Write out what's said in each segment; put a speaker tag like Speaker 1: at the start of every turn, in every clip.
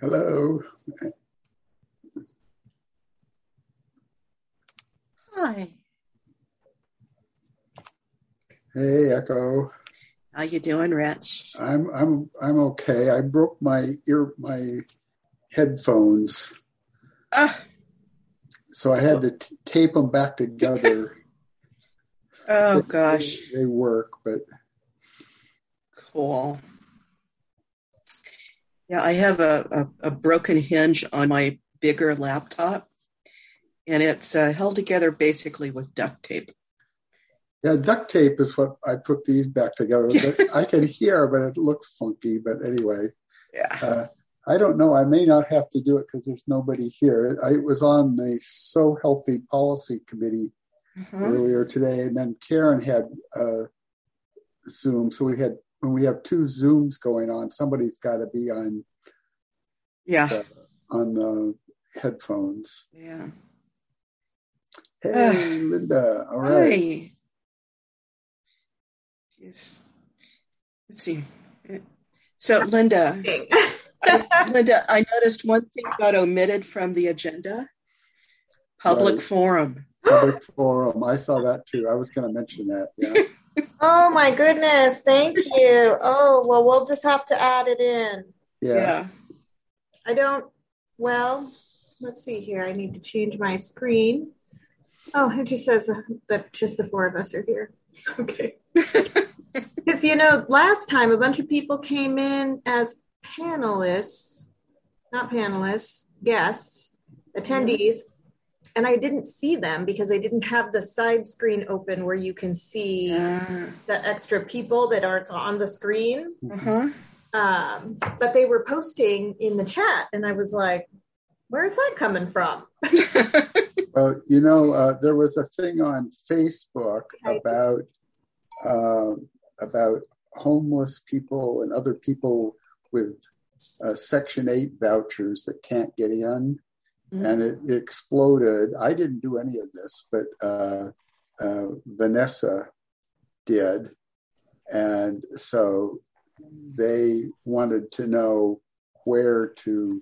Speaker 1: Hello.
Speaker 2: Hi.
Speaker 1: Hey, Echo.
Speaker 2: How you doing, Rich?
Speaker 1: I'm okay. I broke my headphones,
Speaker 2: Ah,
Speaker 1: so I had to tape them back together.
Speaker 2: oh gosh.
Speaker 1: They work, but
Speaker 2: Cool. Yeah, I have a broken hinge on my bigger laptop, and it's held together basically with duct tape.
Speaker 1: yeah, duct tape is what I put these back together. But I can hear, but it looks funky. But anyway,
Speaker 2: Yeah.
Speaker 1: I don't know. I may not have to do it because there's nobody here. I was on the So Healthy Policy Committee earlier today, and then Karen had Zoom. So when we have two Zooms going on, somebody's got to be on the headphones.
Speaker 2: Yeah.
Speaker 1: Hey, Linda. All right.
Speaker 2: Hi. Jeez. Let's see. So, Linda, I noticed one thing got omitted from the agenda. Public forum.
Speaker 1: Public forum. I saw that too. I was going to mention that. Yeah.
Speaker 3: Oh my goodness. Thank you. Oh, well, we'll just have to add it in.
Speaker 1: Yeah.
Speaker 3: Let's see here. I need to change my screen. Oh, it just says that just the four of us are here. Okay. Because, last time a bunch of people came in as guests, attendees, and I didn't see them because I didn't have the side screen open where you can see the extra people that aren't on the screen. But they were posting in the chat, and I was like, where's that coming from?
Speaker 1: Well, there was a thing on Facebook about homeless people and other people with Section 8 vouchers that can't get in. And it exploded. I didn't do any of this, but Vanessa did. And so they wanted to know where to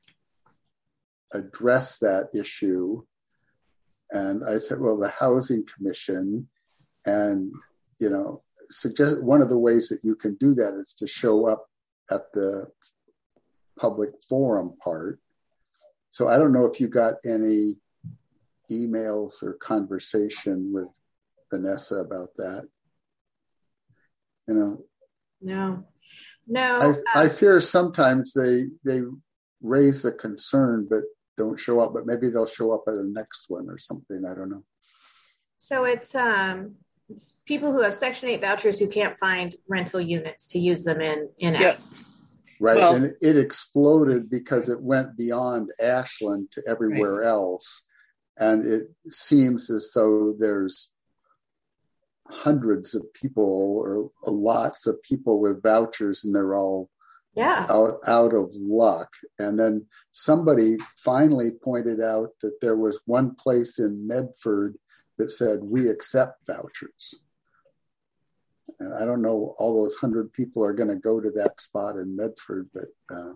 Speaker 1: address that issue. And I said, well, the Housing Commission. And, suggest one of the ways that you can do that is to show up at the public forum part. So I don't know if you got any emails or conversation with Vanessa about that.
Speaker 3: No.
Speaker 1: I fear sometimes they raise the concern but don't show up, but maybe they'll show up at the next one or something. I don't know.
Speaker 3: So it's people who have Section 8 vouchers who can't find rental units to use them in.
Speaker 2: Yes.
Speaker 1: Right. Well, and it exploded because it went beyond Ashland to everywhere else. And it seems as though there's hundreds of people or lots of people with vouchers, and they're all out of luck. And then somebody finally pointed out that there was one place in Medford that said, we accept vouchers. And I don't know, all those 100 people are going to go to that spot in Medford, but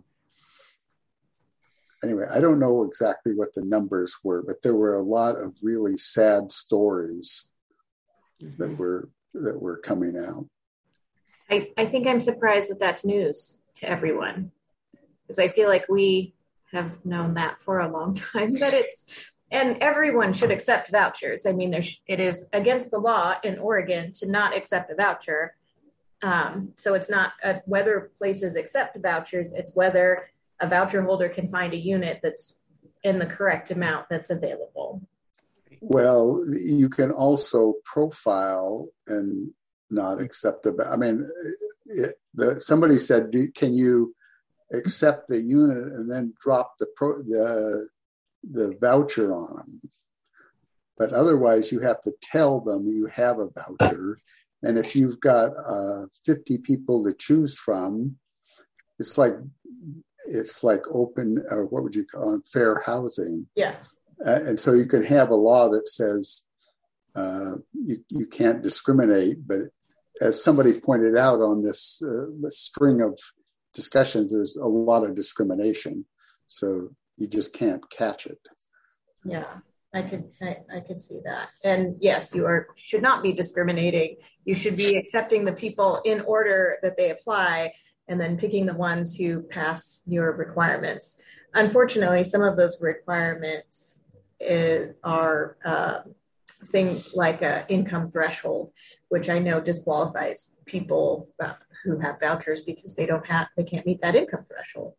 Speaker 1: anyway, I don't know exactly what the numbers were, but there were a lot of really sad stories that were coming out.
Speaker 3: I think I'm surprised that that's news to everyone, because I feel like we have known that for a long time, and everyone should accept vouchers. I mean, it is against the law in Oregon to not accept a voucher. So it's not whether places accept vouchers, it's whether a voucher holder can find a unit that's in the correct amount that's available.
Speaker 1: Well, you can also profile and not accept I mean, somebody said, can you accept the unit and then drop the voucher on them? But otherwise you have to tell them you have a voucher. And if you've got 50 people to choose from, it's like open, or what would you call it, fair housing.
Speaker 3: Yeah.
Speaker 1: And so you could have a law that says you can't discriminate. But as somebody pointed out on this string of discussions, there's a lot of discrimination. So you just can't catch it.
Speaker 3: Yeah, I could see that. And yes, should not be discriminating. You should be accepting the people in order that they apply and then picking the ones who pass your requirements. Unfortunately, some of those requirements are things like an income threshold, which I know disqualifies people who have vouchers because they can't meet that income threshold.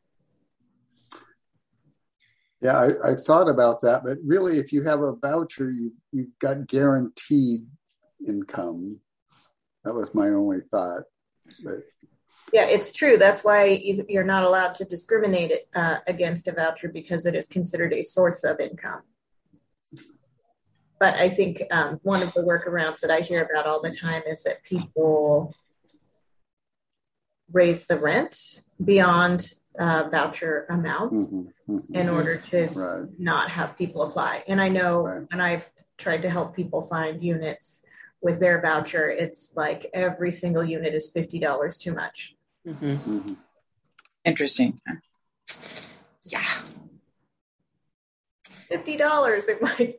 Speaker 1: Yeah, I thought about that, but really, if you have a voucher, you've got guaranteed income. That was my only thought. But
Speaker 3: yeah, it's true. That's why you're not allowed to discriminate against a voucher because it is considered a source of income. But I think one of the workarounds that I hear about all the time is that people raise the rent beyond voucher amounts in order to not have people apply. And I know when I've tried to help people find units with their voucher, it's like every single unit is $50 too much.
Speaker 4: Interesting.
Speaker 2: Yeah.
Speaker 3: $50. I'm like,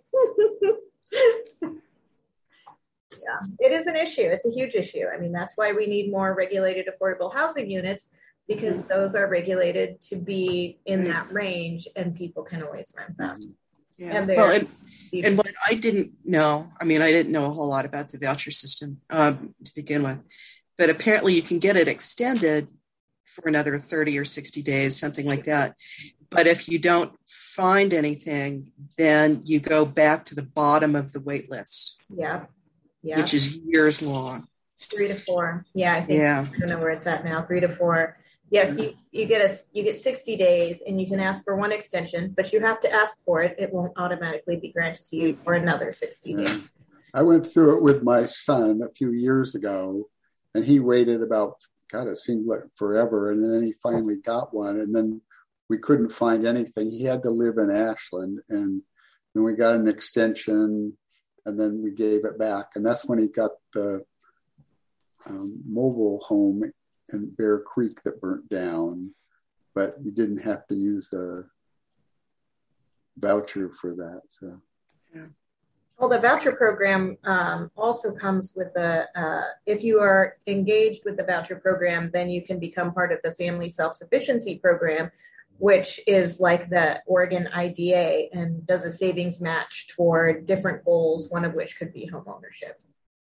Speaker 3: yeah, it is an issue. It's a huge issue. I mean, that's why we need more regulated affordable housing units, because those are regulated to be in that range and people can always rent them.
Speaker 2: Yeah. And what I didn't know, I didn't know a whole lot about the voucher system to begin with, but apparently you can get it extended for another 30 or 60 days, something like that. But if you don't find anything, then you go back to the bottom of the wait list.
Speaker 3: Yeah.
Speaker 2: Which is years long.
Speaker 3: 3 to 4. Yeah, I think I don't know where it's at now. 3 to 4. Yes, you get 60 days and you can ask for one extension, but you have to ask for it. It won't automatically be granted to you for another 60 days.
Speaker 1: I went through it with my son a few years ago, and he waited about, it seemed like forever, and then he finally got one, and then we couldn't find anything. He had to live in Ashland, and then we got an extension, and then we gave it back, and that's when he got the mobile home in Bear Creek that burnt down, but you didn't have to use a voucher for that. So,
Speaker 3: well, the voucher program also comes with if you are engaged with the voucher program, then you can become part of the Family Self-Sufficiency Program, which is like the Oregon IDA and does a savings match toward different goals, one of which could be home ownership.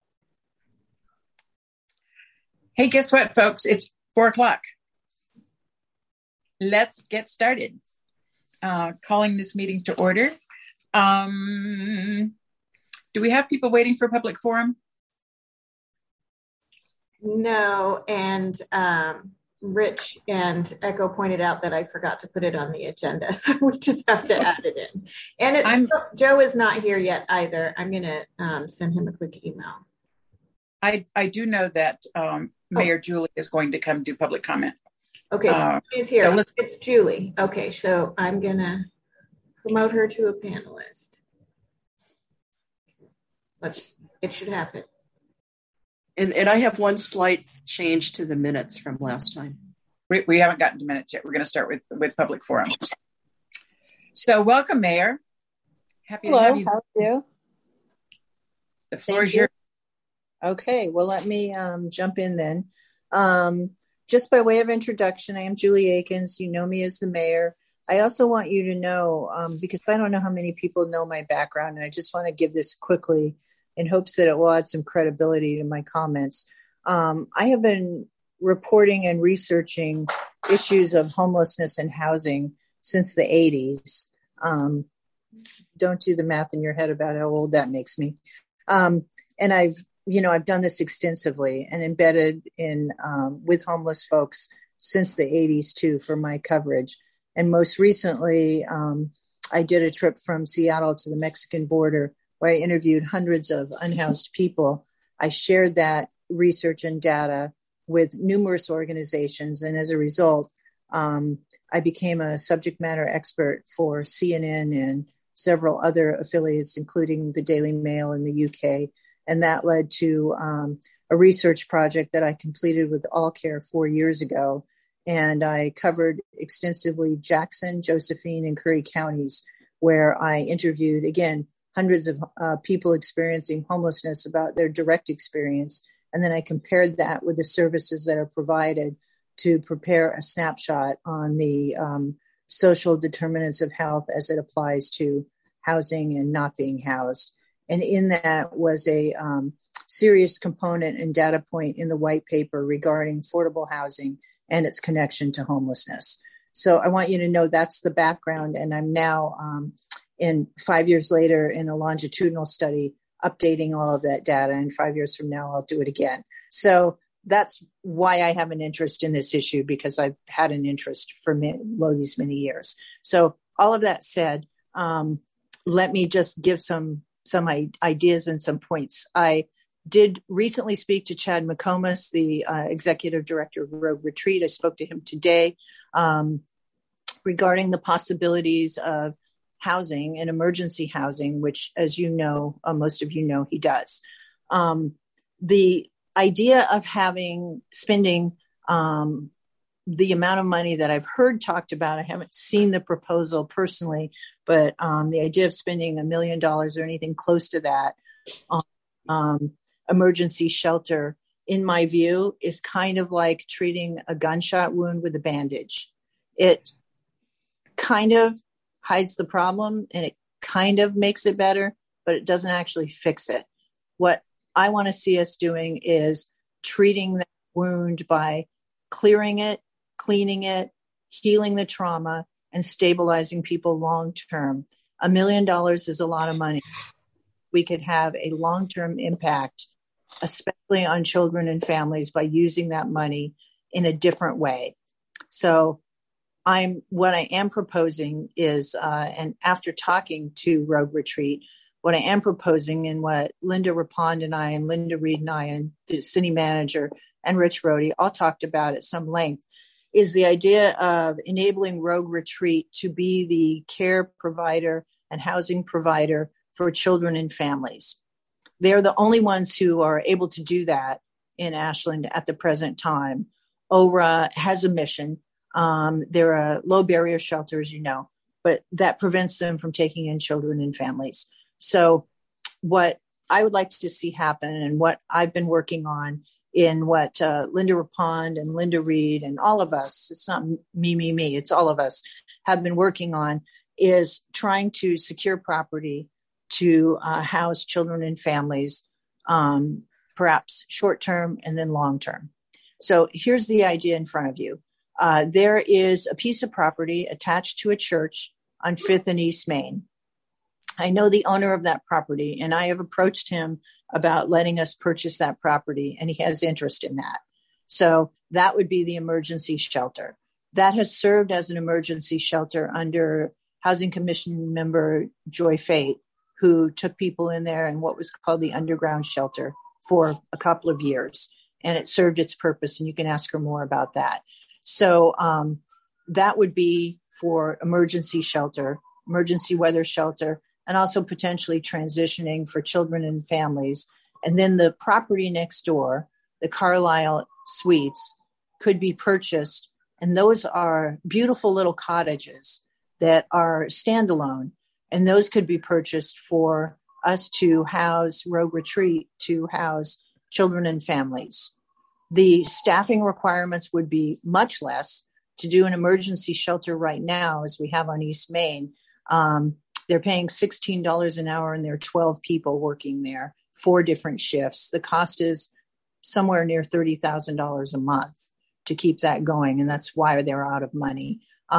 Speaker 4: Hey, guess what, folks? It's 4:00. Let's get started. Calling this meeting to order. Do we have people waiting for public forum?
Speaker 3: No, and Rich and Echo pointed out that I forgot to put it on the agenda, so we just have to add it in. And Joe is not here yet either. I'm going to send him a quick email.
Speaker 4: I do know that Mayor Julie is going to come do public comment.
Speaker 3: Okay, so she's here. So it's Julie. Okay, so I'm going to promote her to a panelist. It should happen.
Speaker 2: And I have one slight change to the minutes from last time.
Speaker 4: We haven't gotten to minutes yet. We're going to start with public forum. So welcome, Mayor. Happy to have you.
Speaker 5: How are you?
Speaker 4: The floor is yours.
Speaker 5: Okay, well, let me jump in then. Just by way of introduction, I am Julie Akins. You know me as the mayor. I also want you to know, because I don't know how many people know my background, and I just want to give this quickly in hopes that it will add some credibility to my comments. I have been reporting and researching issues of homelessness and housing since the 80s. Don't do the math in your head about how old that makes me. And I've done this extensively and embedded in with homeless folks since the 80s too for my coverage. And most recently, I did a trip from Seattle to the Mexican border where I interviewed hundreds of unhoused people. I shared that research and data with numerous organizations. And as a result, I became a subject matter expert for CNN and several other affiliates, including the Daily Mail in the UK. And that led to a research project that I completed with All Care 4 years ago. and I covered extensively Jackson, Josephine, and Curry counties, where I interviewed, again, hundreds of people experiencing homelessness about their direct experience. And then I compared that with the services that are provided to prepare a snapshot on the social determinants of health as it applies to housing and not being housed. And in that was a serious component and data point in the white paper regarding affordable housing and its connection to homelessness. So I want you to know that's the background. And I'm now, in 5 years later, in a longitudinal study, updating all of that data. And 5 years from now, I'll do it again. So that's why I have an interest in this issue, because I've had an interest for these many years. So all of that said, let me just give some ideas and some points. I did recently speak to Chad McComas, the executive director of Rogue Retreat. I spoke to him today regarding the possibilities of housing and emergency housing, which, as you know, most of you know, he does. The idea of spending the amount of money that I've heard talked about, I haven't seen the proposal personally, but the idea of spending $1 million or anything close to that on emergency shelter, in my view, is kind of like treating a gunshot wound with a bandage. It kind of hides the problem and it kind of makes it better, but it doesn't actually fix it. What I want to see us doing is treating that wound by clearing it, cleaning it, healing the trauma, and stabilizing people long-term. $1 million is a lot of money. We could have a long-term impact, especially on children and families, by using that money in a different way. So what I am proposing is, and after talking to Rogue Retreat, what I am proposing, and what Linda Rapond and I, and Linda Reed and I, and the city manager and Rich Rohde all talked about at some length, is the idea of enabling Rogue Retreat to be the care provider and housing provider for children and families. They're the only ones who are able to do that in Ashland at the present time. ORA has a mission. They're a low barrier shelter, as you know, but that prevents them from taking in children and families. So what I would like to see happen, and what I've been working on, in what Linda Rapond and Linda Reed and all of us, it's not me, it's all of us, have been working on, is trying to secure property to house children and families, perhaps short-term and then long-term. So here's the idea in front of you. There is a piece of property attached to a church on 5th and East Main. I know the owner of that property, and I have approached him about letting us purchase that property, and he has interest in that. So that would be the emergency shelter. That has served as an emergency shelter under Housing Commission member Joy Fate, who took people in there in what was called the underground shelter for a couple of years. And it served its purpose, and you can ask her more about that. So that would be for emergency shelter, emergency weather shelter, and also potentially transitioning for children and families. And then the property next door, the Carlisle Suites, could be purchased. And those are beautiful little cottages that are standalone. And those could be purchased for us to house Rogue Retreat, to house children and families. The staffing requirements would be much less. To do an emergency shelter right now, as we have on East Main, they're paying $16 an hour, and there are 12 people working there, 4 different shifts. The cost is somewhere near $30,000 a month to keep that going, and that's why they're out of money.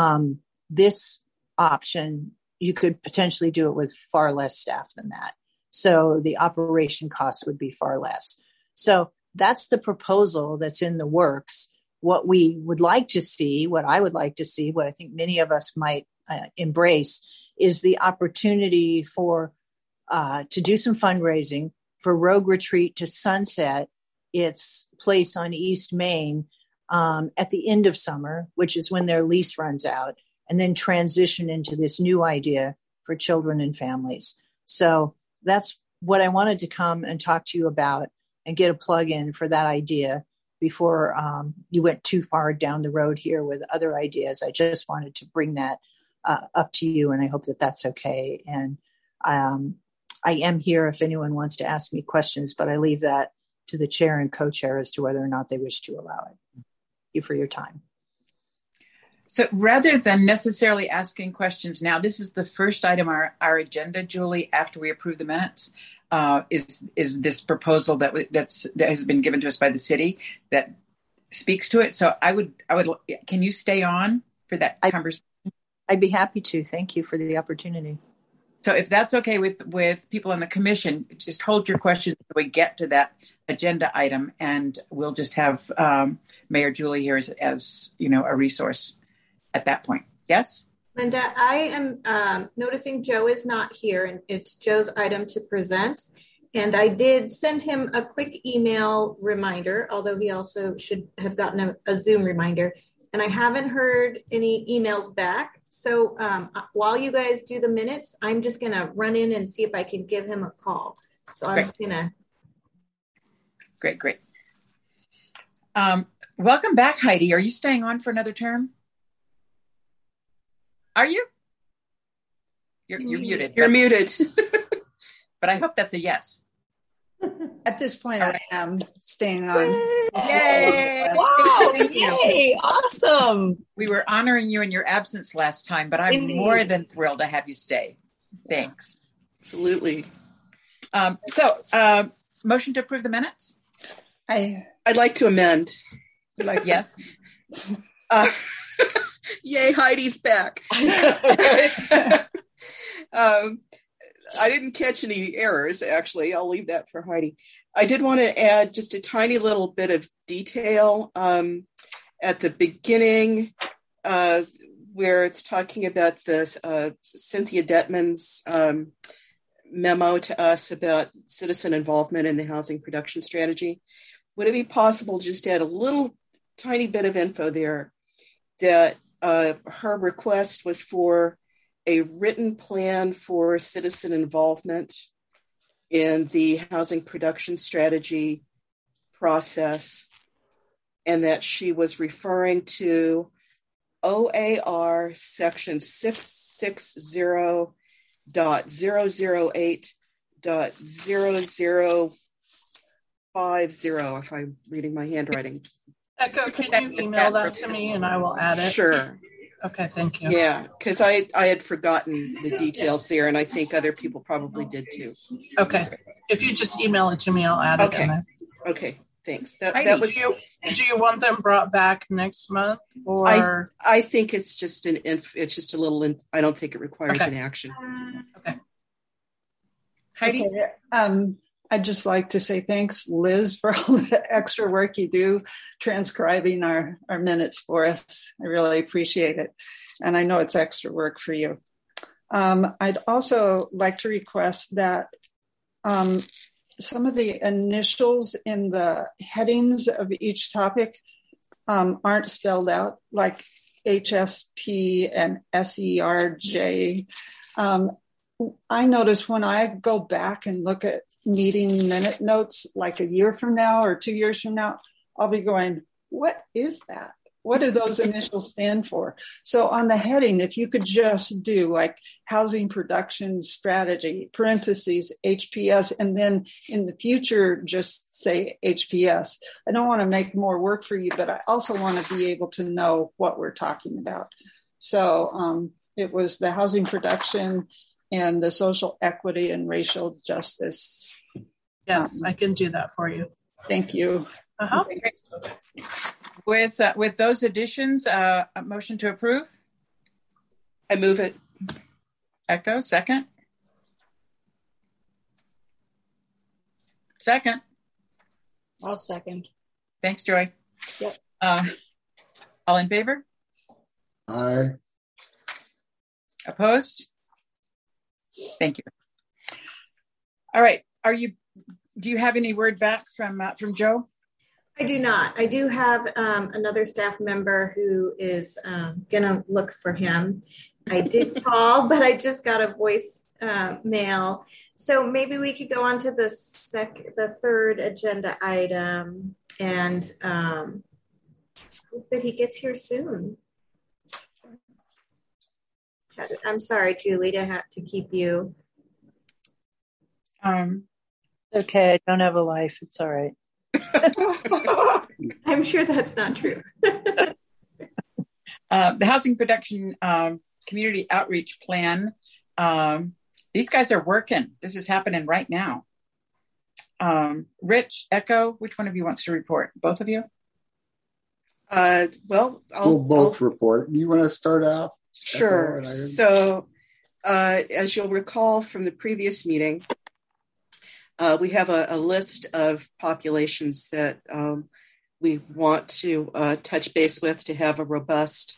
Speaker 5: This option, you could potentially do it with far less staff than that. So the operation costs would be far less. So that's the proposal that's in the works. What we would like to see, what I would like to see, what I think many of us might embrace, is the opportunity for to do some fundraising for Rogue Retreat to sunset its place on East Main at the end of summer, which is when their lease runs out, and then transition into this new idea for children and families. So that's what I wanted to come and talk to you about and get a plug in for that idea before you went too far down the road here with other ideas. I just wanted to bring that up to you, and I hope that that's okay. And I am here if anyone wants to ask me questions, but I leave that to the chair and co-chair as to whether or not they wish to allow it. Thank you for your time.
Speaker 4: So rather than necessarily asking questions now, this is the first item on our agenda, Julie, after we approve the minutes, is this proposal that has been given to us by the city that speaks to it. So I would, can you stay on for that conversation?
Speaker 5: I'd be happy to. Thank you for the opportunity.
Speaker 4: So if that's okay with people on the commission, just hold your questions until we get to that agenda item, and we'll just have Mayor Julie here as a resource at that point. Yes?
Speaker 3: Linda, I am noticing Joe is not here, and it's Joe's item to present. And I did send him a quick email reminder, although he also should have gotten a Zoom reminder. And I haven't heard any emails back. So while you guys do the minutes, I'm just going to run in and see if I can give him a call. So I'm just going to.
Speaker 4: Great. Welcome back, Heidi. Are you staying on for another term? Are you? You're muted.
Speaker 2: You're muted.
Speaker 4: But I hope that's a yes.
Speaker 6: At this point, I am staying on.
Speaker 4: Yay!
Speaker 6: Wow! Yay! Awesome.
Speaker 4: We were honoring you in your absence last time, but I'm more than thrilled to have you stay. Thanks.
Speaker 2: Absolutely.
Speaker 4: So, motion to approve the minutes?
Speaker 2: I'd like to amend.
Speaker 4: Yes.
Speaker 2: Yay, Heidi's back. I didn't catch any errors, actually. I'll leave that for Heidi. I did want to add just a tiny little bit of detail at the beginning where it's talking about the Cynthia Detman's memo to us about citizen involvement in the housing production strategy. Would it be possible to just add a little tiny bit of info there that her request was for a written plan for citizen involvement in the housing production strategy process, and that she was referring to OAR section 660.008.0050, if I'm reading my handwriting.
Speaker 7: Echo, can you email that to me and I will add it?
Speaker 2: Sure.
Speaker 7: Okay, thank you.
Speaker 2: Yeah, because I had forgotten the details there, and I think other people probably did too.
Speaker 7: Okay, if you just email it to me, I'll add it in there.
Speaker 2: Okay, thanks. That was.
Speaker 7: Do you want them brought back next month, or
Speaker 2: I think it's just it's just a little. I don't think it requires an action.
Speaker 7: Okay.
Speaker 6: Heidi, I'd just like to say thanks, Liz, for all the extra work you do transcribing our minutes for us. I really appreciate it. And I know it's extra work for you. I'd also like to request that some of the initials in the headings of each topic aren't spelled out, like HSP and SERJ. I notice when I go back and look at meeting minute notes, like a year from now or 2 years from now, I'll be going, what is that? What do those initials stand for? So on the heading, if you could just do like housing production strategy, parentheses, HPS, and then in the future, just say HPS. I don't want to make more work for you, but I also want to be able to know what we're talking about. So it was the housing production and the social equity and racial justice.
Speaker 7: Yes, I can do that for you.
Speaker 6: Thank you.
Speaker 7: Uh-huh.
Speaker 4: With those additions, a motion to approve?
Speaker 2: I move it.
Speaker 4: Echo, second? Second.
Speaker 6: I'll second.
Speaker 4: Thanks, Joy.
Speaker 6: Yep.
Speaker 4: All in favor?
Speaker 1: Aye.
Speaker 4: Opposed? Thank you. All right. Do you have any word back from Joe?
Speaker 3: I do not. I do have another staff member who is going to look for him. I did call, but I just got a voice mail. So maybe we could go on to the third agenda item. and hope that he gets here soon. I'm sorry, Julie, to have to keep you.
Speaker 5: Okay, I don't have a life. It's all right.
Speaker 3: I'm sure that's not true.
Speaker 4: The Housing Production Community Outreach Plan. These guys are working. This is happening right now. Rich, Echo, which one of you wants to report? Both of you?
Speaker 2: We'll
Speaker 1: both report. You want to start off?
Speaker 2: Sure. So, as you'll recall from the previous meeting, we have a list of populations that we want to touch base with to have a robust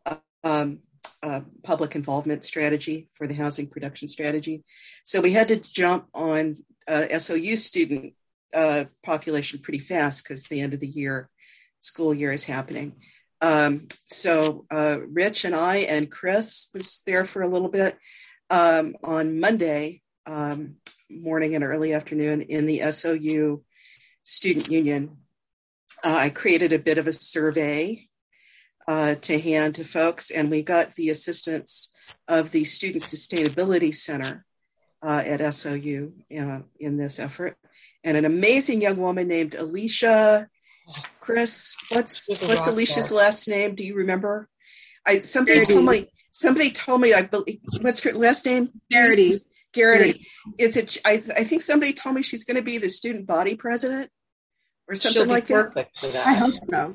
Speaker 2: public involvement strategy for the housing production strategy. So we had to jump on SOU student population pretty fast because the end of the school year is happening. So Rich and I and Chris was there for a little bit on Monday morning and early afternoon in the SOU Student Union. I created a bit of a survey to hand to folks, and we got the assistance of the Student Sustainability Center at SOU in this effort, and an amazing young woman named Alicia. Chris, what's Alicia's last name? Do you remember? Somebody told me. I believe, what's her last name? Garrity. Is it? I think somebody told me she's going to be the student body president or something like that.
Speaker 8: For that.
Speaker 9: I hope so.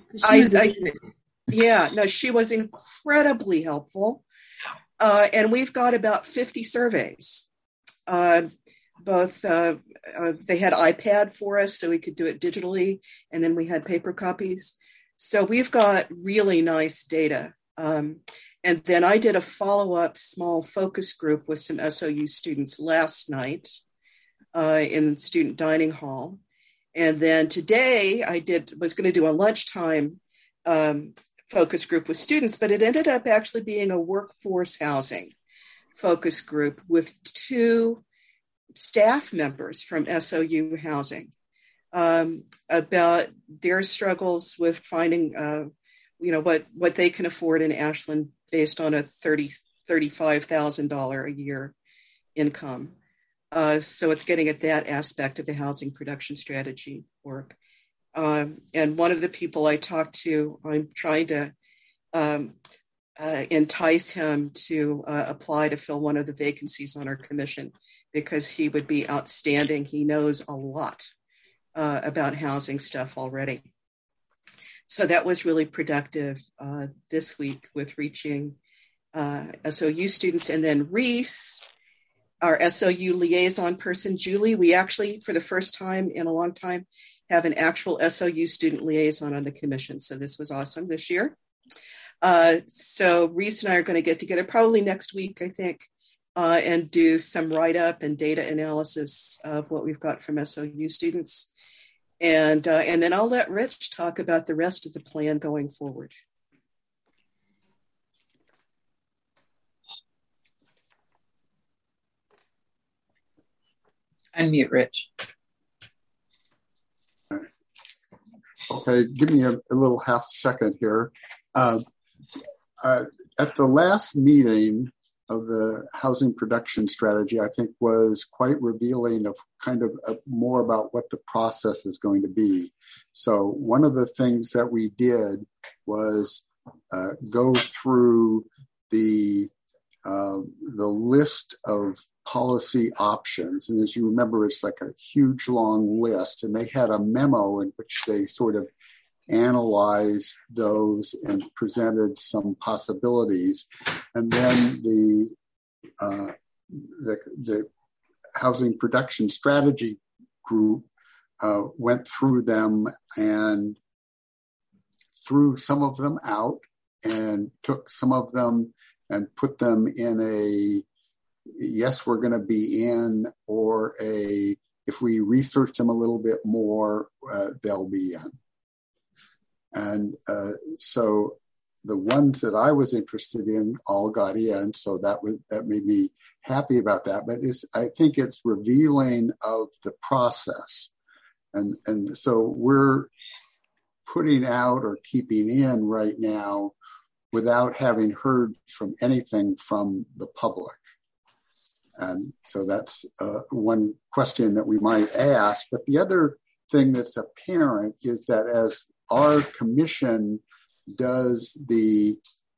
Speaker 2: She was incredibly helpful. And we've got about 50 surveys. Both they had iPad for us so we could do it digitally, and then we had paper copies. So we've got really nice data. And then I did a follow-up small focus group with some SOU students last night in student dining hall. And then today I was going to do a lunchtime focus group with students, but it ended up actually being a workforce housing focus group with 2 staff members from SOU Housing about their struggles with finding, what they can afford in Ashland based on a $35,000 a year income. So it's getting at that aspect of the housing production strategy work. And one of the people I talked to, I'm trying to entice him to apply to fill one of the vacancies on our commission because he would be outstanding. He knows a lot about housing stuff already. So that was really productive this week with reaching SOU students. And then Reese, our SOU liaison person, Julie, we actually, for the first time in a long time, have an actual SOU student liaison on the commission. So this was awesome this year. So Reese and I are going to get together probably next week, I think, and do some write-up and data analysis of what we've got from SOU students. And then I'll let Rich talk about the rest of the plan going forward.
Speaker 4: Unmute, Rich.
Speaker 1: Okay, give me a little half second here. At the last meeting of the housing production strategy, I think was quite revealing of kind of more about what the process is going to be. So one of the things that we did was go through the list of policy options. And as you remember, it's like a huge long list, and they had a memo in which they sort of analyzed those and presented some possibilities. And then the housing production strategy group went through them and threw some of them out and took some of them and put them in a yes, we're going to be in, or a if we research them a little bit more, they'll be in. And so the ones that I was interested in all got in, so that made me happy about that. But I think it's revealing of the process, and so we're putting out or keeping in right now without having heard from anything from the public. And so that's one question that we might ask. But the other thing that's apparent is that as our commission does the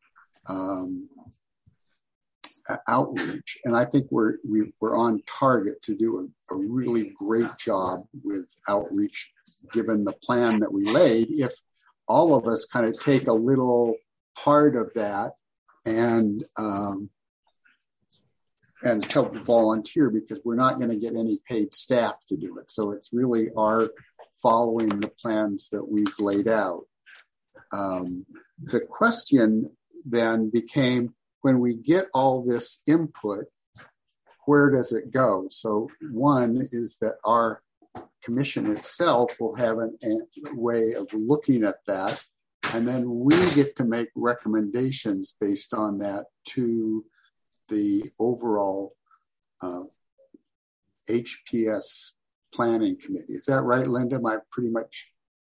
Speaker 1: outreach, and I think we're on target to do a really great job with outreach, given the plan that we laid. If all of us kind of take a little part of that and help volunteer, because we're not going to get any paid staff to do it. So it's really our following the plans that we've laid out. The question then became, when we get all this input, where does it go? So one is that our commission itself will have a way of looking at that, and then we get to make recommendations based on that to the overall HPS planning committee. Is that right, Linda? Am I pretty much?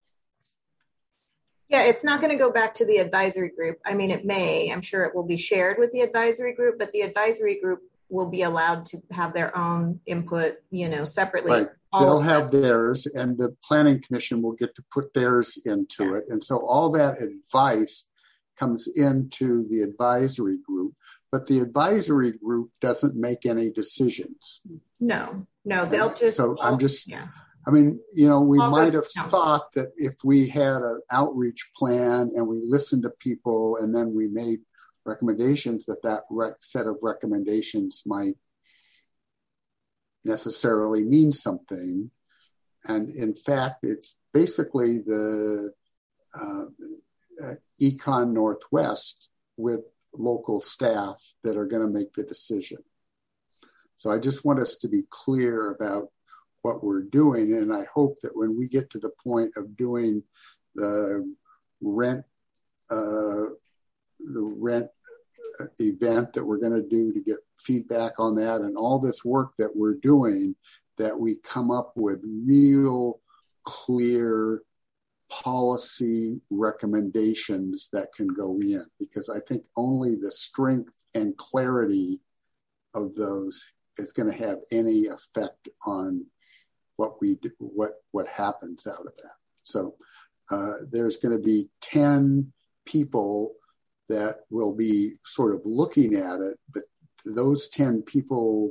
Speaker 3: Yeah, it's not going to go back to the advisory group. I mean, it may. I'm sure it will be shared with the advisory group, but the advisory group will be allowed to have their own input, separately.
Speaker 1: Right. They'll have theirs, and the planning commission will get to put theirs into it. And so all that advice comes into the advisory group, but the advisory group doesn't make any decisions.
Speaker 3: No, they'll just.
Speaker 1: So I'm just. Yeah. I mean, we might have thought that if we had an outreach plan and we listened to people and then we made recommendations, that set of recommendations might necessarily mean something. And in fact, it's basically the Econ Northwest with local staff that are going to make the decision. So I just want us to be clear about what we're doing. And I hope that when we get to the point of doing the rent event that we're going to do to get feedback on that and all this work that we're doing, that we come up with real clear policy recommendations that can go in, because I think only the strength and clarity of those is going to have any effect on what we do, what happens out of that. So there's going to be 10 people that will be sort of looking at it, but those 10 people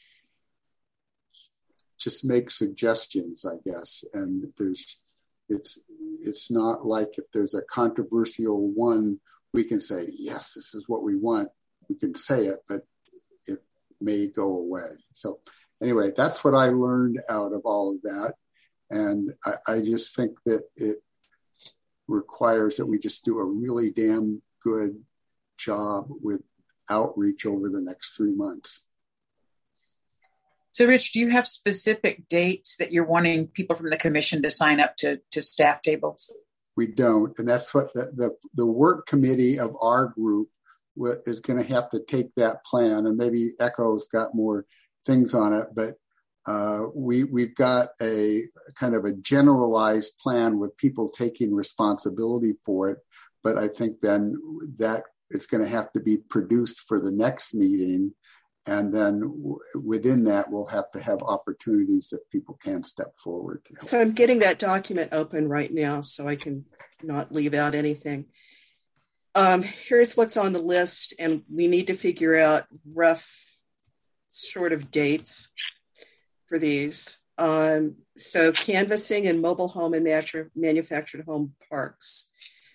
Speaker 1: just make suggestions, I guess. And it's not like if there's a controversial one, we can say, yes, this is what we want. We can say it, but it may go away. So anyway, that's what I learned out of all of that. And I just think that it requires that we just do a really damn good job with outreach over the next 3 months.
Speaker 4: So, Rich, do you have specific dates that you're wanting people from the commission to sign up to staff tables?
Speaker 1: We don't. And that's what the work committee of our group is going to have to take that plan, and maybe ECHO's got more things on it, but we've got a kind of a generalized plan with people taking responsibility for it. But I think then that it's going to have to be produced for the next meeting. And then within that, we'll have to have opportunities that people can step forward to help.
Speaker 2: So I'm getting that document open right now so I can not leave out anything. Here's what's on the list, and we need to figure out rough sort of dates for these. So canvassing in mobile home and manufactured home parks.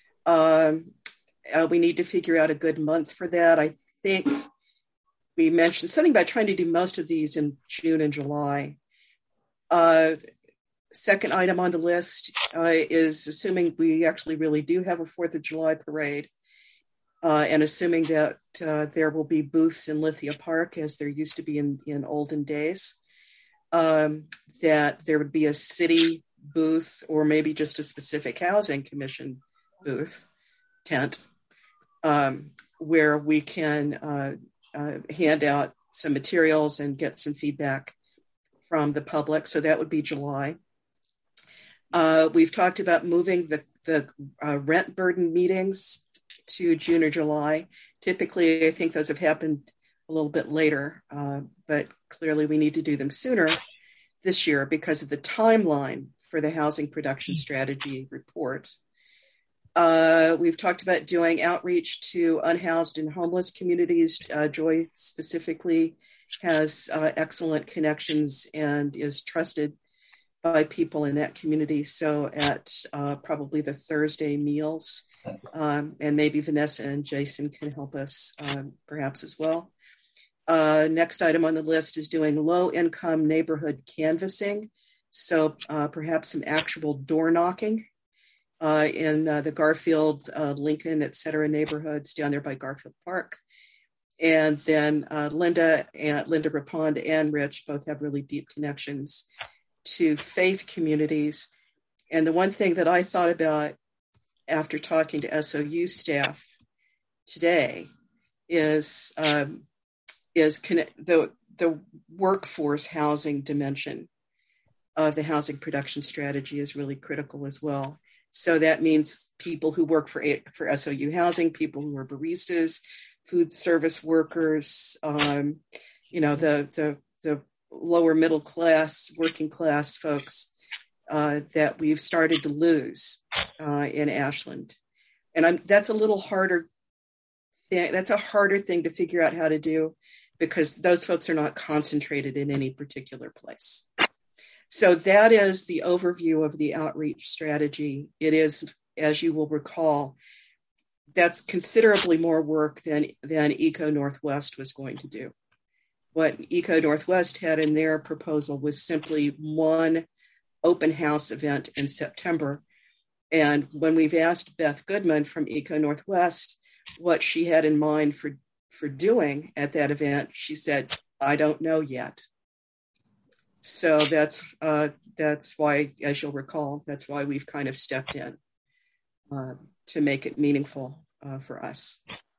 Speaker 2: We need to figure out a good month for that. I think we mentioned something about trying to do most of these in June and July. Second item on the list is assuming we actually really do have a 4th of July parade, and assuming that there will be booths in Lithia Park as there used to be in olden days, that there would be a city booth or maybe just a specific housing commission booth tent where we can hand out some materials and get some feedback from the public. So that would be July. We've talked about moving the rent burden meetings to June or July. Typically, I think those have happened a little bit later, but clearly we need to do them sooner this year because of the timeline for the housing production strategy report. We've talked about doing outreach to unhoused and homeless communities. Joy specifically has excellent connections and is trusted by people in that community. So at probably the Thursday meals, and maybe Vanessa and Jason can help us perhaps as well. Next item on the list is doing low income neighborhood canvassing. So perhaps some actual door knocking in the Garfield, Lincoln, et cetera, neighborhoods down there by Garfield Park. And then Linda Rapond and Rich both have really deep connections to faith communities. And the one thing that I thought about after talking to SOU staff today is the workforce housing dimension of the housing production strategy is really critical as well. So that means people who work for SOU housing, people who are baristas, food service workers, the lower middle class, working class folks that we've started to lose in Ashland. And that's a little harder thing. That's a harder thing to figure out how to do because those folks are not concentrated in any particular place. So that is the overview of the outreach strategy. It is, as you will recall, that's considerably more work than Eco Northwest was going to do. What Eco Northwest had in their proposal was simply one open house event in September. And when we've asked Beth Goodman from Eco Northwest what she had in mind for doing at that event, she said, I don't know yet. So that's why, as you'll recall, that's why we've kind of stepped in to make it meaningful for us.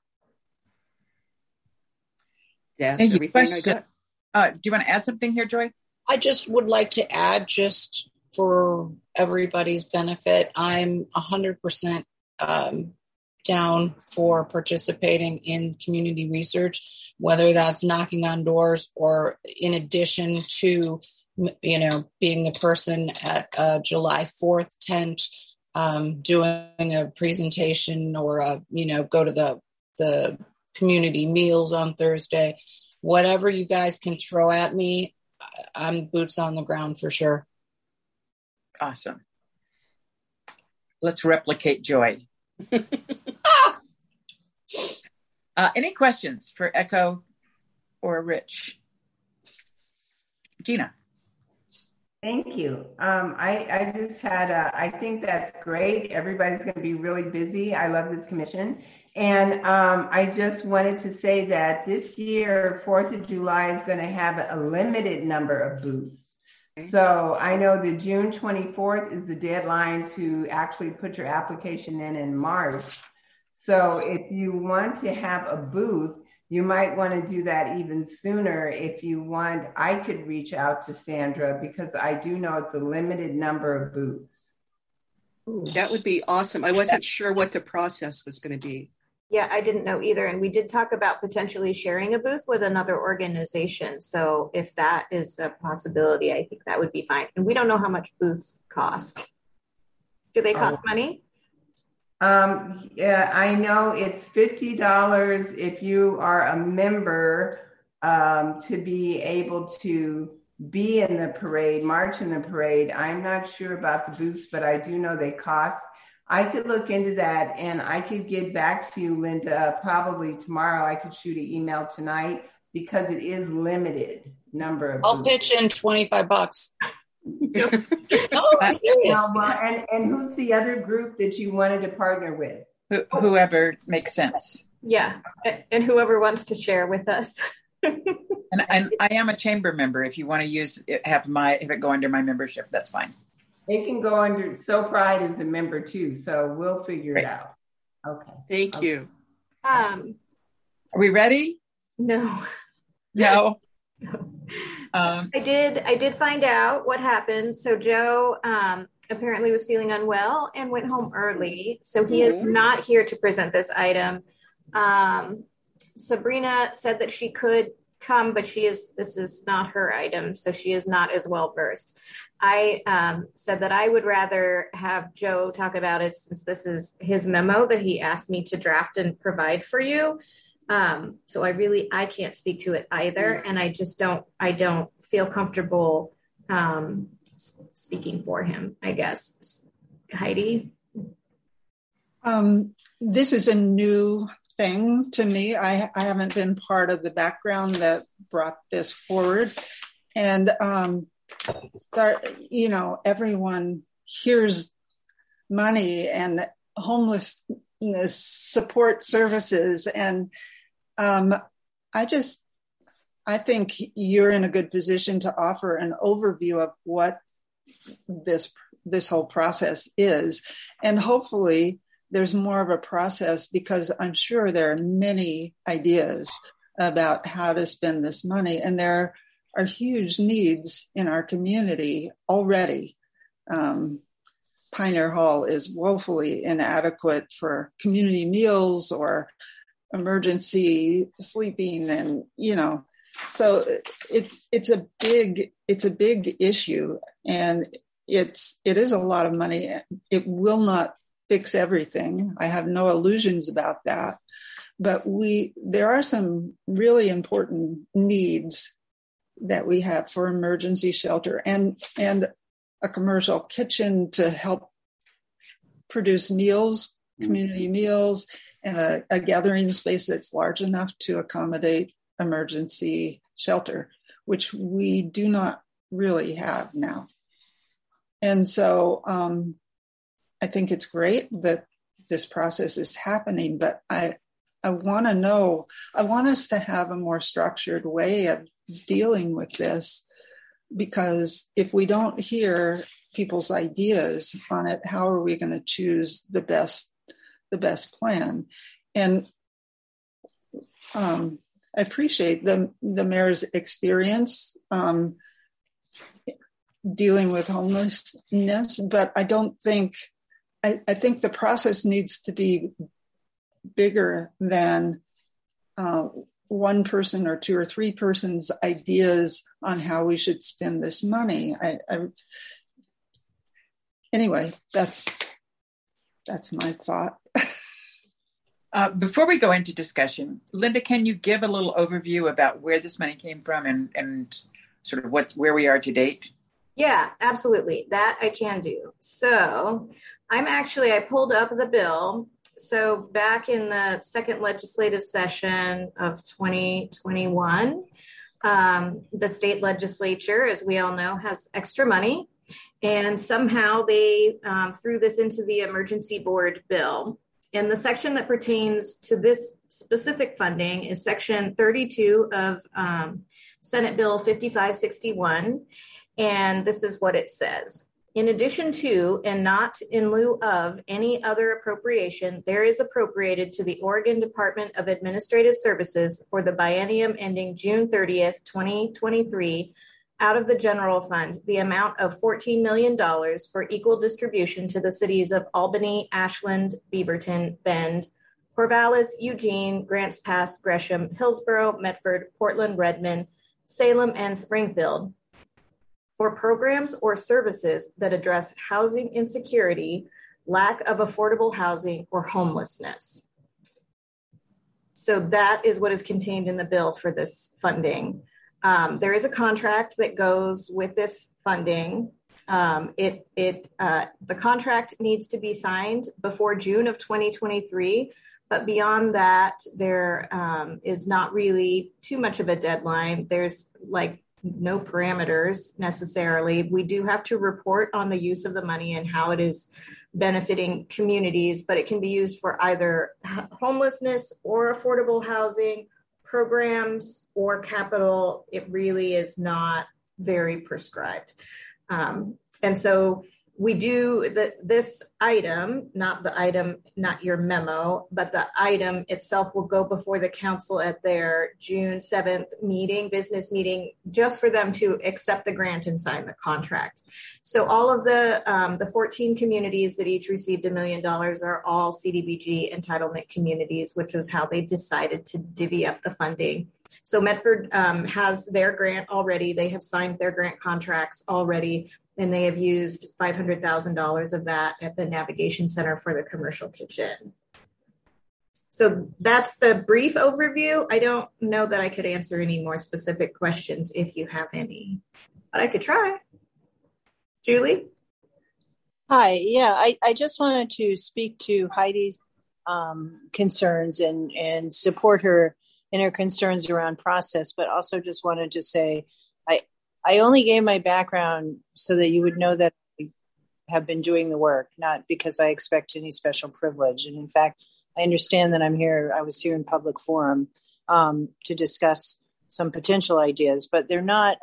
Speaker 2: That's everything I got.
Speaker 4: Do you want to add something here, Joy?
Speaker 8: I just would like to add, just for everybody's benefit, I'm 100% down for participating in community research, whether that's knocking on doors or in addition to, being the person at July 4th tent, doing a presentation or go to the community meals on Thursday. Whatever you guys can throw at me, I'm boots on the ground for sure.
Speaker 4: Awesome. Let's replicate Joy. Any questions for Echo or Rich? Gina.
Speaker 9: Thank you. I just had, I think that's great. Everybody's going to be really busy. I love this commission. And I just wanted to say that this year, 4th of July is going to have a limited number of booths. So I know the June 24th is the deadline to actually put your application in March. So if you want to have a booth, you might want to do that even sooner. If you want, I could reach out to Sandra because I do know it's a limited number of booths.
Speaker 2: That would be awesome. I wasn't sure what the process was going to be.
Speaker 3: Yeah, I didn't know either. And we did talk about potentially sharing a booth with another organization. So if that is a possibility, I think that would be fine. And we don't know how much booths cost. Do they cost money?
Speaker 9: Yeah, I know it's $50 if you are a member to be able to be in the parade, march in the parade. I'm not sure about the booths, but I do know they cost. I could look into that and I could get back to you, Linda, probably tomorrow. I could shoot an email tonight because it is limited number of
Speaker 8: I'll
Speaker 9: booths.
Speaker 8: pitch in $25.
Speaker 9: Oh, I'm serious. And who's the other group that you wanted to partner with?
Speaker 4: Whoever makes sense.
Speaker 3: Yeah, and whoever wants to share with us.
Speaker 4: And I am a chamber member. If you want to have it go under my membership, that's fine.
Speaker 9: It can go under, So Pride is a member too, so we'll figure it out. Okay.
Speaker 2: Thank you.
Speaker 4: Are we ready?
Speaker 3: No.
Speaker 4: No.
Speaker 3: I did find out what happened. So Joe apparently was feeling unwell and went home early. So he is not here to present this item. Sabrina said that she could come, but this is not her item, so she is not as well versed. I said that I would rather have Joe talk about it, since this is his memo that he asked me to draft and provide for you. So I can't speak to it either, and I don't feel comfortable speaking for him, I guess. Heidi?
Speaker 6: This is a new thing to me. I haven't been part of the background that brought this forward. And, everyone hears money and homelessness support services. And I think you're in a good position to offer an overview of what this whole process is. And hopefully there's more of a process, because I'm sure there are many ideas about how to spend this money. And there are huge needs in our community already. Pioneer Hall is woefully inadequate for community meals or emergency sleeping, and so it's a big issue, and it is a lot of money. It will not fix everything. I have no illusions about that, but there are some really important needs that we have for emergency shelter and a commercial kitchen to help produce meals, community meals, and a gathering space that's large enough to accommodate emergency shelter, which we do not really have now. And so I think it's great that this process is happening, but I want us to have a more structured way of dealing with this, because if we don't hear people's ideas on it, how are we going to choose the best plan? And I appreciate the mayor's experience dealing with homelessness, but I think the process needs to be bigger than one person or two or three persons' ideas on how we should spend this money. Anyway, that's my thought.
Speaker 4: Before we go into discussion, Linda, can you give a little overview about where this money came from and sort of where we are to date?
Speaker 3: Yeah, absolutely. That I can do. So I pulled up the bill. So back in the second legislative session of 2021, the state legislature, as we all know, has extra money. And somehow they threw this into the emergency board bill. And the section that pertains to this specific funding is section 32 of Senate Bill 5561. And this is what it says. In addition to, and not in lieu of, any other appropriation, there is appropriated to the Oregon Department of Administrative Services for the biennium ending June 30th, 2023, out of the general fund, the amount of $14 million for equal distribution to the cities of Albany, Ashland, Beaverton, Bend, Corvallis, Eugene, Grants Pass, Gresham, Hillsborough, Medford, Portland, Redmond, Salem, and Springfield, for programs or services that address housing insecurity, lack of affordable housing, or homelessness. So that is what is contained in the bill for this funding. There is a contract that goes with this funding. The contract needs to be signed before June of 2023, but beyond that, there is not really too much of a deadline. There's no parameters necessarily. We do have to report on the use of the money and how it is benefiting communities, but it can be used for either homelessness or affordable housing, programs or capital. It really is not very prescribed. And so we do this item, not your memo, but the item itself will go before the council at their June 7th business meeting, just for them to accept the grant and sign the contract. So all of the 14 communities that each received $1 million are all CDBG entitlement communities, which was how they decided to divvy up the funding. So Medford has their grant already. They have signed their grant contracts already, and they have used $500,000 of that at the Navigation Center for the commercial kitchen. So that's the brief overview. I don't know that I could answer any more specific questions if you have any, but I could try. Julie?
Speaker 5: Hi, yeah, I just wanted to speak to Heidi's concerns and support her in her concerns around process, but also just wanted to say, I only gave my background so that you would know that I have been doing the work, not because I expect any special privilege. And in fact, I understand that I was here in public forum to discuss some potential ideas, but they're not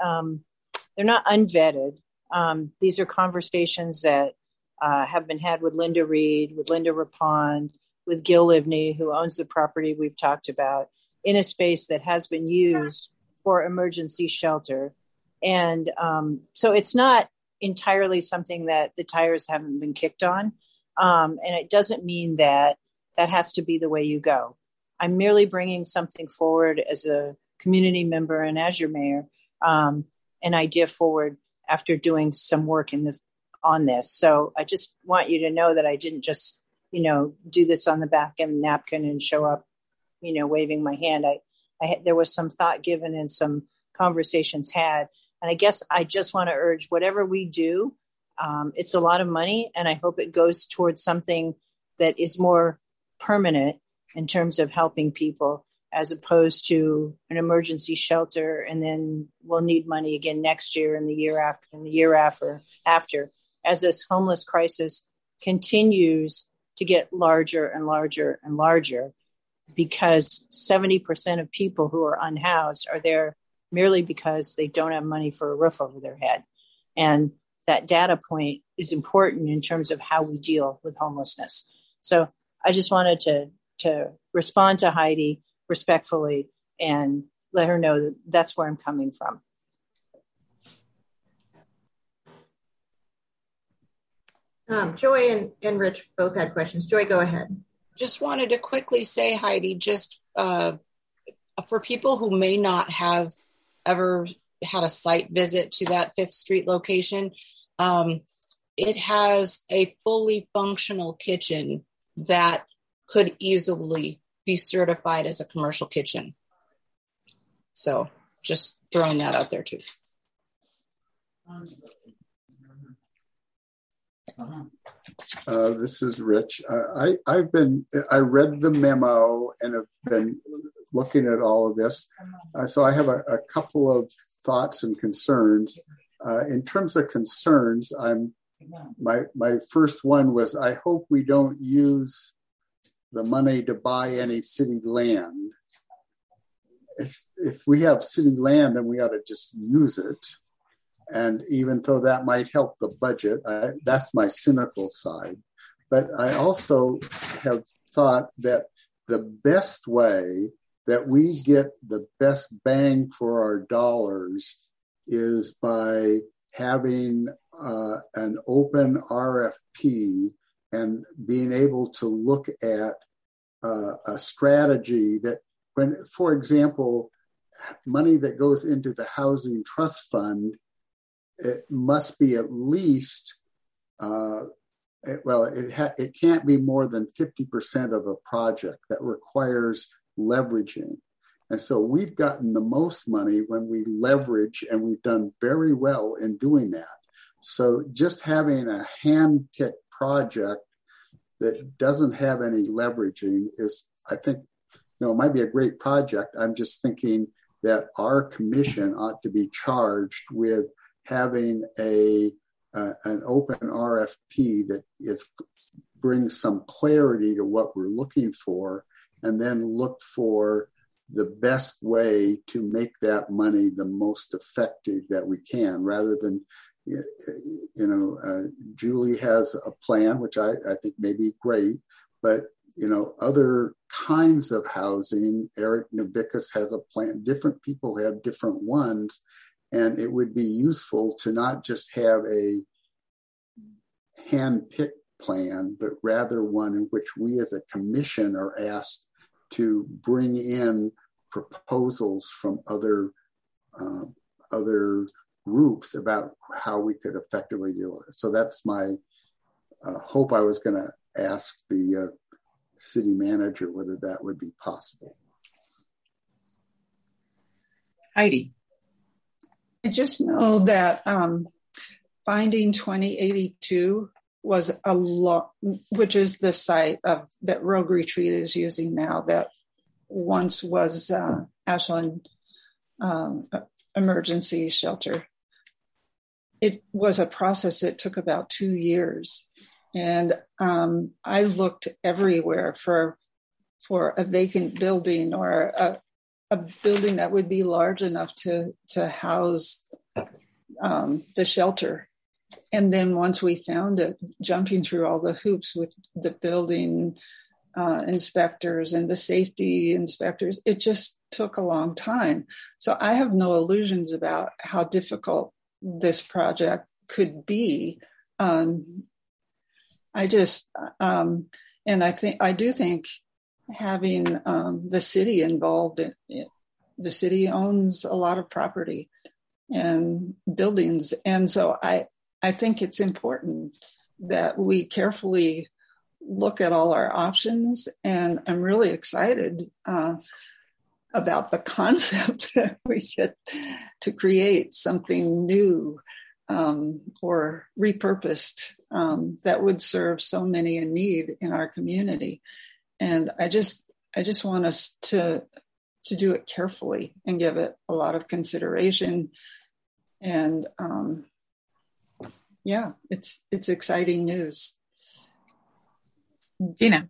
Speaker 5: unvetted. These are conversations that have been had with Linda Reed, with Linda Rapon, with Gil Livney, who owns the property we've talked about, in a space that has been used for emergency shelter. And so it's not entirely something that the tires haven't been kicked on. And it doesn't mean that has to be the way you go. I'm merely bringing something forward as a community member and as your mayor, an idea forward after doing some work on this. So I just want you to know that I didn't just, do this on the back end napkin and show up, waving my hand. There was some thought given and some conversations had. And I guess I just want to urge whatever we do, it's a lot of money, and I hope it goes towards something that is more permanent in terms of helping people, as opposed to an emergency shelter, and then we'll need money again next year and the year after and the year after, as this homeless crisis continues to get larger and larger and larger, because 70% of people who are unhoused are there merely because they don't have money for a roof over their head. And that data point is important in terms of how we deal with homelessness. So I just wanted to respond to Heidi respectfully and let her know that that's where I'm coming from.
Speaker 3: Joy and Rich both had questions. Joy, go ahead.
Speaker 8: Just wanted to quickly say, Heidi, just for people who may not have ever had a site visit to that 5th Street location, it has a fully functional kitchen that could easily be certified as a commercial kitchen. So just throwing that out there too.
Speaker 1: This is Rich. I read the memo and have been looking at all of this. So I have a couple of thoughts and concerns. In terms of concerns, my first one was, I hope we don't use the money to buy any city land. If we have city land, then we ought to just use it. And even though that might help the budget, that's my cynical side. But I also have thought that the best way that we get the best bang for our dollars is by having an open RFP and being able to look at a strategy that, when, for example, money that goes into the Housing Trust Fund, it must be at least, it can't be more than 50% of a project that requires leveraging. And so we've gotten the most money when we leverage, and we've done very well in doing that. So just having a hand-picked project that doesn't have any leveraging is, I think, it might be a great project. I'm just thinking that our commission ought to be charged with having an open RFP that brings some clarity to what we're looking for, and then look for the best way to make that money the most effective that we can, rather than Julie has a plan, which I think may be great, but other kinds of housing, Eric Navickas has a plan. Different people have different ones, and it would be useful to not just have a hand-picked plan, but rather one in which we as a commission are asked to bring in proposals from other groups about how we could effectively deal with it. So that's my hope. I was going to ask the city manager whether that would be possible.
Speaker 4: Heidi.
Speaker 6: I just know that finding 2082 was a lot, which is the site of that Rogue Retreat is using now, that once was Ashland emergency shelter. It was a process that took about 2 years. And I looked everywhere for a vacant building or a building that would be large enough to house the shelter. And then once we found it, jumping through all the hoops with the building inspectors and the safety inspectors, it just took a long time. So I have no illusions about how difficult this project could be. I do think having the city involved in it, the city owns a lot of property and buildings. And so I think it's important that we carefully look at all our options. And I'm really excited about the concept that we get to create something new or repurposed that would serve so many in need in our community. And I just want us to do it carefully and give it a lot of consideration. And it's exciting news.
Speaker 4: Gina.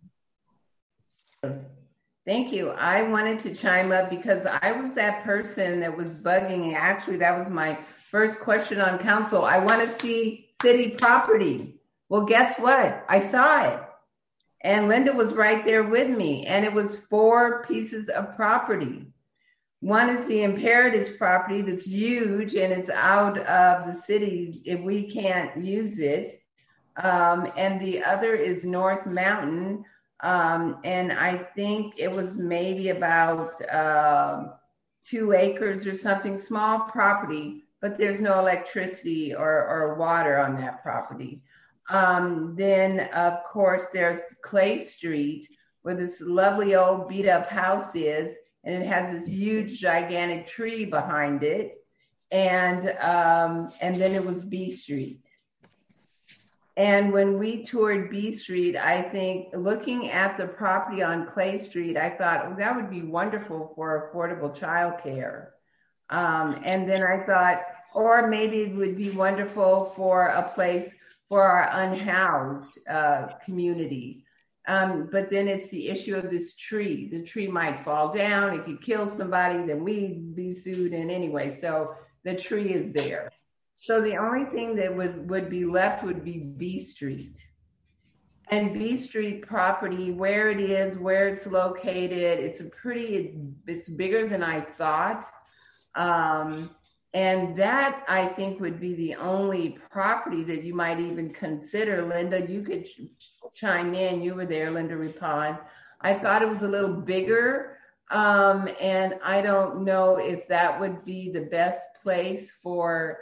Speaker 9: Thank you. I wanted to chime up because I was that person that was bugging. Actually, that was my first question on council. I want to see city property. Well, guess what? I saw it. And Linda was right there with me. And it was 4 pieces of property. One is the Imperatives property that's huge and it's out of the city if we can't use it. And the other is North Mountain. And I think it was maybe about 2 acres or something, small property, but there's no electricity or water on that property. Then, of course, there's Clay Street, where this lovely old beat up house is, and it has this huge, gigantic tree behind it. And then it was B Street. And when we toured B Street, I think looking at the property on Clay Street, I thought, oh, that would be wonderful for affordable childcare. And then I thought, or maybe it would be wonderful for a place for our unhoused community. But then it's the issue of this tree. The tree might fall down, it could kill somebody, then we'd be sued. And anyway, so the tree is there. So the only thing that would be left would be B Street. And B Street property, where it is, where it's located, it's bigger than I thought. And that, I think, would be the only property that you might even consider. Linda, you could chime in. You were there, Linda Rippon. I thought it was a little bigger. And I don't know if that would be the best place for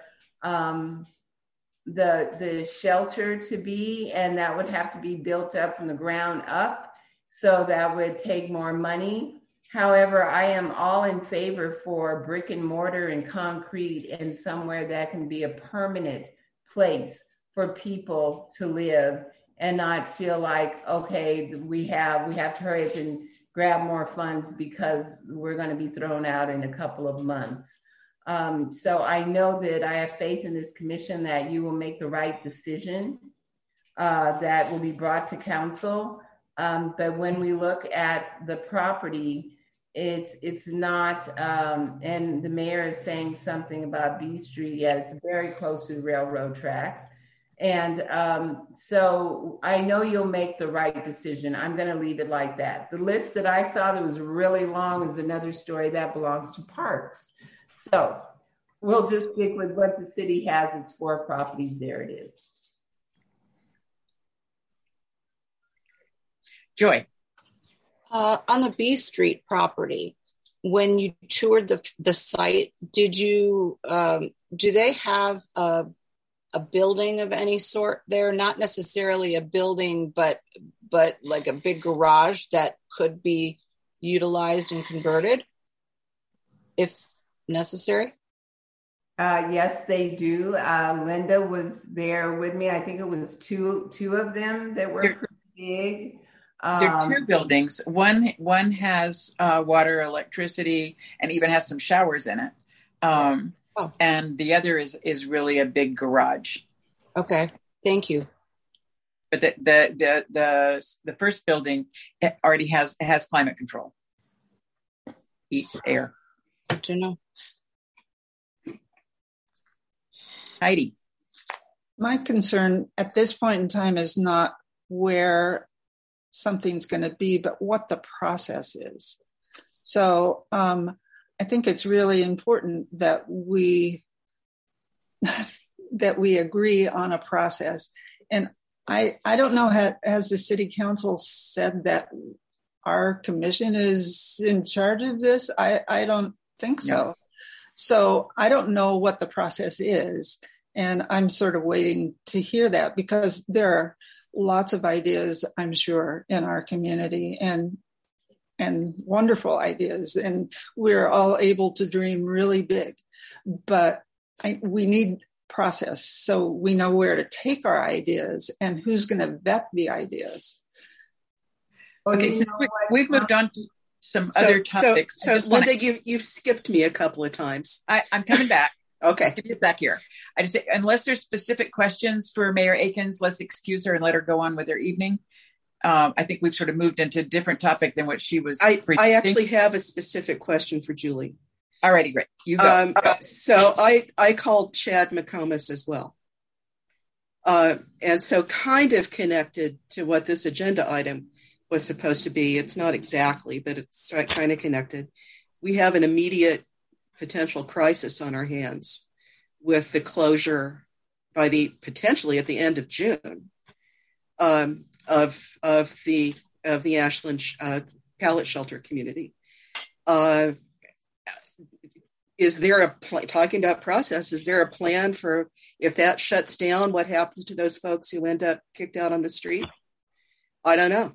Speaker 9: the shelter to be, and that would have to be built up from the ground up. So that would take more money. However, I am all in favor for brick and mortar and concrete and somewhere that can be a permanent place for people to live and not feel like, okay, we have to hurry up and grab more funds because we're going to be thrown out in a couple of months. So I know that I have faith in this commission that you will make the right decision that will be brought to council. But when we look at the property, It's not, and the mayor is saying something about B Street. Yeah, it's very close to the railroad tracks. And so I know you'll make the right decision. I'm going to leave it like that. The list that I saw that was really long is another story that belongs to Parks. So we'll just stick with what the city has. It's 4 properties. There it is.
Speaker 4: Joy.
Speaker 8: On the B Street property, when you toured the site, did you do they have a building of any sort there? Not necessarily a building, but like a big garage that could be utilized and converted if necessary?
Speaker 9: Yes, they do. Linda was there with me. I think it was two of them that were pretty big.
Speaker 4: There are 2 buildings. One has water, electricity, and even has some showers in it. And the other is really a big garage.
Speaker 8: Okay, thank you.
Speaker 4: But the first building already has climate control, heat, air.
Speaker 8: Good to know.
Speaker 4: Heidi.
Speaker 6: My concern at this point in time is not where something's going to be, but what the process is. So I think it's really important that we agree on a process. And I don't know, has the city council said that our commission is in charge of this? I don't think so. No. So I don't know what the process is. And I'm sort of waiting to hear that, because there are lots of ideas, I'm sure, in our community, and wonderful ideas. And we're all able to dream really big, but we need process so we know where to take our ideas and who's going to vet the ideas.
Speaker 4: Okay, so we've moved on to some other topics.
Speaker 2: So Linda, you've skipped me a couple of times.
Speaker 4: I'm coming back.
Speaker 2: Okay.
Speaker 4: I'll give you a sec here. I just say, unless there's specific questions for Mayor Akins, let's excuse her and let her go on with her evening. I think we've sort of moved into a different topic than what she was.
Speaker 2: I actually have a specific question for Julie.
Speaker 4: All righty, great. You go.
Speaker 2: So I called Chad McComas as well. And so kind of connected to what this agenda item was supposed to be. It's not exactly, but it's kind of connected. We have an immediate potential crisis on our hands with the closure potentially at the end of June of the Ashland pallet shelter community. Is there talking about process? Is there a plan for if that shuts down? What happens to those folks who end up kicked out on the street? I don't know.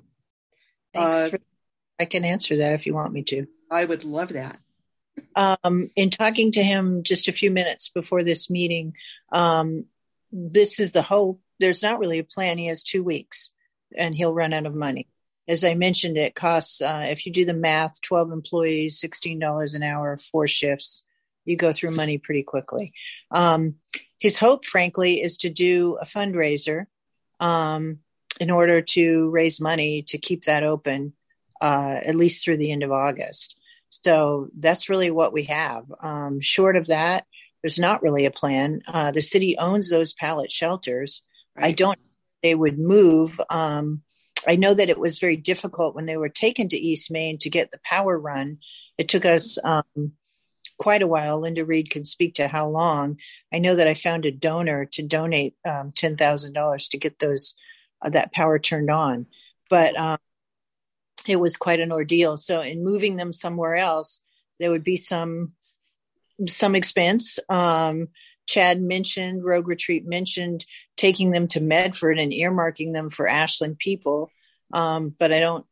Speaker 5: I can answer that if you want me to.
Speaker 2: I would love that.
Speaker 5: In talking to him just a few minutes before this meeting, this is the hope. There's not really a plan. He has 2 weeks and he'll run out of money. As I mentioned, it costs, if you do the math, 12 employees, $16 an hour, 4 shifts, you go through money pretty quickly. His hope, frankly, is to do a fundraiser in order to raise money to keep that open at least through the end of August. So that's really what we have. Short of that, there's not really a plan. The city owns those pallet shelters. Right. I don't know if they would move. I know that it was very difficult when they were taken to East Main to get the power run. It took us quite a while. Linda Reed can speak to how long. I know that I found a donor to donate $10,000 to get that power turned on. But it was quite an ordeal. So in moving them somewhere else, there would be some expense. Chad mentioned, Rogue Retreat mentioned taking them to Medford and earmarking them for Ashland people. But I don't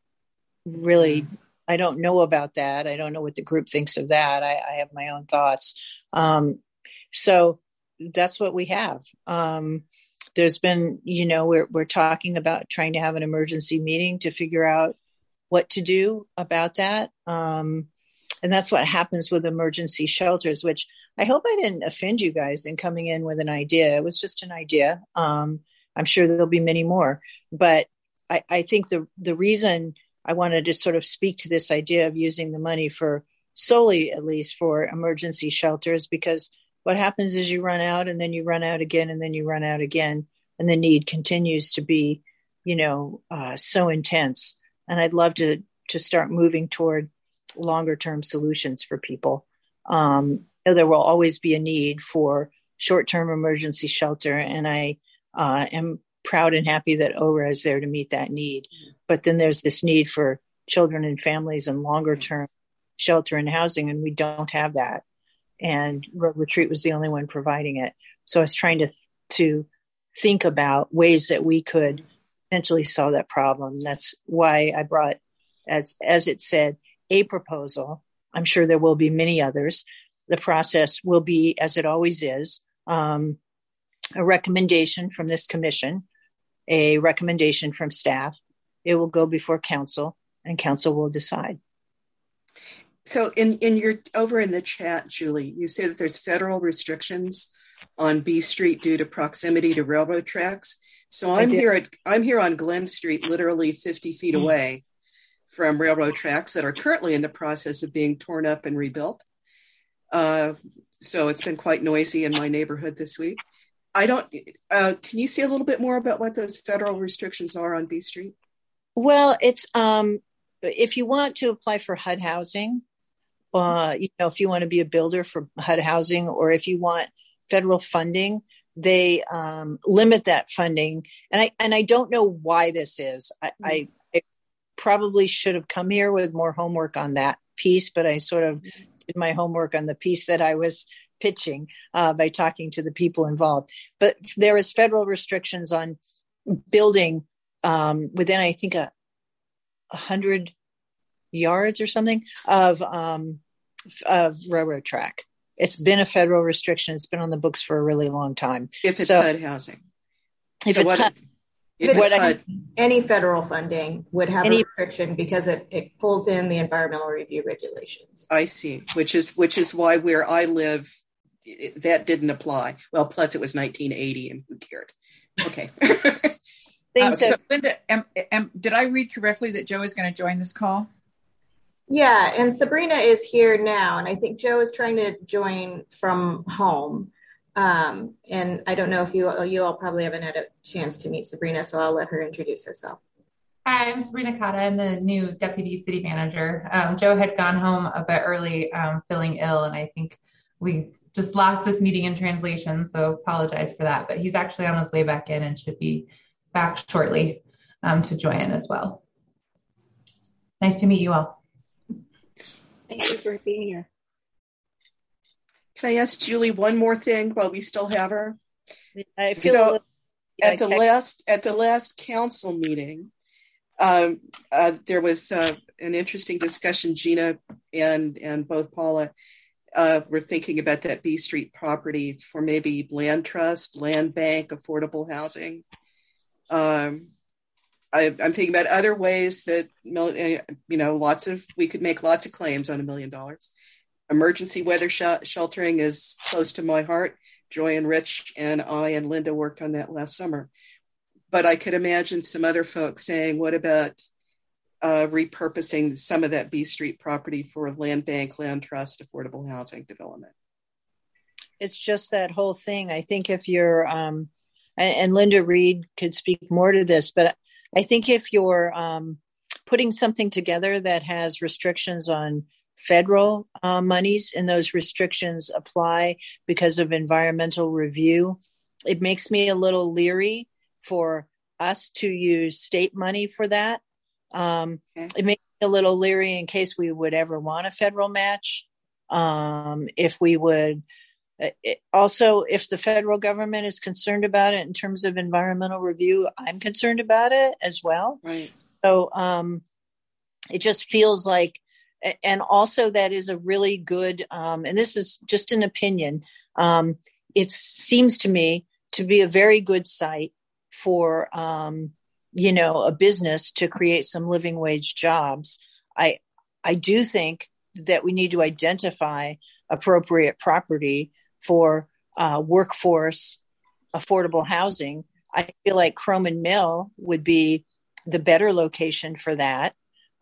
Speaker 5: know about that. I don't know what the group thinks of that. I have my own thoughts. So that's what we have. There's been, we're talking about trying to have an emergency meeting to figure out what to do about that. And that's what happens with emergency shelters, which I hope I didn't offend you guys in coming in with an idea. It was just an idea. I'm sure there'll be many more, but I think the reason I wanted to sort of speak to this idea of using the money for solely, at least, for emergency shelters, because what happens is you run out and then you run out again and then you run out again, and the need continues to be, so intense. And I'd love to start moving toward longer term solutions for people. There will always be a need for short-term emergency shelter, and I am proud and happy that ORA is there to meet that need. But then there's this need for children and families and longer-term shelter and housing, and we don't have that. And Road Retreat was the only one providing it. So I was trying to think about ways that we could potentially solve that problem. That's why I brought, as it said, a proposal. I'm sure there will be many others. The process will be, as it always is, a recommendation from this commission, a recommendation from staff. It will go before council, and council will decide.
Speaker 2: So in your over in the chat, Julie, you say that there's federal restrictions on B Street due to proximity to railroad tracks. So I'm here on Glen Street, literally 50 feet away from railroad tracks that are currently in the process of being torn up and rebuilt. So it's been quite noisy in my neighborhood this week. Can you say a little bit more about what those federal restrictions are on B Street?
Speaker 5: Well, it's, if you want to apply for HUD housing, if you want to be a builder for HUD housing, or if you want federal funding, they limit that funding. And I don't know why this is. I probably should have come here with more homework on that piece, but I sort of did my homework on the piece that I was pitching by talking to the people involved. But there is federal restrictions on building within, I think, 100 yards or something of railroad track. It's been a federal restriction. It's been on the books for a really long time.
Speaker 2: If it's HUD housing.
Speaker 3: Any federal funding would have a restriction because it pulls in the environmental review regulations.
Speaker 2: I see, which is why where I live, that didn't apply. Well, plus it was 1980, and who cared? Okay.
Speaker 4: So Linda, did I read correctly that Joe is going to join this call?
Speaker 3: Yeah, and Sabrina is here now, and I think Joe is trying to join from home. And I don't know if you all probably haven't had a chance to meet Sabrina, so I'll let her introduce herself.
Speaker 10: Hi, I'm Sabrina Cotta. I'm the new deputy city manager. Joe had gone home a bit early, feeling ill, and I think we just lost this meeting in translation, so apologize for that. But he's actually on his way back in and should be back shortly to join as well. Nice to meet you all.
Speaker 11: Thank you for being here.
Speaker 2: Can I ask Julie one more thing while we still have her?
Speaker 5: I feel
Speaker 2: at the last council meeting, there was an interesting discussion. Gina and both Paula were thinking about that B Street property for maybe land trust, land bank, affordable housing. I'm thinking about other ways that, we could make lots of claims on $1 million. Emergency weather sheltering is close to my heart. Joy and Rich and I and Linda worked on that last summer. But I could imagine some other folks saying, what about repurposing some of that B Street property for land bank, land trust, affordable housing development?
Speaker 5: It's just that whole thing. I think if you're, and Linda Reed could speak more to this, but I think if you're putting something together that has restrictions on federal monies, and those restrictions apply because of environmental review, it makes me a little leery for us to use state money for that. It makes me a little leery in case we would ever want a federal match. If we would also, if the federal government is concerned about it in terms of environmental review, I'm concerned about it as well.
Speaker 2: Right.
Speaker 5: So it just feels like, and also that is a really good, and this is just an opinion, it seems to me to be a very good site for, a business to create some living wage jobs. I do think that we need to identify appropriate property for workforce affordable housing. I feel like Croman Mill would be the better location for that.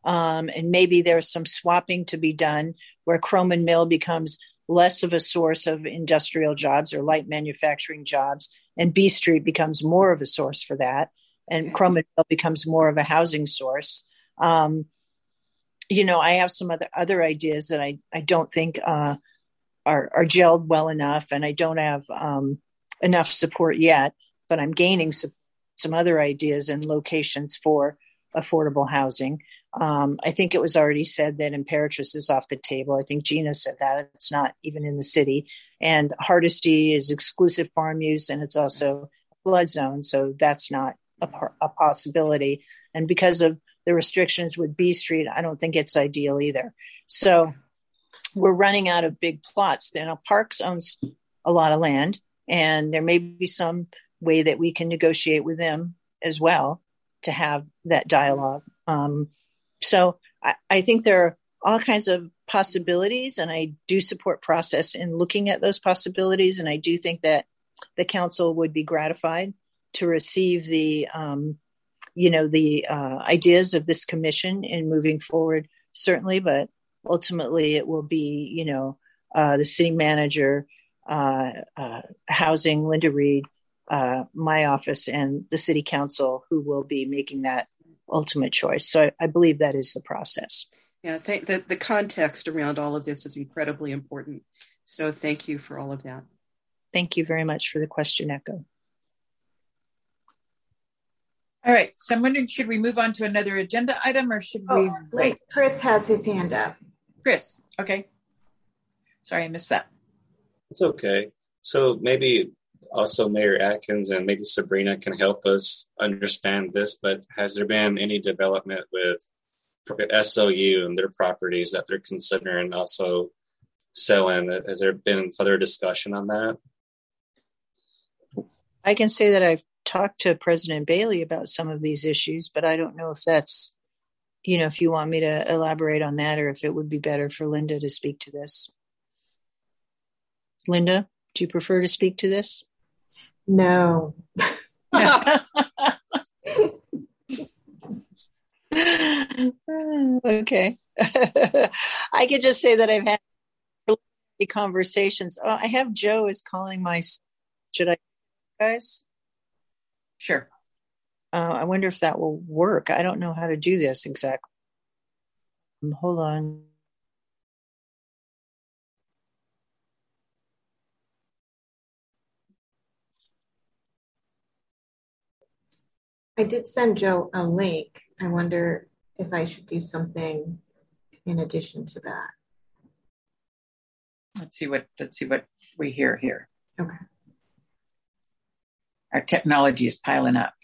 Speaker 5: And maybe there's some swapping to be done where Croman Mill becomes less of a source of industrial jobs or light manufacturing jobs, and B Street becomes more of a source for that, and Croman Mill becomes more of a housing source. I have some other ideas that I don't think are gelled well enough, and I don't have enough support yet, but I'm gaining some other ideas and locations for affordable housing. I think it was already said that Imperatrice is off the table. I think Gina said that. It's not even in the city. And Hardesty is exclusive farm use, and it's also a flood zone, so that's not a possibility. And because of the restrictions with B Street, I don't think it's ideal either. So we're running out of big plots. Now, Parks owns a lot of land, and there may be some way that we can negotiate with them as well to have that dialogue. So I think there are all kinds of possibilities, and I do support process in looking at those possibilities. And I do think that the council would be gratified to receive the ideas of this commission in moving forward, certainly, but ultimately it will be, the city manager, housing, Linda Reed, my office, and the city council who will be making that ultimate choice. So I believe that is the process.
Speaker 2: Yeah, I think that the context around all of this is incredibly important. So thank you for all of that.
Speaker 5: Thank you very much for the question, Echo.
Speaker 4: All right. So I'm wondering, should we move on to another agenda item, or should we wait?
Speaker 3: Chris has his hand up.
Speaker 4: Chris, okay. Sorry, I missed that.
Speaker 12: It's okay. So maybe also Mayor Atkins and maybe Sabrina can help us understand this, but has there been any development with SOU and their properties that they're considering also selling? Has there been further discussion on that?
Speaker 5: I can say that I've talked to President Bailey about some of these issues, but I don't know if that's, if you want me to elaborate on that, or if it would be better for Linda to speak to this. Linda, do you prefer to speak to this?
Speaker 3: No.
Speaker 5: Okay. I could just say that I've had conversations. I have Joe is calling my. Should I, guys?
Speaker 4: Sure.
Speaker 5: I wonder if that will work. I don't know how to do this exactly. Hold on.
Speaker 3: I did send Joe a link. I wonder if I should do something in addition to that.
Speaker 4: Let's see what we hear here.
Speaker 3: Okay.
Speaker 4: Our technology is piling up.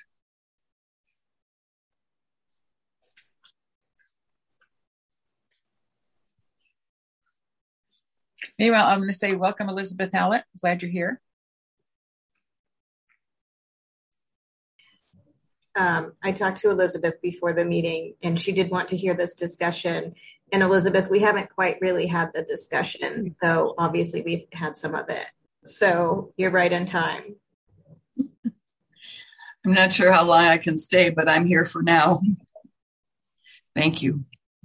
Speaker 4: Meanwhile, I'm going to say welcome, Elizabeth Hallett. Glad you're here.
Speaker 3: I talked to Elizabeth before the meeting, and she did want to hear this discussion. And Elizabeth, we haven't quite really had the discussion, though obviously we've had some of it. So you're right in time.
Speaker 13: I'm not sure how long I can stay, but I'm here for now. Thank you.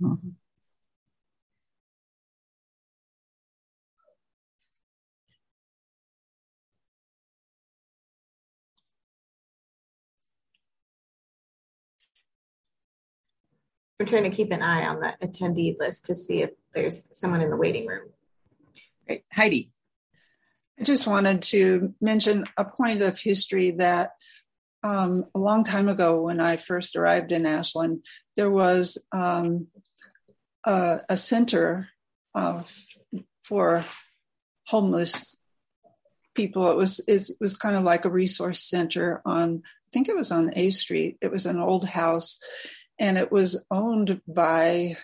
Speaker 3: We're trying to keep an eye on the attendee list to see if there's someone in the waiting room.
Speaker 4: Great. Heidi.
Speaker 6: I just wanted to mention a point of history that a long time ago when I first arrived in Ashland, there was a center for homeless people. It was kind of like a resource center I think it was on A Street. It was an old house. And it was owned by,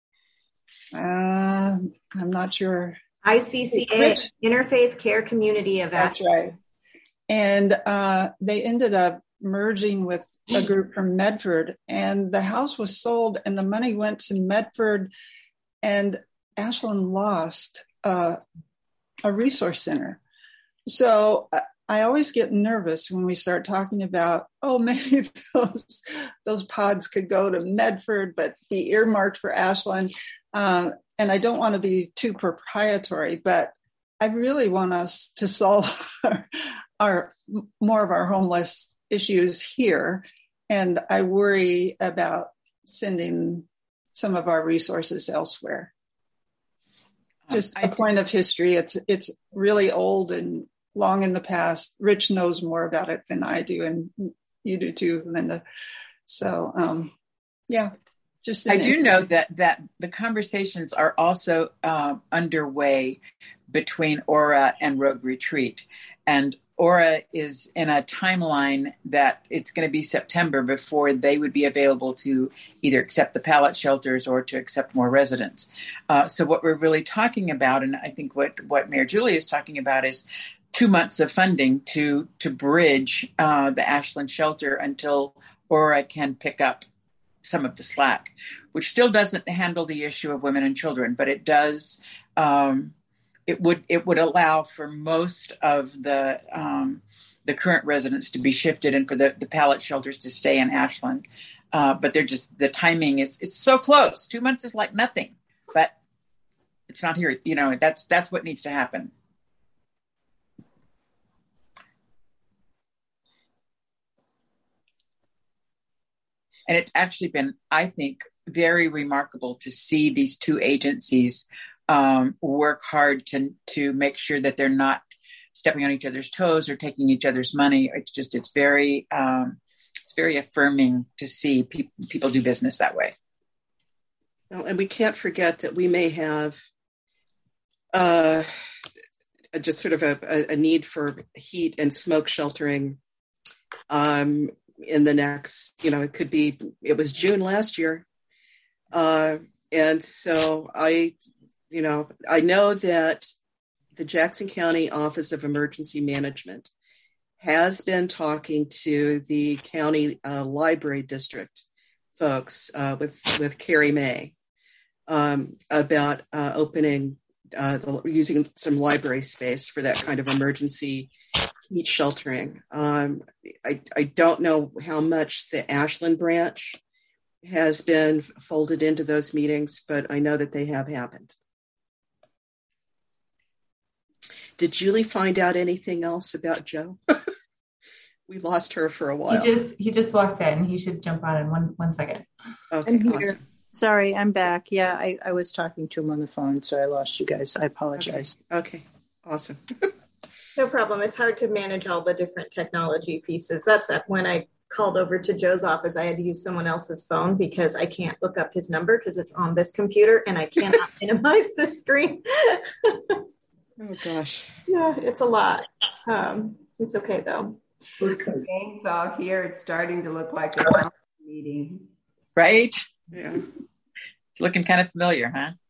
Speaker 6: I'm not sure.
Speaker 3: ICCA, Interfaith Care Community of Ashland.
Speaker 6: That's right. And they ended up merging with a group from Medford, and the house was sold and the money went to Medford, and Ashland lost a resource center. So I always get nervous when we start talking about, oh, maybe those pods could go to Medford, but be earmarked for Ashland. And I don't want to be too proprietary, but I really want us to solve our more of our homeless issues here. And I worry about sending some of our resources elsewhere. Just a point of history. It's really old and long in the past. Rich knows more about it than I do, and you do too, Linda. So, just
Speaker 4: I do know that the conversations are also underway between Aura and Rogue Retreat, and Aura is in a timeline that it's going to be September before they would be available to either accept the pallet shelters or to accept more residents. So what we're really talking about, and I think what Mayor Julie is talking about, is 2 months of funding to bridge the Ashland shelter until Aura can pick up some of the slack, which still doesn't handle the issue of women and children, but it does. It would allow for most of the current residents to be shifted and for the pallet shelters to stay in Ashland. But they're just, the timing it's so close. 2 months is like nothing, but it's not here. You know, that's what needs to happen. And it's actually been, I think, very remarkable to see these two agencies work hard to make sure that they're not stepping on each other's toes or taking each other's money. It's very affirming to see people do business that way.
Speaker 2: Well, and we can't forget that we may have just sort of a need for heat and smoke sheltering in the next, it was June last year. And so I know that the Jackson County Office of Emergency Management has been talking to the county library district folks with Carrie May about opening, using some library space for that kind of emergency heat sheltering. I don't know how much the Ashland branch has been folded into those meetings, but I know that they have happened. Did Julie find out anything else about Joe? We lost her for a while.
Speaker 10: He just walked in. He should jump on in one second.
Speaker 5: Okay, awesome. Sorry, I'm back. Yeah, I was talking to him on the phone, so I lost you guys. I apologize.
Speaker 2: Okay. Awesome.
Speaker 3: No problem. It's hard to manage all the different technology pieces. That's when I called over to Joe's office, I had to use someone else's phone because I can't look up his number because it's on this computer and I cannot minimize the screen.
Speaker 2: Oh gosh.
Speaker 3: Yeah, it's a lot. It's okay though.
Speaker 9: Gang's all here. It's starting to look like a meeting.
Speaker 4: Right?
Speaker 2: Yeah.
Speaker 4: It's looking kind of familiar,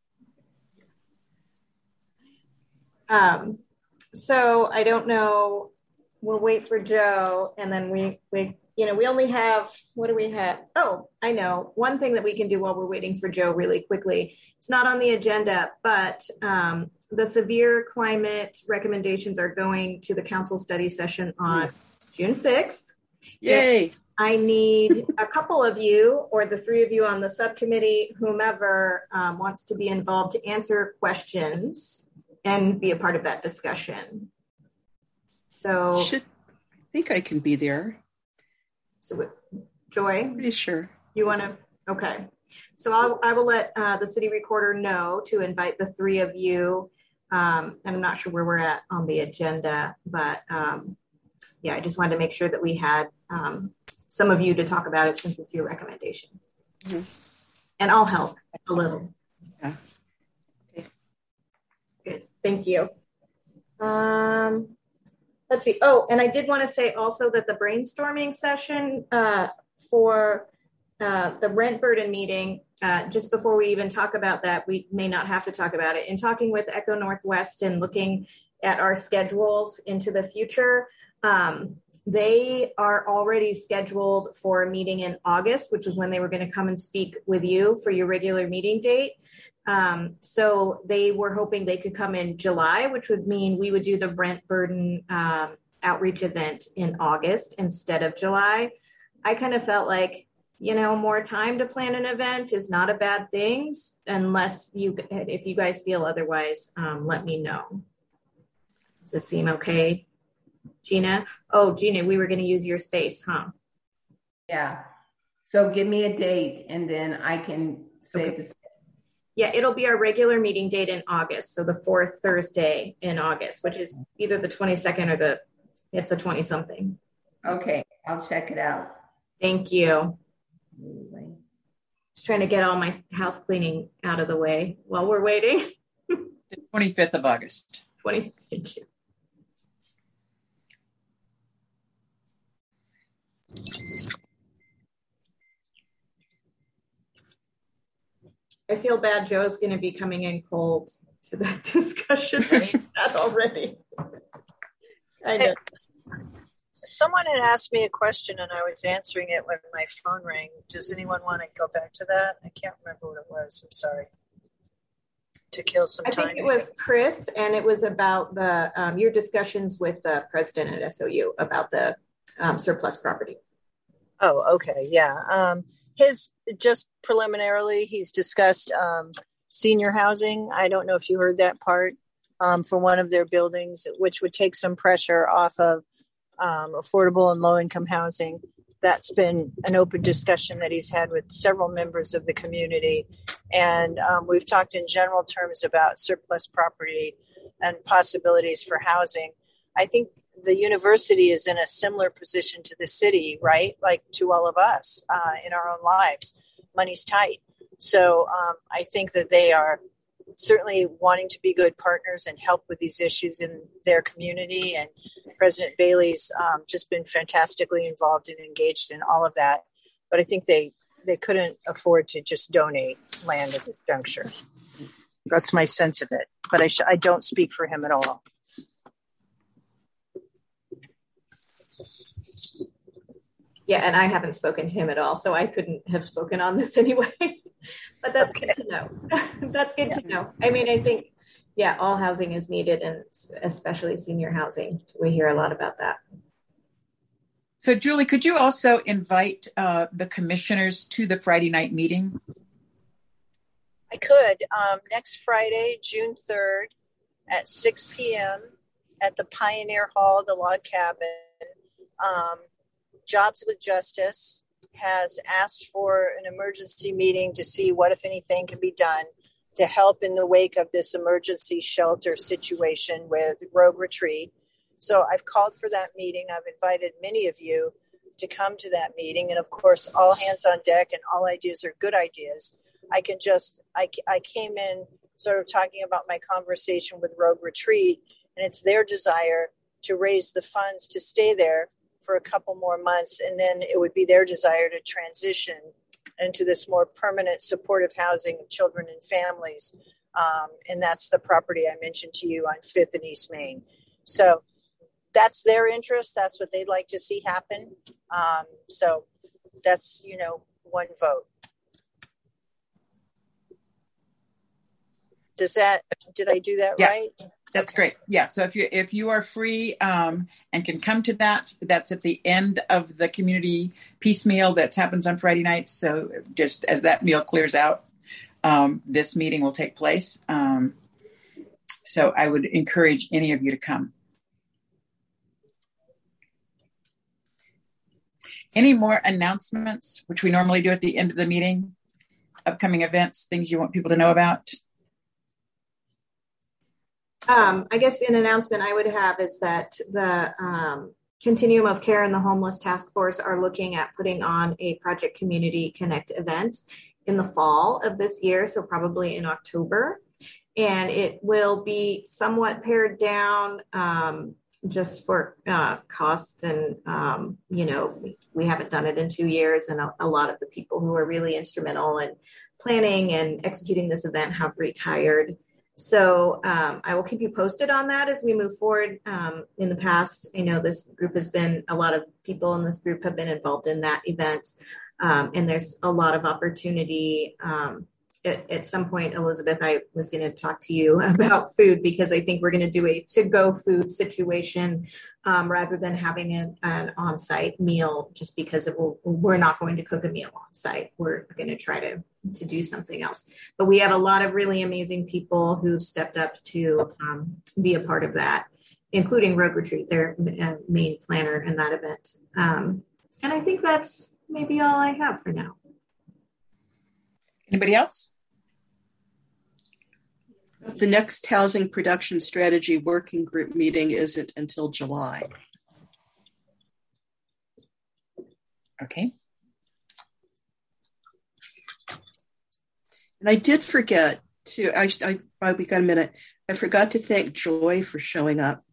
Speaker 3: huh? So I don't know. We'll wait for Joe, and then we only have, what do we have? Oh, I know. One thing that we can do while we're waiting for Joe really quickly, it's not on the agenda, but the severe climate recommendations are going to the council study session on June 6th.
Speaker 2: Yay.
Speaker 3: I need a couple of you or the three of you on the subcommittee, whomever wants to be involved, to answer questions and be a part of that discussion. So
Speaker 2: I think I can be there.
Speaker 3: So Joy?
Speaker 2: Pretty sure.
Speaker 3: You want to? Okay. So I will let the city recorder know to invite the three of you. And I'm not sure where we're at on the agenda, but I just wanted to make sure that we had some of you to talk about it since it's your recommendation. Mm-hmm. And I'll help a little.
Speaker 2: Yeah. Okay.
Speaker 3: Good. Thank you. Let's see. Oh, and I did want to say also that the brainstorming session for the rent burden meeting, just before we even talk about that, we may not have to talk about it. In talking with Echo Northwest and looking at our schedules into the future, they are already scheduled for a meeting in August, which is when they were going to come and speak with you for your regular meeting date. So they were hoping they could come in July, which would mean we would do the rent burden outreach event in August instead of July. I kind of felt like, more time to plan an event is not a bad thing, if you guys feel otherwise, let me know. Does this seem okay, Gina? Oh, Gina, we were going to use your space, huh?
Speaker 9: Yeah. So give me a date and then I can say the space.
Speaker 3: Yeah, it'll be our regular meeting date in August. So the 4th Thursday in August, which is either the 22nd or it's a 20-something.
Speaker 9: Okay, I'll check it out.
Speaker 3: Thank you. Just trying to get all my house cleaning out of the way while we're waiting.
Speaker 4: The 25th of August.
Speaker 3: Thank you. I feel bad Joe's going to be coming in cold to this discussion that already. Kind of.
Speaker 5: Someone had asked me a question and I was answering it when my phone rang. Does anyone want to go back to that? I can't remember what it was. I'm sorry. To kill some time.
Speaker 3: I think it was Chris, and it was about the your discussions with the president at SOU about the surplus property.
Speaker 5: Oh, okay. Yeah. His just preliminarily, he's discussed senior housing. I don't know if you heard that part for one of their buildings, which would take some pressure off of affordable and low income housing. That's been an open discussion that he's had with several members of the community. And we've talked in general terms about surplus property and possibilities for housing. I think the university is in a similar position to the city, right? Like to all of us in our own lives. Money's tight. So I think that they are certainly wanting to be good partners and help with these issues in their community. And President Bailey's just been fantastically involved and engaged in all of that. But I think they couldn't afford to just donate land at this juncture. That's my sense of it. But I don't speak for him at all.
Speaker 3: Yeah, and I haven't spoken to him at all, so I couldn't have spoken on this anyway. But that's good to know. That's good to know. I mean, I think, all housing is needed, and especially senior housing. We hear a lot about that.
Speaker 4: So, Julie, could you also invite the commissioners to the Friday night meeting?
Speaker 5: I could. Next Friday, June 3rd at 6 p.m. at the Pioneer Hall, the Log Cabin. Jobs with Justice has asked for an emergency meeting to see what, if anything, can be done to help in the wake of this emergency shelter situation with Rogue Retreat. So I've called for that meeting. I've invited many of you to come to that meeting. And of course, all hands on deck, and all ideas are good ideas. I came in sort of talking about my conversation with Rogue Retreat, and it's their desire to raise the funds to stay there for a couple more months, and then it would be their desire to transition into this more permanent supportive housing of children and families. And that's the property I mentioned to you on 5th and East Main. So that's their interest. That's what they'd like to see happen. So that's, one vote. Did I do that right?
Speaker 4: That's great. Yeah. So if you are free and can come to that, that's at the end of the community peace meal that happens on Friday nights. So just as that meal clears out, this meeting will take place. So I would encourage any of you to come. Any more announcements, which we normally do at the end of the meeting? Upcoming events, things you want people to know about?
Speaker 3: I guess an announcement I would have is that the Continuum of Care and the Homeless Task Force are looking at putting on a Project Community Connect event in the fall of this year, so probably in October. And it will be somewhat pared down just for cost. And, we haven't done it in 2 years. And a lot of the people who are really instrumental in planning and executing this event have retired. So I will keep you posted on that as we move forward. In the past, I know this group a lot of people in this group have been involved in that event. And there's a lot of opportunity at some point, Elizabeth, I was going to talk to you about food, because I think we're going to do a to-go food situation rather than having an on-site meal, just because we're not going to cook a meal on-site. We're going to try to do something else. But we have a lot of really amazing people who've stepped up to be a part of that, including Road Retreat, their main planner in that event. And I think that's maybe all I have for now.
Speaker 4: Anybody else?
Speaker 2: The next housing production strategy working group meeting isn't until July.
Speaker 4: Okay.
Speaker 2: And I did forget to, we got a minute. I forgot to thank Joy for showing up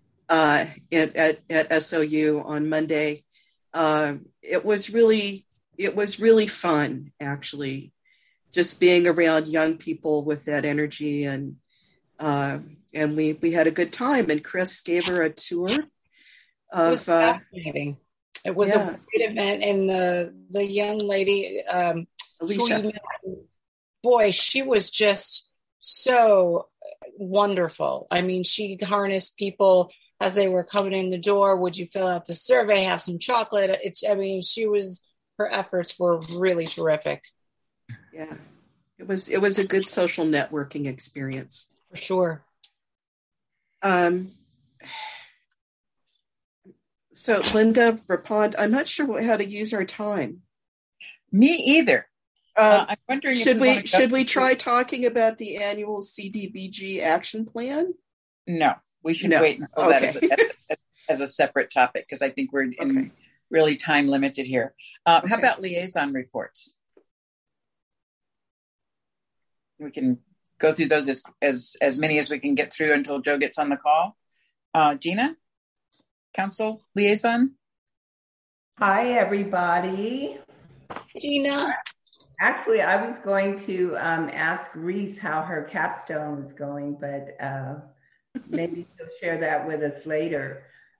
Speaker 2: at SOU on Monday. It was really fun, actually, just being around young people with that energy, and we had a good time. And Chris gave her a tour.
Speaker 8: It was fascinating. It was a great event, and the young lady,
Speaker 2: Alicia,
Speaker 8: boy, she was just so wonderful. I mean, she harnessed people as they were coming in the door. Would you fill out the survey? Have some chocolate? Her efforts were really terrific.
Speaker 2: Yeah, it was a good social networking experience.
Speaker 8: For sure.
Speaker 2: So Linda Rapond, I'm not sure how to use our time.
Speaker 4: Me either. I'm wondering,
Speaker 2: should we try talking about the annual CDBG action plan?
Speaker 4: No, we should wait until that as a separate topic, because I think we're in really time limited here. How about liaison reports? We can go through those as many as we can get through until Joe gets on the call. Gina, council liaison.
Speaker 9: Hi, everybody.
Speaker 8: Gina.
Speaker 9: Actually, I was going to ask Reese how her capstone was going, but maybe she'll share that with us later.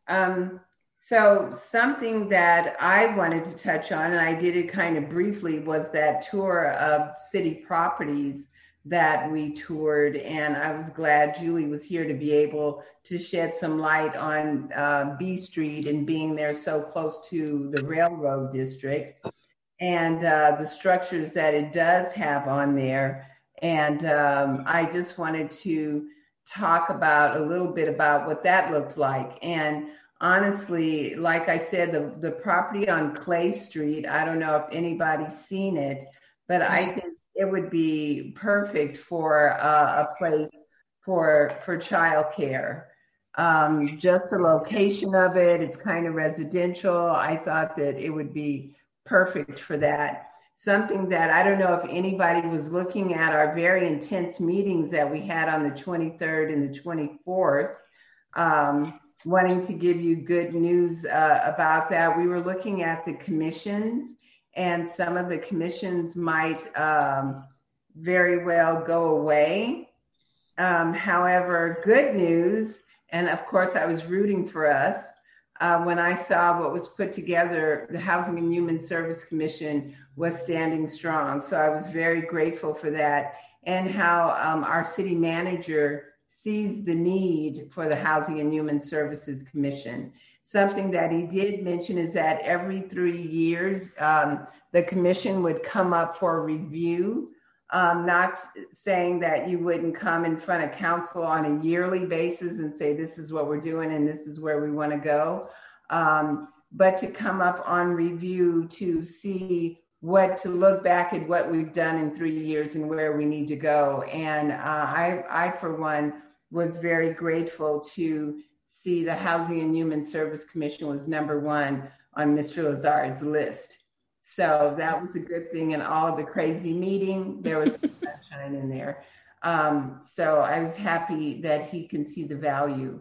Speaker 9: So something that I wanted to touch on, and I did it kind of briefly, was that tour of city properties that we toured. And I was glad Julie was here to be able to shed some light on B Street and being there so close to the railroad district, and the structures that it does have on there. And I just wanted to talk about a little bit about what that looked like. And honestly, like I said, the property on Clay Street, I don't know if anybody's seen it, but I think it would be perfect for a place for childcare. Just the location of it, it's kind of residential. I thought that it would be perfect for that. Something that I don't know if anybody was looking at our very intense meetings that we had on the 23rd and the 24th, wanting to give you good news about that. We were looking at the commissions, and some of the commissions might very well go away. However, good news, and of course I was rooting for us, when I saw what was put together, the Housing and Human Service Commission was standing strong. So I was very grateful for that, and how our city manager sees the need for the Housing and Human Services Commission. Something that he did mention is that every 3 years, the commission would come up for review, not saying that you wouldn't come in front of council on a yearly basis and say, this is what we're doing and this is where we want to go, but to come up on review to see to look back at what we've done in 3 years and where we need to go. And I, for one, was very grateful to see the Housing and Human Service Commission was #1 on Mr. Lazard's list. So that was a good thing. In all of the crazy meeting, there was some sunshine in there. So I was happy that he can see the value.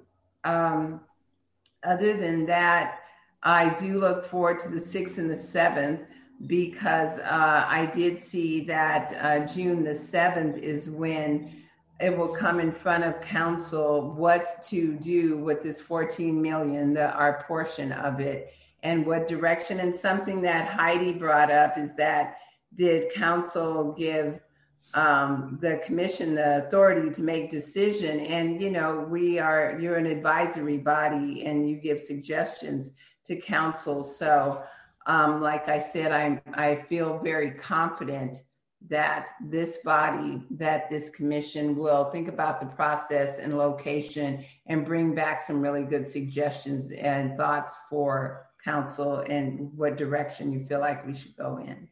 Speaker 9: Other than that, I do look forward to the 6th and the 7th, because I did see that June the 7th is when it will come in front of council what to do with this $14 million, our portion of it, and what direction. And something that Heidi brought up is that, did council give the commission the authority to make decision. And, you're an advisory body and you give suggestions to council. So like I said, I feel very confident that this body, that this commission will think about the process and location and bring back some really good suggestions and thoughts for council and what direction you feel like we should go in.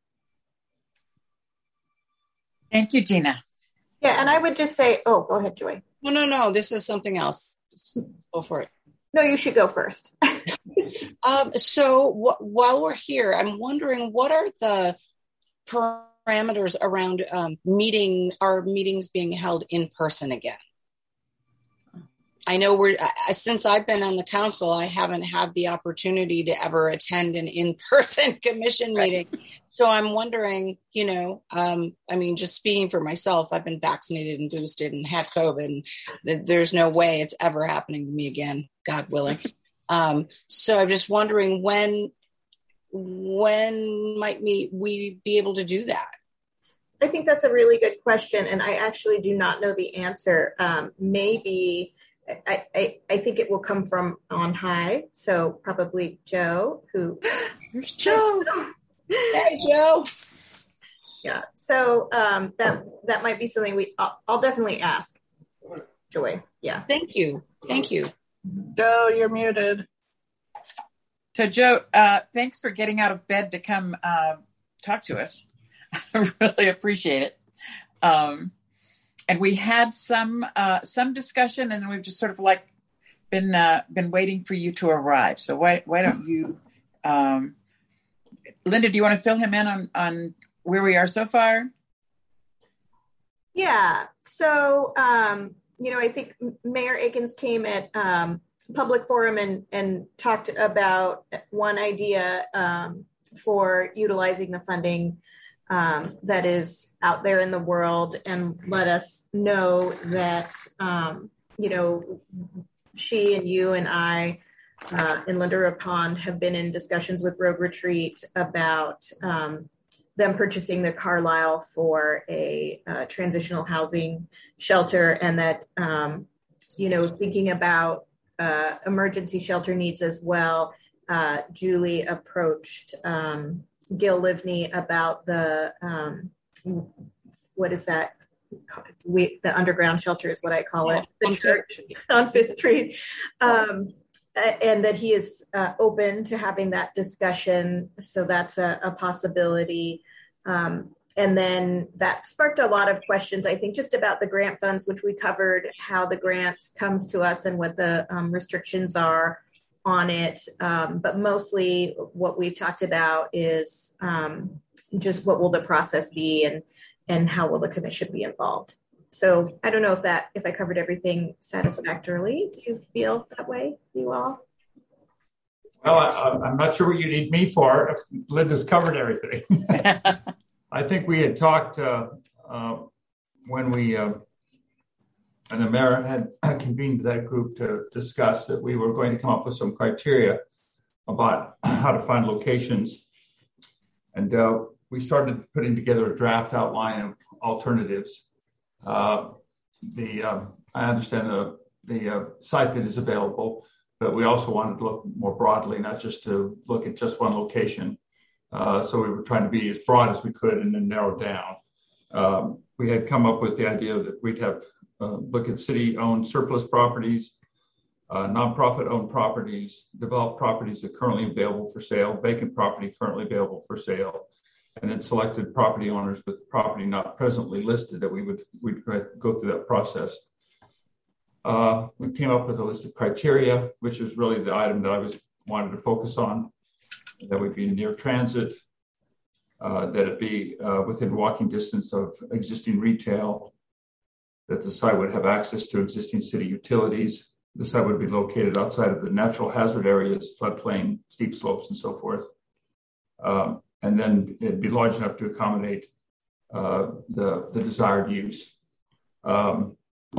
Speaker 4: Thank you, Gina.
Speaker 3: Yeah, and I would just say, go ahead, Joy.
Speaker 8: No, this is something else. Go for it.
Speaker 3: No, you should go first.
Speaker 8: So while we're here, I'm wondering, what are the parameters around our meetings being held in person again? I know since I've been on the council, I haven't had the opportunity to ever attend an in-person commission meeting. So I'm wondering, just speaking for myself, I've been vaccinated and boosted and had COVID, and there's no way it's ever happening to me again, God willing. So I'm just wondering when might we be able to do that?
Speaker 3: I think that's a really good question, and I actually do not know the answer. Maybe I think it will come from on high. So probably Joe,
Speaker 8: Here's Joe. Hey, Joe.
Speaker 3: Yeah. So that might be something I'll definitely ask Joy. Yeah.
Speaker 8: Thank you.
Speaker 7: Joe, you're muted.
Speaker 4: So Joe, thanks for getting out of bed to come talk to us. I really appreciate it. And we had some discussion, and we've just sort of like been waiting for you to arrive. So why don't you, Linda? Do you want to fill him in on where we are so far?
Speaker 3: Yeah. So I think Mayor Akins came at public forum and talked about one idea for utilizing the funding that is out there in the world, and let us know that, she and you and I and Linda Rapond have been in discussions with Rogue Retreat about them purchasing the Carlisle for a transitional housing shelter, and that, thinking about emergency shelter needs as well. Julie approached Gil Livney about the what is that? The underground shelter is what I call it. The church on Fifth Street, and that he is open to having that discussion. So that's a possibility. And then that sparked a lot of questions, I think, just about the grant funds, which we covered, how the grant comes to us and what the restrictions are on it. But mostly what we've talked about is just what will the process be and how will the commission be involved. So I don't know if I covered everything satisfactorily. Do you feel that way, you all?
Speaker 14: Well, I'm not sure what you need me for if Linda's covered everything. I think we had talked when we and the mayor had convened that group to discuss that we were going to come up with some criteria about how to find locations. And we started putting together a draft outline of alternatives. I understand the site that is available, but we also wanted to look more broadly, not just to look at just one location. So we were trying to be as broad as we could and then narrow down. We had come up with the idea that we'd have look at city-owned surplus properties, nonprofit-owned properties, developed properties that are currently available for sale, vacant property currently available for sale, and then selected property owners with property not presently listed that we'd go through that process. We came up with a list of criteria, which is really the item that I wanted to focus on. That would be near transit, that it be within walking distance of existing retail, that the site would have access to existing city utilities. The site would be located outside of the natural hazard areas, floodplain, steep slopes, and so forth. And then it'd be large enough to accommodate the desired use. And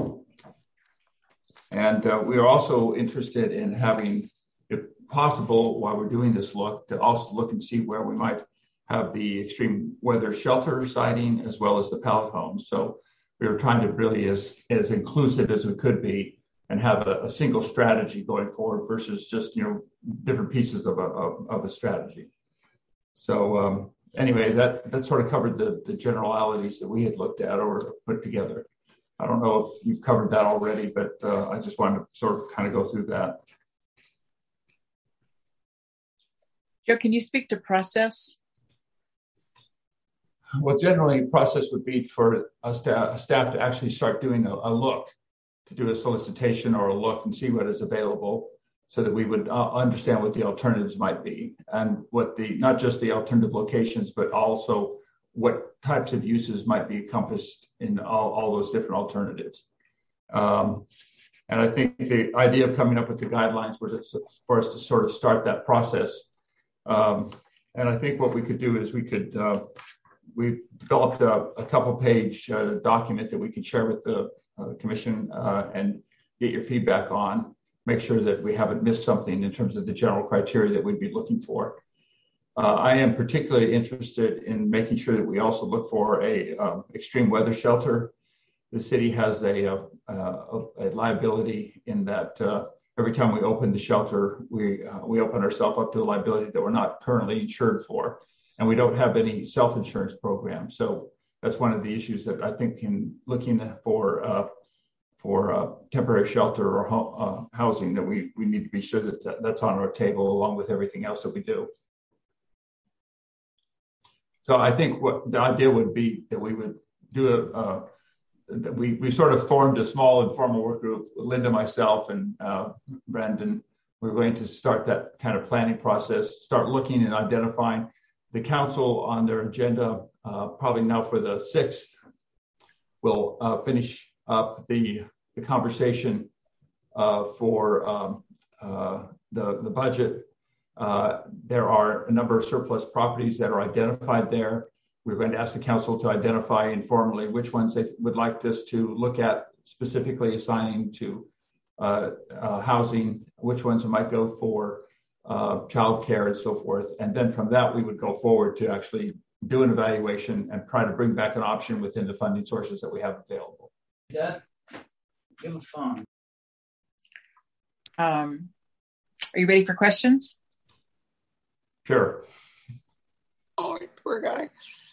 Speaker 14: we are also interested in having, if possible, while we're doing this look, to also look and see where we might have the extreme weather shelter siding as well as the pallet homes. So we were trying to really as inclusive as we could be and have a single strategy going forward versus just, different pieces of a strategy. So anyway, that sort of covered the generalities that we had looked at or put together. I don't know if you've covered that already, but I just wanted to sort of kind of go through that.
Speaker 4: Joe, can you speak to process?
Speaker 14: Well, generally, process would be for us staff to actually start doing a look, to do a solicitation or a look and see what is available, so that we would understand what the alternatives might be and what not just the alternative locations, but also what types of uses might be encompassed in all those different alternatives. And I think the idea of coming up with the guidelines was for us to sort of start that process. And I think what we could do is we developed a couple-page document that we could share with the commission and get your feedback on, make sure that we haven't missed something in terms of the general criteria that we'd be looking for. I am particularly interested in making sure that we also look for a extreme weather shelter. The city has a liability in that every time we open the shelter, we open ourselves up to a liability that we're not currently insured for, and we don't have any self-insurance program. So that's one of the issues that I think in looking for temporary shelter or housing, that we need to be sure that that's on our table along with everything else that we do. So I think what the idea would be that we would do we sort of formed a small informal work group, Linda, myself, and Brandon. We're going to start that kind of planning process, start looking and identifying. The council on their agenda, probably now for the 6th, will finish up the conversation for the budget. There are a number of surplus properties that are identified there. We're going to ask the council to identify informally which ones they would like us to look at, specifically assigning to housing, which ones might go for childcare and so forth. And then from that, we would go forward to actually do an evaluation and try to bring back an option within the funding sources that we have available.
Speaker 4: Yeah, give them fun. Are you ready for questions?
Speaker 14: Sure.
Speaker 13: Oh, poor guy.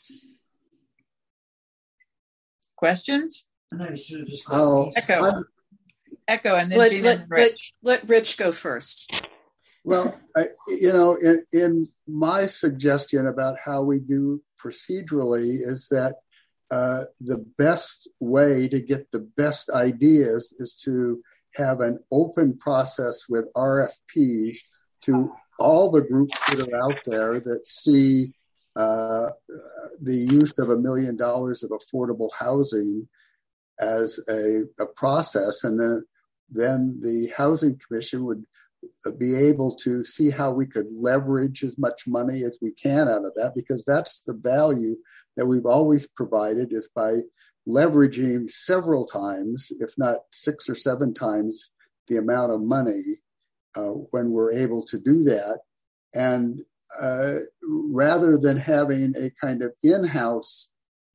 Speaker 4: Questions?
Speaker 2: Echo,
Speaker 4: and then Gina and Rich.
Speaker 2: Let Rich go first.
Speaker 1: Well, in my suggestion about how we do procedurally is that the best way to get the best ideas is to have an open process with RFPs to all the groups that are out there that see the use of $1 million of affordable housing as a process, and then the Housing Commission would be able to see how we could leverage as much money as we can out of that, because that's the value that we've always provided, is by leveraging several times, if not 6 or 7 times the amount of money when we're able to do that. And rather than having a kind of in-house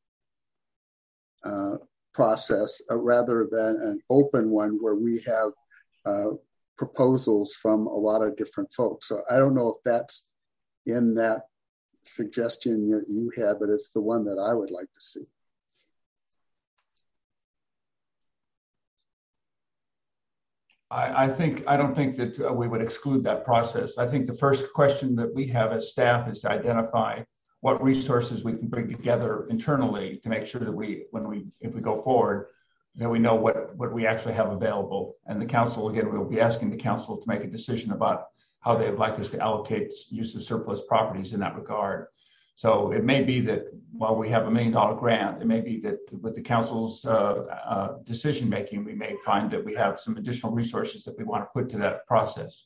Speaker 1: process, rather than an open one where we have proposals from a lot of different folks. So I don't know if that's in that suggestion that you had, but it's the one that I would like to see.
Speaker 14: I don't think that we would exclude that process. I think the first question that we have as staff is to identify what resources we can bring together internally to make sure that if we go forward, that we know what we actually have available. And the council, again, we'll be asking the council to make a decision about how they would like us to allocate use of surplus properties in that regard. So it may be that while we have $1 million grant, it may be that with the council's decision-making, we may find that we have some additional resources that we want to put to that process.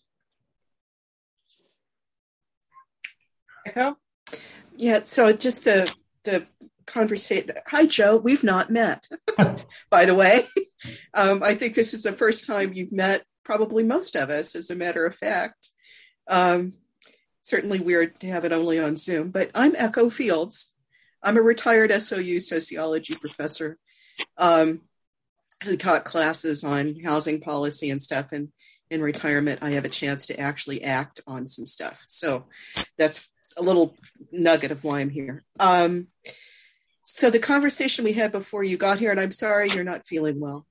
Speaker 2: Echo? Yeah, so just the conversation. Hi, Joe. We've not met, by the way. I think this is the first time you've met probably most of us, as a matter of fact. certainly weird to have it only on Zoom, but I'm Echo Fields. I'm a retired SOU sociology professor who taught classes on housing policy and stuff. And in retirement, I have a chance to actually act on some stuff. So that's a little nugget of why I'm here. So the conversation we had before you got here, and I'm sorry you're not feeling well,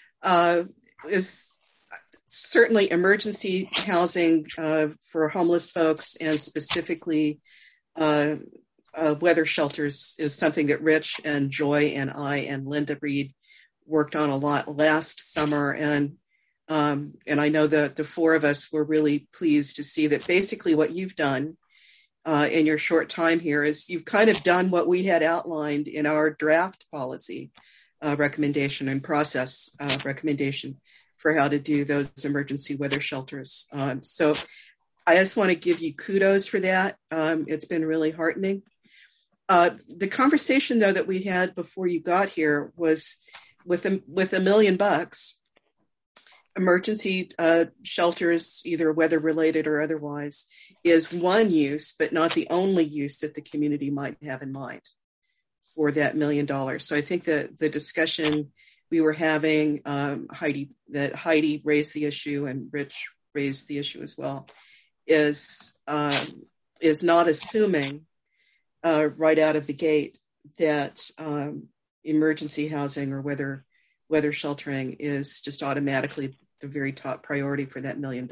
Speaker 2: is certainly emergency housing for homeless folks, and specifically weather shelters is something that Rich and Joy and I and Linda Reed worked on a lot last summer. And I know that the four of us were really pleased to see that basically what you've done in your short time here is you've kind of done what we had outlined in our draft policy recommendation and process recommendation for how to do those emergency weather shelters. So I just want to give you kudos for that. It's been really heartening. The conversation, though, that we had before you got here was with $1 million, emergency shelters, either weather related or otherwise, is one use, but not the only use that the community might have in mind for that $1 million. So I think that the discussion we were having, Heidi raised the issue and Rich raised the issue as well, is not assuming right out of the gate that emergency housing or weather sheltering is just automatically the very top priority for that $1 million.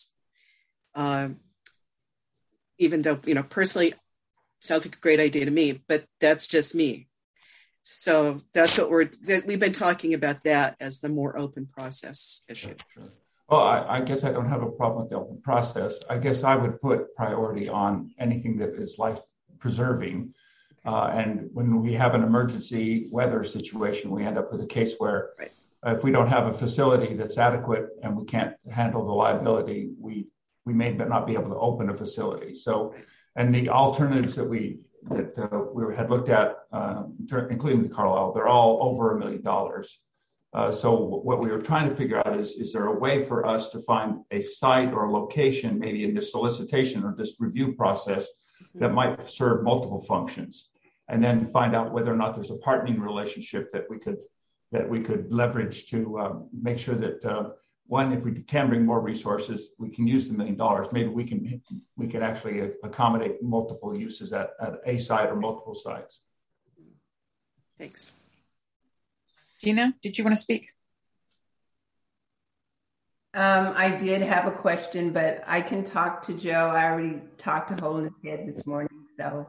Speaker 2: Even though, personally, sounds like a great idea to me, but that's just me. So that's what we've been talking about, that as the more open process issue.
Speaker 14: Sure. Well, I guess I don't have a problem with the open process. I guess I would put priority on anything that is life preserving. And when we have an emergency weather situation, we end up with a case where if we don't have a facility that's adequate and we can't handle the liability, we may not be able to open a facility. So, and the alternatives that we had looked at, including the Carlisle, they're all over $1 million. So what we were trying to figure out is there a way for us to find a site or a location, maybe in this solicitation or this review process, that might serve multiple functions, and then find out whether or not there's a partnering relationship that we could leverage to make sure that one, if we can bring more resources, we can use the $1 million. Maybe we can actually accommodate multiple uses at a site or multiple sites.
Speaker 2: Thanks.
Speaker 4: Gina, did you want to speak?
Speaker 9: I did have a question, but I can talk to Joe. I already talked to Holiness Head this morning, so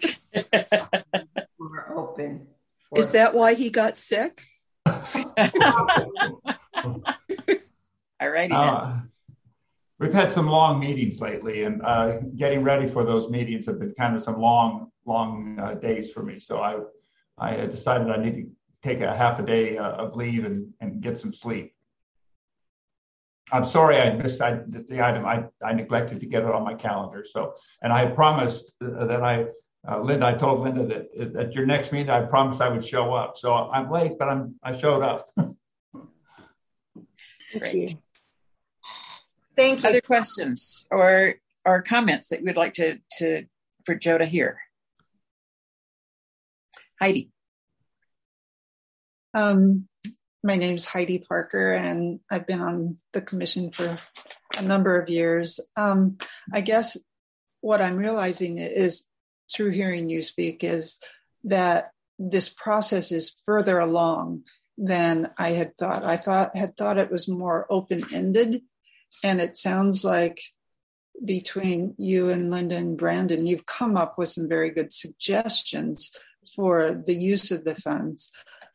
Speaker 9: we're open.
Speaker 2: Is that why he got sick?
Speaker 4: All righty.
Speaker 14: We've had some long meetings lately, and getting ready for those meetings have been kind of some long days for me. So I decided I need to take a half a day of leave and get some sleep. I'm sorry I missed the item. I neglected to get it on my calendar. So, and I promised that I told Linda that at your next meeting, I promised I would show up. So I'm late, but I showed up.
Speaker 4: Great.
Speaker 3: Thank you.
Speaker 4: Other questions or comments that we'd like for Joe to hear? Heidi.
Speaker 6: My name is Heidi Parker, and I've been on the commission for a number of years. I guess what I'm realizing is, through hearing you speak, is that this process is further along than I had thought. I had thought it was more open-ended, and it sounds like between you and Linda and Brandon, you've come up with some very good suggestions for the use of the funds.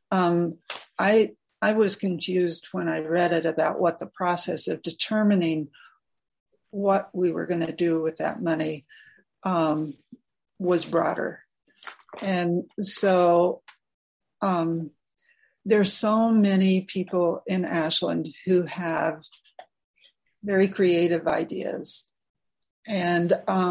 Speaker 6: I was confused when I read it about what the process of determining what we were going to do with that money was broader. And so there's so many people in Ashland who have very creative ideas, and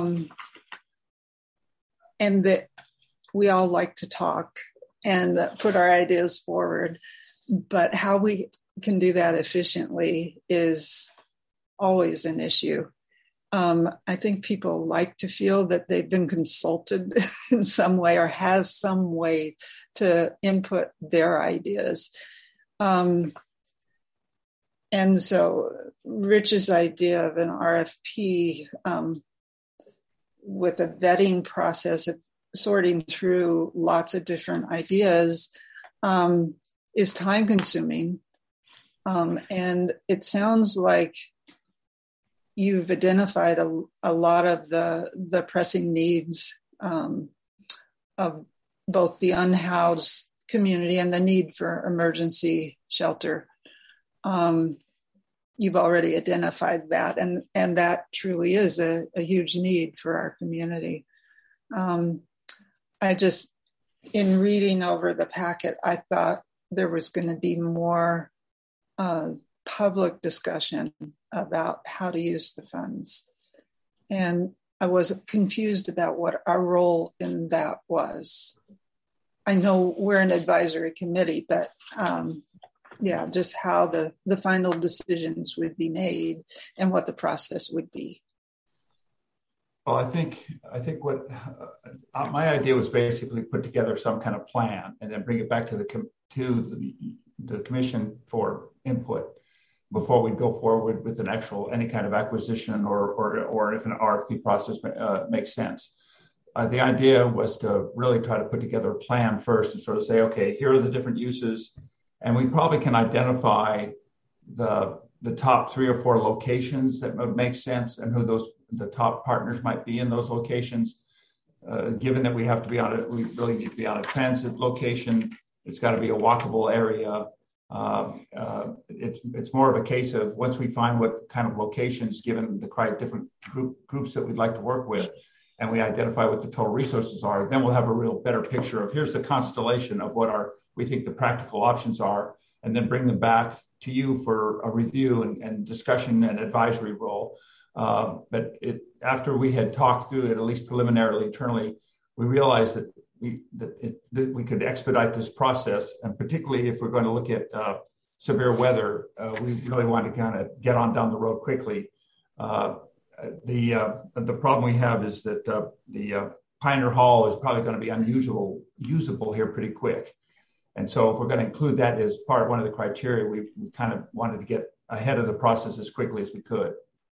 Speaker 6: that we all like to talk and put our ideas forward. But how we can do that efficiently is always an issue. I think people like to feel that they've been consulted in some way or have some way to input their ideas. And so Rich's idea of an RFP with a vetting process of sorting through lots of different ideas is time consuming. And it sounds like you've identified a lot of the pressing needs of both the unhoused community and the need for emergency shelter. You've already identified that, and that truly is a huge need for our community. I just, in reading over the packet, I thought there was going to be more public discussion about how to use the funds. And I was confused about what our role in that was. I know we're an advisory committee, but just how the final decisions would be made and what the process would be.
Speaker 14: Well, I think what my idea was basically put together some kind of plan and then bring it back to the commission for input before we go forward with any kind of acquisition or if an RFP process makes sense. The idea was to really try to put together a plan first and sort of say, okay, here are the different uses, and we probably can identify the top 3 or 4 locations that would make sense and who the top partners might be in those locations. Given that we really need to be on a transit location, it's got to be a walkable area. It's more of a case of once we find what kind of locations, given the different groups that we'd like to work with, and we identify what the total resources are, then we'll have a real better picture of here's the constellation of what we think the practical options are, and then bring them back to you for a review and discussion and advisory role. But after we had talked through it, at least preliminarily internally, we realized that we could expedite this process, and particularly if we're going to look at severe weather, we really want to kind of get on down the road quickly. The problem we have is that the Pioneer Hall is probably going to be usable here pretty quick. And so if we're going to include that as one of the criteria, we kind of wanted to get ahead of the process as quickly as we could.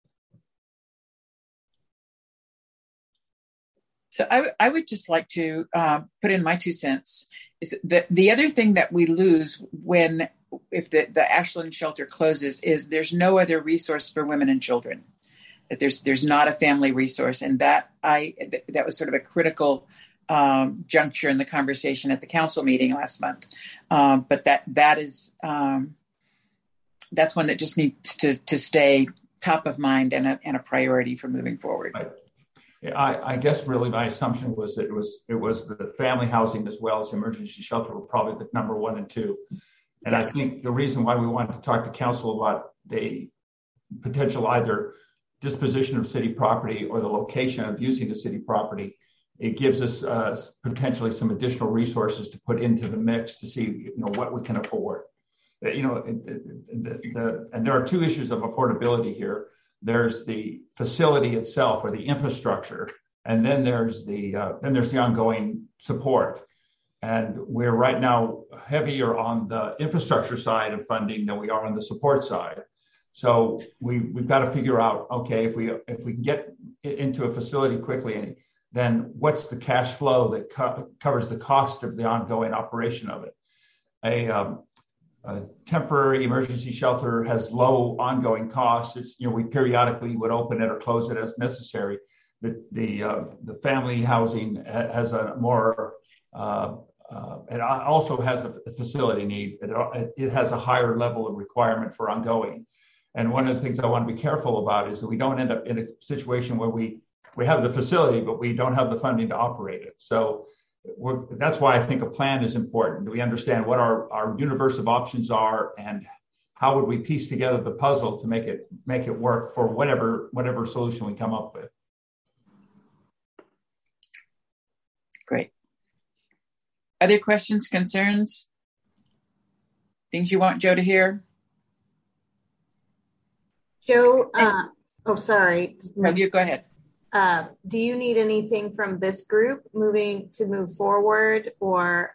Speaker 4: So I would just like to put in my 2 cents. Is that the other thing that we lose if the Ashland shelter closes is there's no other resource for women and children. That there's not a family resource, and that was sort of a critical juncture in the conversation at the council meeting last month. But that is that's one that just needs to stay top of mind and a priority for moving forward.
Speaker 14: Right. I guess really my assumption was that it was the family housing as well as emergency shelter were probably the number 1 and 2. And yes. I think the reason why we wanted to talk to council about the potential either disposition of city property or the location of using the city property, it gives us potentially some additional resources to put into the mix to see what we can afford. And there are 2 issues of affordability here. There's the facility itself or the infrastructure, and then there's the ongoing support. And we're right now heavier on the infrastructure side of funding than we are on the support side. So we've got to figure out, okay, if we can get into a facility quickly, then what's the cash flow that covers the cost of the ongoing operation of it? A temporary emergency shelter has low ongoing costs. It's, we periodically would open it or close it as necessary. The family housing has a more, it also has a facility need. It has a higher level of requirement for ongoing. And one of the things I want to be careful about is that we don't end up in a situation where we have the facility, but we don't have the funding to operate it. So that's why I think a plan is important. We understand what our universe of options are and how would we piece together the puzzle to make it work for whatever solution we come up with.
Speaker 4: Great. Other questions, concerns, things you want Joe to hear?
Speaker 3: Joe, Oh, sorry.
Speaker 4: No, you go ahead.
Speaker 3: Do you need anything from this group to move forward, or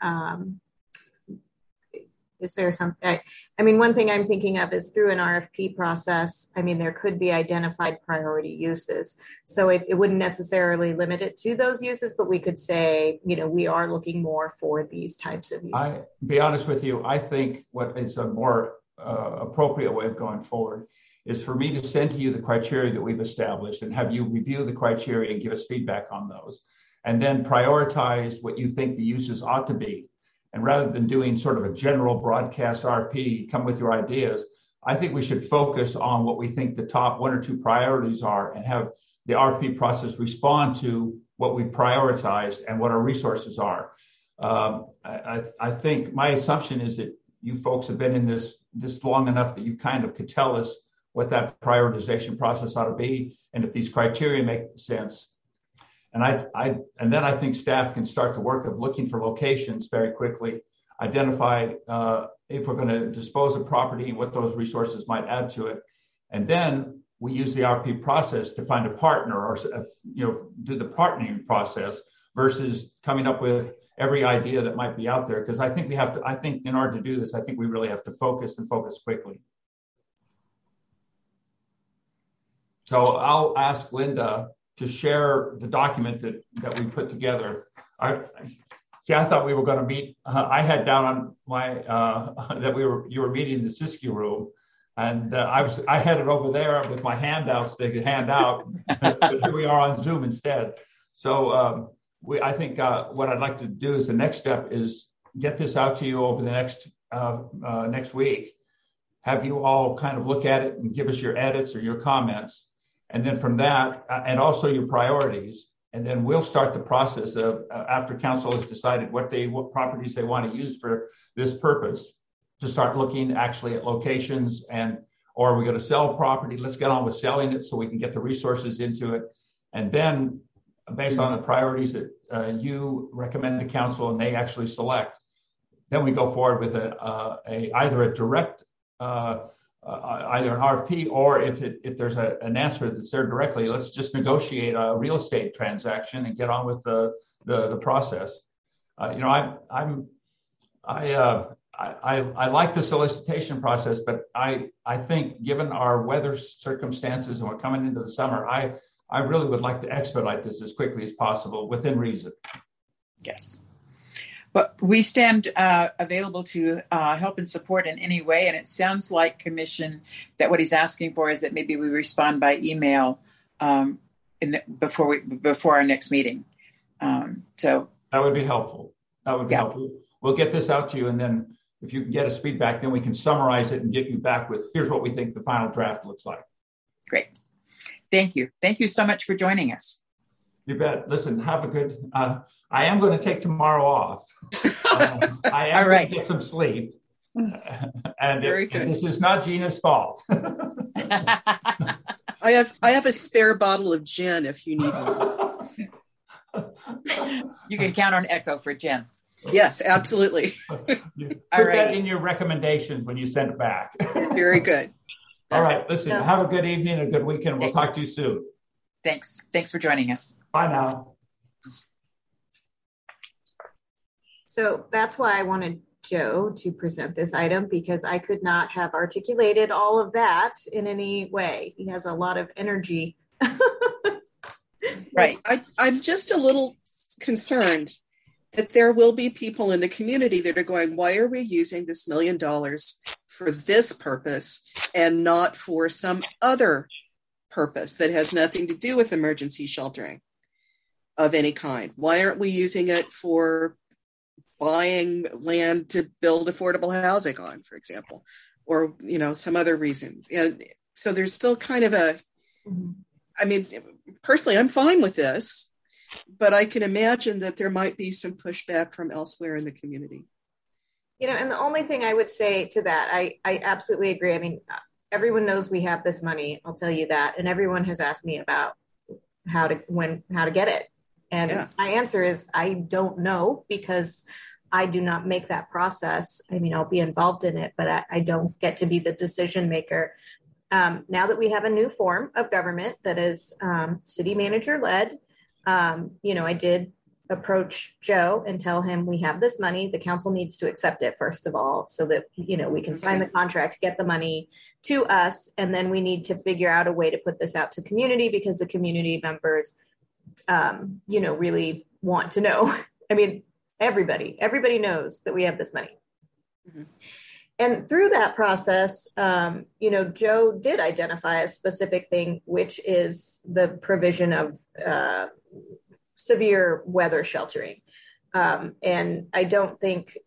Speaker 3: is there something? I mean, one thing I'm thinking of is through an RFP process. I mean, there could be identified priority uses, so it wouldn't necessarily limit it to those uses, but we could say, we are looking more for these types of uses.
Speaker 14: I'll be honest with you. I think what is a more appropriate way of going forward is for me to send to you the criteria that we've established and have you review the criteria and give us feedback on those, and then prioritize what you think the uses ought to be. And rather than doing sort of a general broadcast RFP, come with your ideas, I think we should focus on what we think the top 1 or 2 priorities are and have the RFP process respond to what we prioritized and what our resources are. I think my assumption is that you folks have been in this long enough that you kind of could tell us what that prioritization process ought to be, and if these criteria make sense. And then I think staff can start the work of looking for locations very quickly, identify if we're going to dispose of property and what those resources might add to it. And then we use the RFP process to find a partner or, do the partnering process versus coming up with every idea that might be out there. Because I think in order to do this, I think we really have to focus quickly. So I'll ask Linda to share the document that we put together. I thought we were going to meet. I had down on my that you were meeting in the Siskiyou room, and I headed over there with my handouts to hand out, but here we are on Zoom instead. So I think what I'd like to do is the next step is get this out to you over the next week. Have you all kind of look at it and give us your edits or your comments. And then from that, and also your priorities, and then we'll start the process of after council has decided what properties they want to use for this purpose, to start looking actually at locations or are we going to sell property? Let's get on with selling it so we can get the resources into it. And then based on the priorities that you recommend to council and they actually select, then we go forward with either a direct either an RFP, or if there's an answer that's there directly, let's just negotiate a real estate transaction and get on with the process. I like the solicitation process, but I think given our weather circumstances and we're coming into the summer, I really would like to expedite this as quickly as possible within reason.
Speaker 4: Yes. But we stand available to help and support in any way. And it sounds like, Commission, that what he's asking for is that maybe we respond by email before our next meeting. So
Speaker 14: that would be helpful. Helpful. We'll get this out to you, and then if you can get us feedback, then we can summarize it and get you back with here's what we think the final draft looks like.
Speaker 4: Great. Thank you. Thank you so much for joining us.
Speaker 14: You bet. Listen, have a good. I am going to take tomorrow off. I am going to get some sleep. And this is not Gina's fault.
Speaker 2: I have a spare bottle of gin if you need one.
Speaker 4: You can count on Echo for gin.
Speaker 2: Yes, absolutely.
Speaker 14: Put that in your recommendations when you send it back.
Speaker 2: Very good.
Speaker 14: All right. Listen, have a good evening, a good weekend. We'll talk to you soon.
Speaker 4: Thanks. Thanks for joining us.
Speaker 14: Bye now.
Speaker 3: So that's why I wanted Joe to present this item, because I could not have articulated all of that in any way. He has a lot of energy.
Speaker 2: Right. I'm just a little concerned that there will be people in the community that are going, why are we using this $1 million for this purpose and not for some other purpose that has nothing to do with emergency sheltering of any kind? Why aren't we using it for buying land to build affordable housing on, for example, or, some other reason? And so there's still kind of personally, I'm fine with this, but I can imagine that there might be some pushback from elsewhere in the community.
Speaker 3: And the only thing I would say to that, I absolutely agree. I mean, everyone knows we have this money. I'll tell you that. And everyone has asked me about how to get it. And my answer is, I don't know, because I do not make that process. I mean, I'll be involved in it, but I don't get to be the decision maker. now that we have a new form of government that is city manager led, I did approach Joe and tell him we have this money. The council needs to accept it, first of all, so that, we can sign the contract, get the money to us. And then we need to figure out a way to put this out to community, because the community members, really want to know. I mean, everybody knows that we have this money. Mm-hmm. And through that process, Joe did identify a specific thing, which is the provision of severe weather sheltering. And I don't think,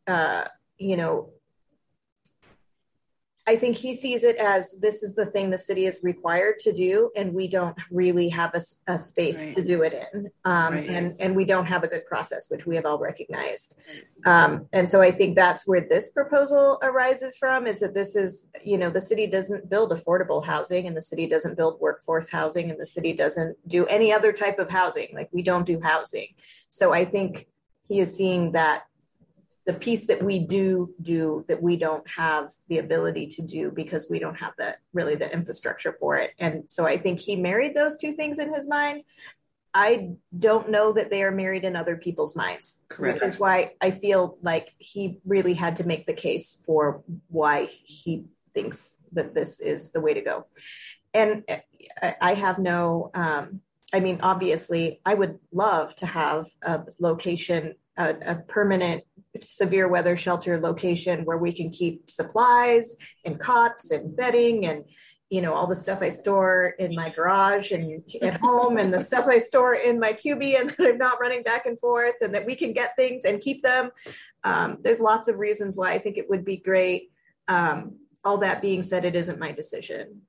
Speaker 3: I think he sees it as this is the thing the city is required to do, and we don't really have a space to do it in. And we don't have a good process, which we have all recognized. And so I think that's where this proposal arises from, is that this is, the city doesn't build affordable housing, and the city doesn't build workforce housing, and the city doesn't do any other type of housing. Like, we don't do housing. So I think he is seeing that the piece that we do that we don't have the ability to do, because we don't have the infrastructure for it. And so I think he married those two things in his mind. I don't know that they are married in other people's minds. Correct. Which is why I feel like he really had to make the case for why he thinks that this is the way to go. And I have no, obviously I would love to have a location, a permanent severe weather shelter location where we can keep supplies and cots and bedding and, all the stuff I store in my garage and at home, and the stuff I store in my QB, and that I'm not running back and forth, and that we can get things and keep them. There's lots of reasons why I think it would be great. All that being said, it isn't my decision.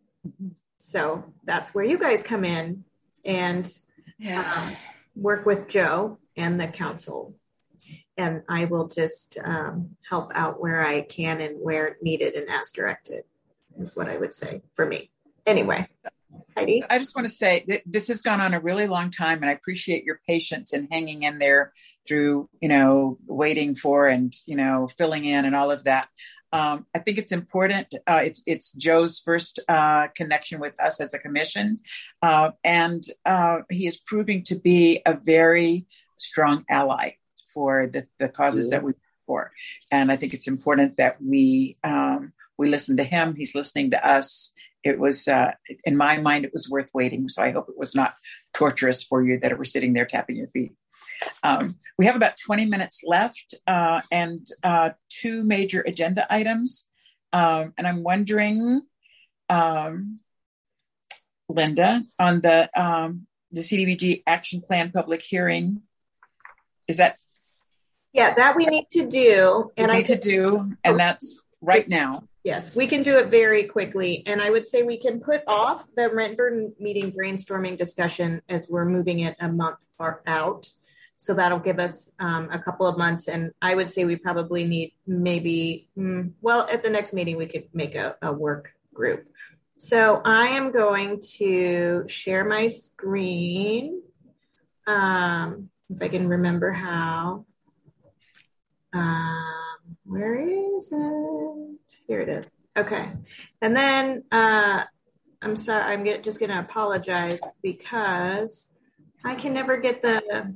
Speaker 3: So that's where you guys come in and work with Joe and the council. And I will just help out where I can and where needed and as directed, is what I would say for me. Anyway, Heidi?
Speaker 4: I just want to say that this has gone on a really long time, and I appreciate your patience and hanging in there through, waiting for and, filling in and all of that. I think it's important. It's Joe's first connection with us as a commission, and he is proving to be a very strong ally for the causes that we for. And I think it's important that we listen to him. He's listening to us. It was, in my mind, it was worth waiting. So I hope it was not torturous for you that it were sitting there tapping your feet. We have about 20 minutes left and two major agenda items. And I'm wondering, Linda, on the CDBG action plan public hearing, is that?
Speaker 3: Yeah, that we need to do.
Speaker 4: And that's right now.
Speaker 3: Yes, we can do it very quickly. And I would say we can put off the Rentburn meeting brainstorming discussion as we're moving it a month far out. So that'll give us a couple of months. And I would say we probably need maybe, at the next meeting, we could make a work group. So I am going to share my screen, if I can remember how. Where is it? Here it is. Okay. And then I'm sorry, I'm just going to apologize because I can never get the,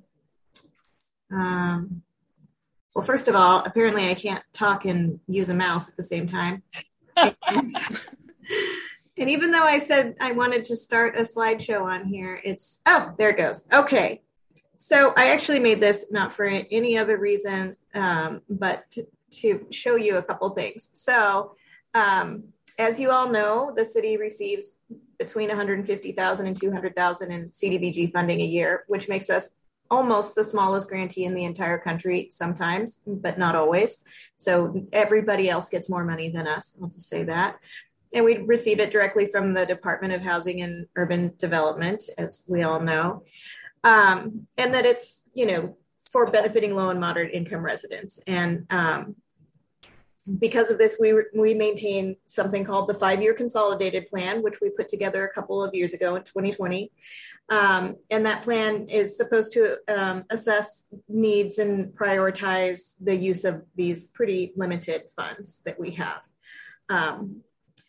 Speaker 3: well, first of all, apparently I can't talk and use a mouse at the same time. And even though I said I wanted to start a slideshow on here, there it goes. Okay. So I actually made this not for any other reason, but to show you a couple things. So as you all know, the city receives between $150,000 and $200,000 in CDBG funding a year, which makes us almost the smallest grantee in the entire country sometimes, but not always. So everybody else gets more money than us. I'll just say that. And we receive it directly from the Department of Housing and Urban Development, as we all know. And that it's, for benefiting low and moderate income residents. And because of this, we maintain something called the 5-year consolidated plan, which we put together a couple of years ago in 2020. And that plan is supposed to assess needs and prioritize the use of these pretty limited funds that we have.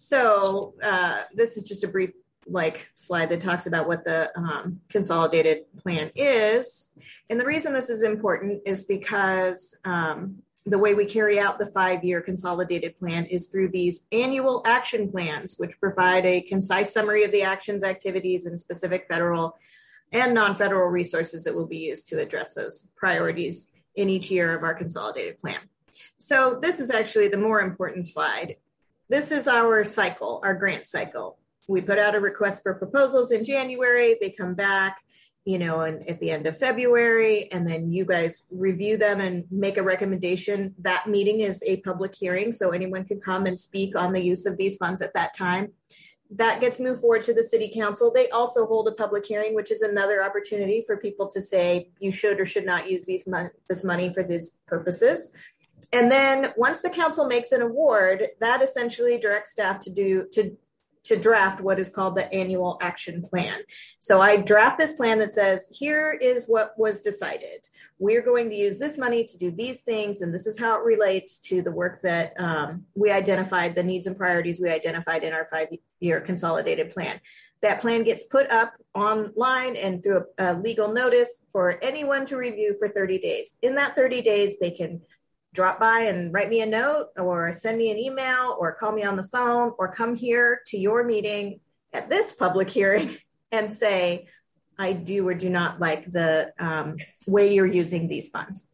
Speaker 3: So this is just a brief slide that talks about what the consolidated plan is. And the reason this is important is because the way we carry out the 5-year consolidated plan is through these annual action plans, which provide a concise summary of the actions, activities, and specific federal and non-federal resources that will be used to address those priorities in each year of our consolidated plan. So this is actually the more important slide. This is our cycle, our grant cycle. We put out a request for proposals in January. They come back, and at the end of February, and then you guys review them and make a recommendation. That meeting is a public hearing, so anyone can come and speak on the use of these funds at that time. That gets moved forward to the city council. They also hold a public hearing, which is another opportunity for people to say you should or should not use this money for these purposes. And then once the council makes an award, that essentially directs staff to draft what is called the annual action plan. So I draft this plan that says, here is what was decided. We're going to use this money to do these things, and this is how it relates to the work that we identified, the needs and priorities we identified in our 5-year consolidated plan. That plan gets put up online and through a legal notice for anyone to review for 30 days. In that 30 days, they can drop by and write me a note or send me an email or call me on the phone or come here to your meeting at this public hearing and say, I do or do not like the way you're using these funds.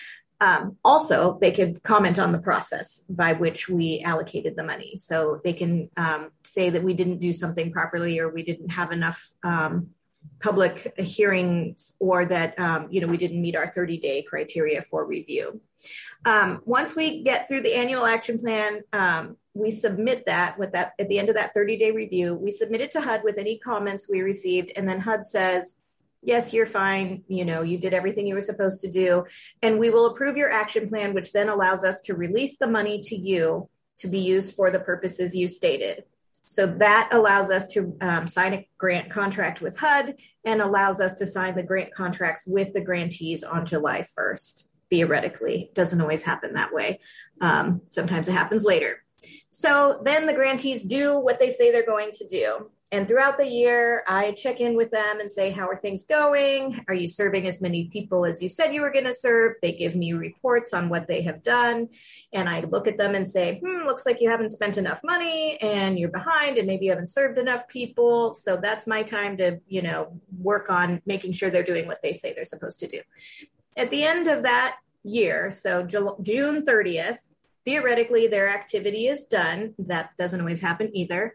Speaker 3: Also, they could comment on the process by which we allocated the money. So they can say that we didn't do something properly or we didn't have enough public hearings or that, we didn't meet our 30-day criteria for review. Once we get through the annual action plan, we submit that at the end of that 30-day review, we submit it to HUD with any comments we received. And then HUD says, yes, you're fine. You did everything you were supposed to do. And we will approve your action plan, which then allows us to release the money to you to be used for the purposes you stated. So that allows us to sign a grant contract with HUD and allows us to sign the grant contracts with the grantees on July 1st. Theoretically, it doesn't always happen that way. Sometimes it happens later. So then the grantees do what they say they're going to do. And throughout the year, I check in with them and say, how are things going? Are you serving as many people as you said you were going to serve? They give me reports on what they have done. And I look at them and say, looks like you haven't spent enough money and you're behind and maybe you haven't served enough people. So that's my time to, work on making sure they're doing what they say they're supposed to do. At the end of that year, so June 30th, theoretically, their activity is done. That doesn't always happen either.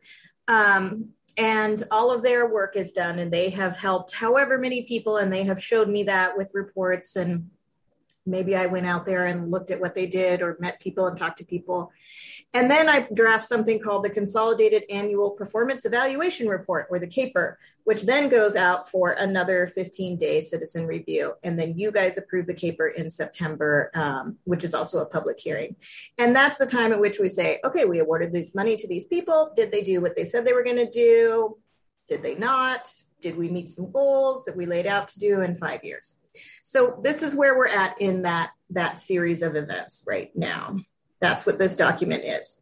Speaker 3: And all of their work is done and they have helped however many people, and they have showed me that with reports, and maybe I went out there and looked at what they did or met people and talked to people. And then I draft something called the Consolidated Annual Performance Evaluation Report, or the CAPER, which then goes out for another 15-day citizen review. And then you guys approve the CAPER in September, which is also a public hearing. And that's the time at which we say, okay, we awarded this money to these people. Did they do what they said they were going to do? Did they not? Did we meet some goals that we laid out to do in 5 years? So this is where we're at in that series of events right now. That's what this document is.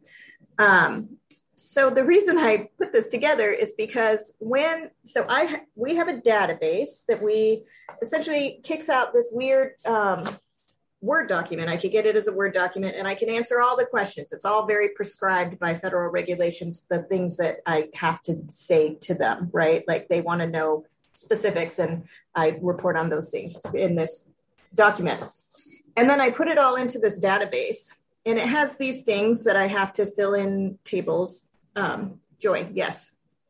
Speaker 3: So the reason I put this together is because we have a database that we essentially kicks out this weird Word document. I could get it as a Word document and I can answer all the questions. It's all very prescribed by federal regulations, the things that I have to say to them, right? Like they want to know specifics and I report on those things in this document. And then I put it all into this database and it has these things that I have to fill in tables. Joy, yes.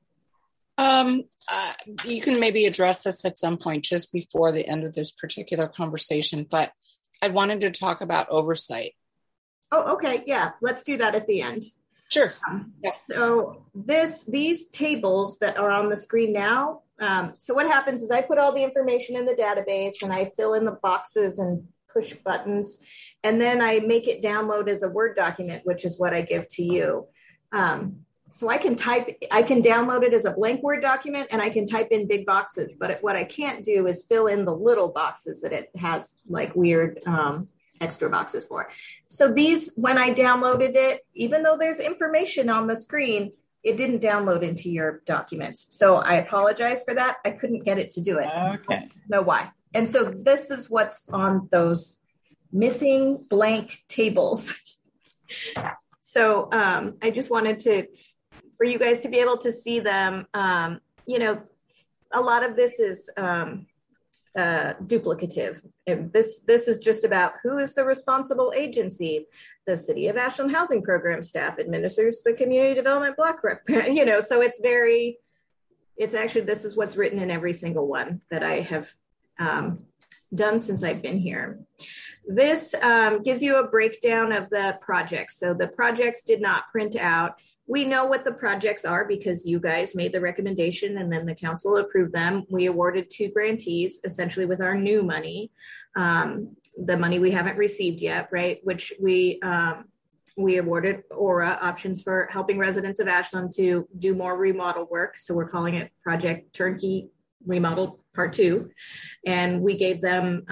Speaker 8: You can maybe address this at some point just before the end of this particular conversation, but I wanted to talk about oversight.
Speaker 3: Oh, okay. Yeah. Let's do that at the end.
Speaker 8: Sure.
Speaker 3: Yes. So these tables that are on the screen now, so what happens is I put all the information in the database and I fill in the boxes and push buttons, and then I make it download as a Word document, which is what I give to you. So I can download it as a blank Word document and I can type in big boxes, but what I can't do is fill in the little boxes that it has like weird extra boxes for. So these, when I downloaded it, even though there's information on the screen, it didn't download into your documents. So I apologize for that. I couldn't get it to do it.
Speaker 4: Okay.
Speaker 3: I don't know why. And so this is what's on those missing blank tables. So I just wanted for you guys to be able to see them. You know, a lot of this is duplicative. This is just about who is the responsible agency. The City of Ashland Housing Program staff administers the Community Development Block Grant. You know, so it's actually, this is what's written in every single one that I have done since I've been here. This gives you a breakdown of the projects. So the projects did not print out. We know what the projects are because you guys made the recommendation and then the council approved them. We awarded 2 grantees essentially with our new money, the money we haven't received yet, right? Which we awarded Aura options for helping residents of Ashland to do more remodel work. So we're calling it Project Turnkey Remodel Part 2. And we gave them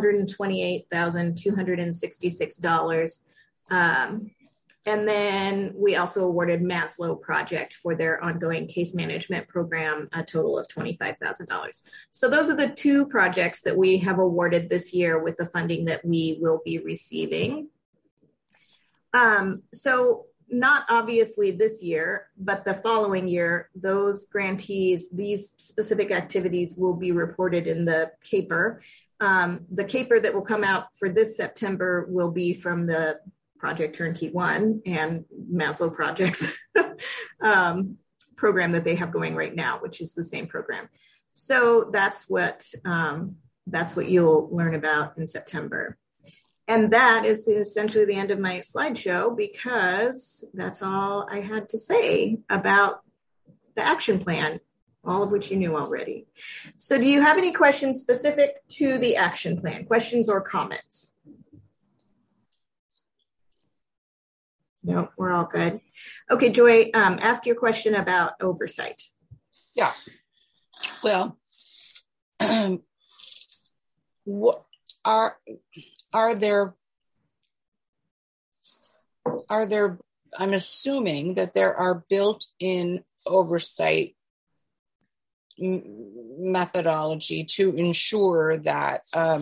Speaker 3: $128,266. And then we also awarded Maslow Project for their ongoing case management program, a total of $25,000. So those are the 2 projects that we have awarded this year with the funding that we will be receiving. So not obviously this year, but the following year, those grantees, these specific activities will be reported in the CAPER. The CAPER that will come out for this September will be from the Project Turnkey 1 and Maslow Projects program that they have going right now, which is the same program. So that's what you'll learn about in September. And that is essentially the end of my slideshow because that's all I had to say about the action plan, all of which you knew already. So do you have any questions specific to the action plan, questions or comments? No, we're all good. Okay, Joy, ask your question about oversight.
Speaker 8: Yeah. Well, what are there, I'm assuming that there are built-in oversight methodology to ensure that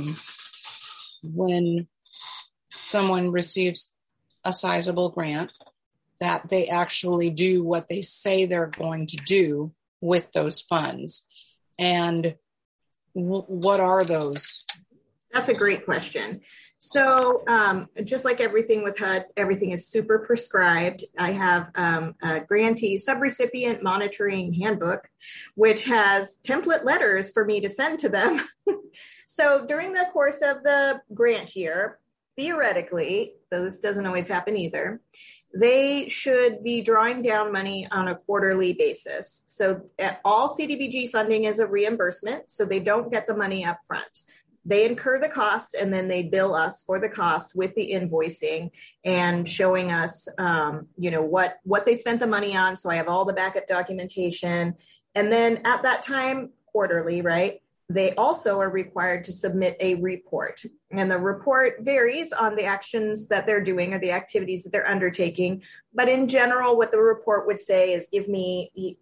Speaker 8: when someone receives a sizable grant, that they actually do what they say they're going to do with those funds. And what are those?
Speaker 3: That's a great question. So just like everything with HUD, everything is super prescribed. I have a grantee subrecipient monitoring handbook, which has template letters for me to send to them. So during the course of the grant year, theoretically, though this doesn't always happen either, they should be drawing down money on a quarterly basis. So all CDBG funding is a reimbursement, so they don't get the money up front. They incur the costs and then they bill us for the cost with the invoicing and showing us, what they spent the money on. So I have all the backup documentation. And then at that time, quarterly, right? They also are required to submit a report, and the report varies on the actions that they're doing or the activities that they're undertaking. But in general, what the report would say is give me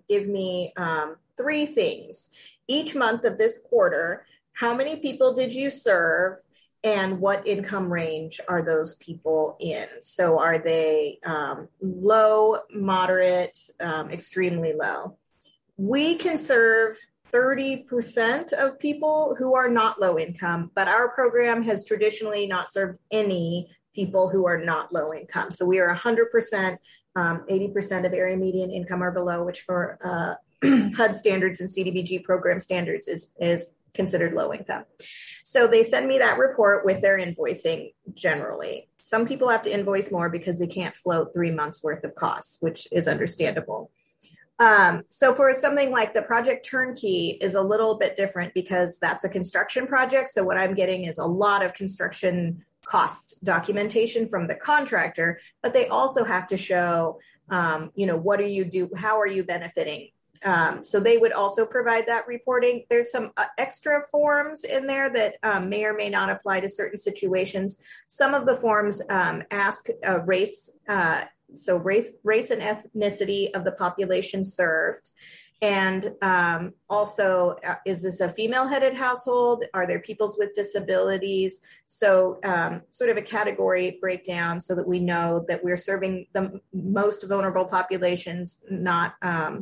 Speaker 3: 3 things each month of this quarter. How many people did you serve, and what income range are those people in? So are they low, moderate, extremely low? We can serve 30% of people who are not low income, but our program has traditionally not served any people who are not low income. So we are 100%, 80% of area median income or below, which for HUD standards and CDBG program standards is considered low income. So they send me that report with their invoicing generally. Some people have to invoice more because they can't float 3 months worth of costs, which is understandable. So for something like the Project Turnkey is a little bit different because that's a construction project. So what I'm getting is a lot of construction cost documentation from the contractor, but they also have to show, what do you do? How are you benefiting? So they would also provide that reporting. There's some extra forms in there that may or may not apply to certain situations. Some of the forms ask race, so race and ethnicity of the population served. And also, is this a female-headed household? Are there peoples with disabilities? So sort of a category breakdown so that we know that we're serving the most vulnerable populations, not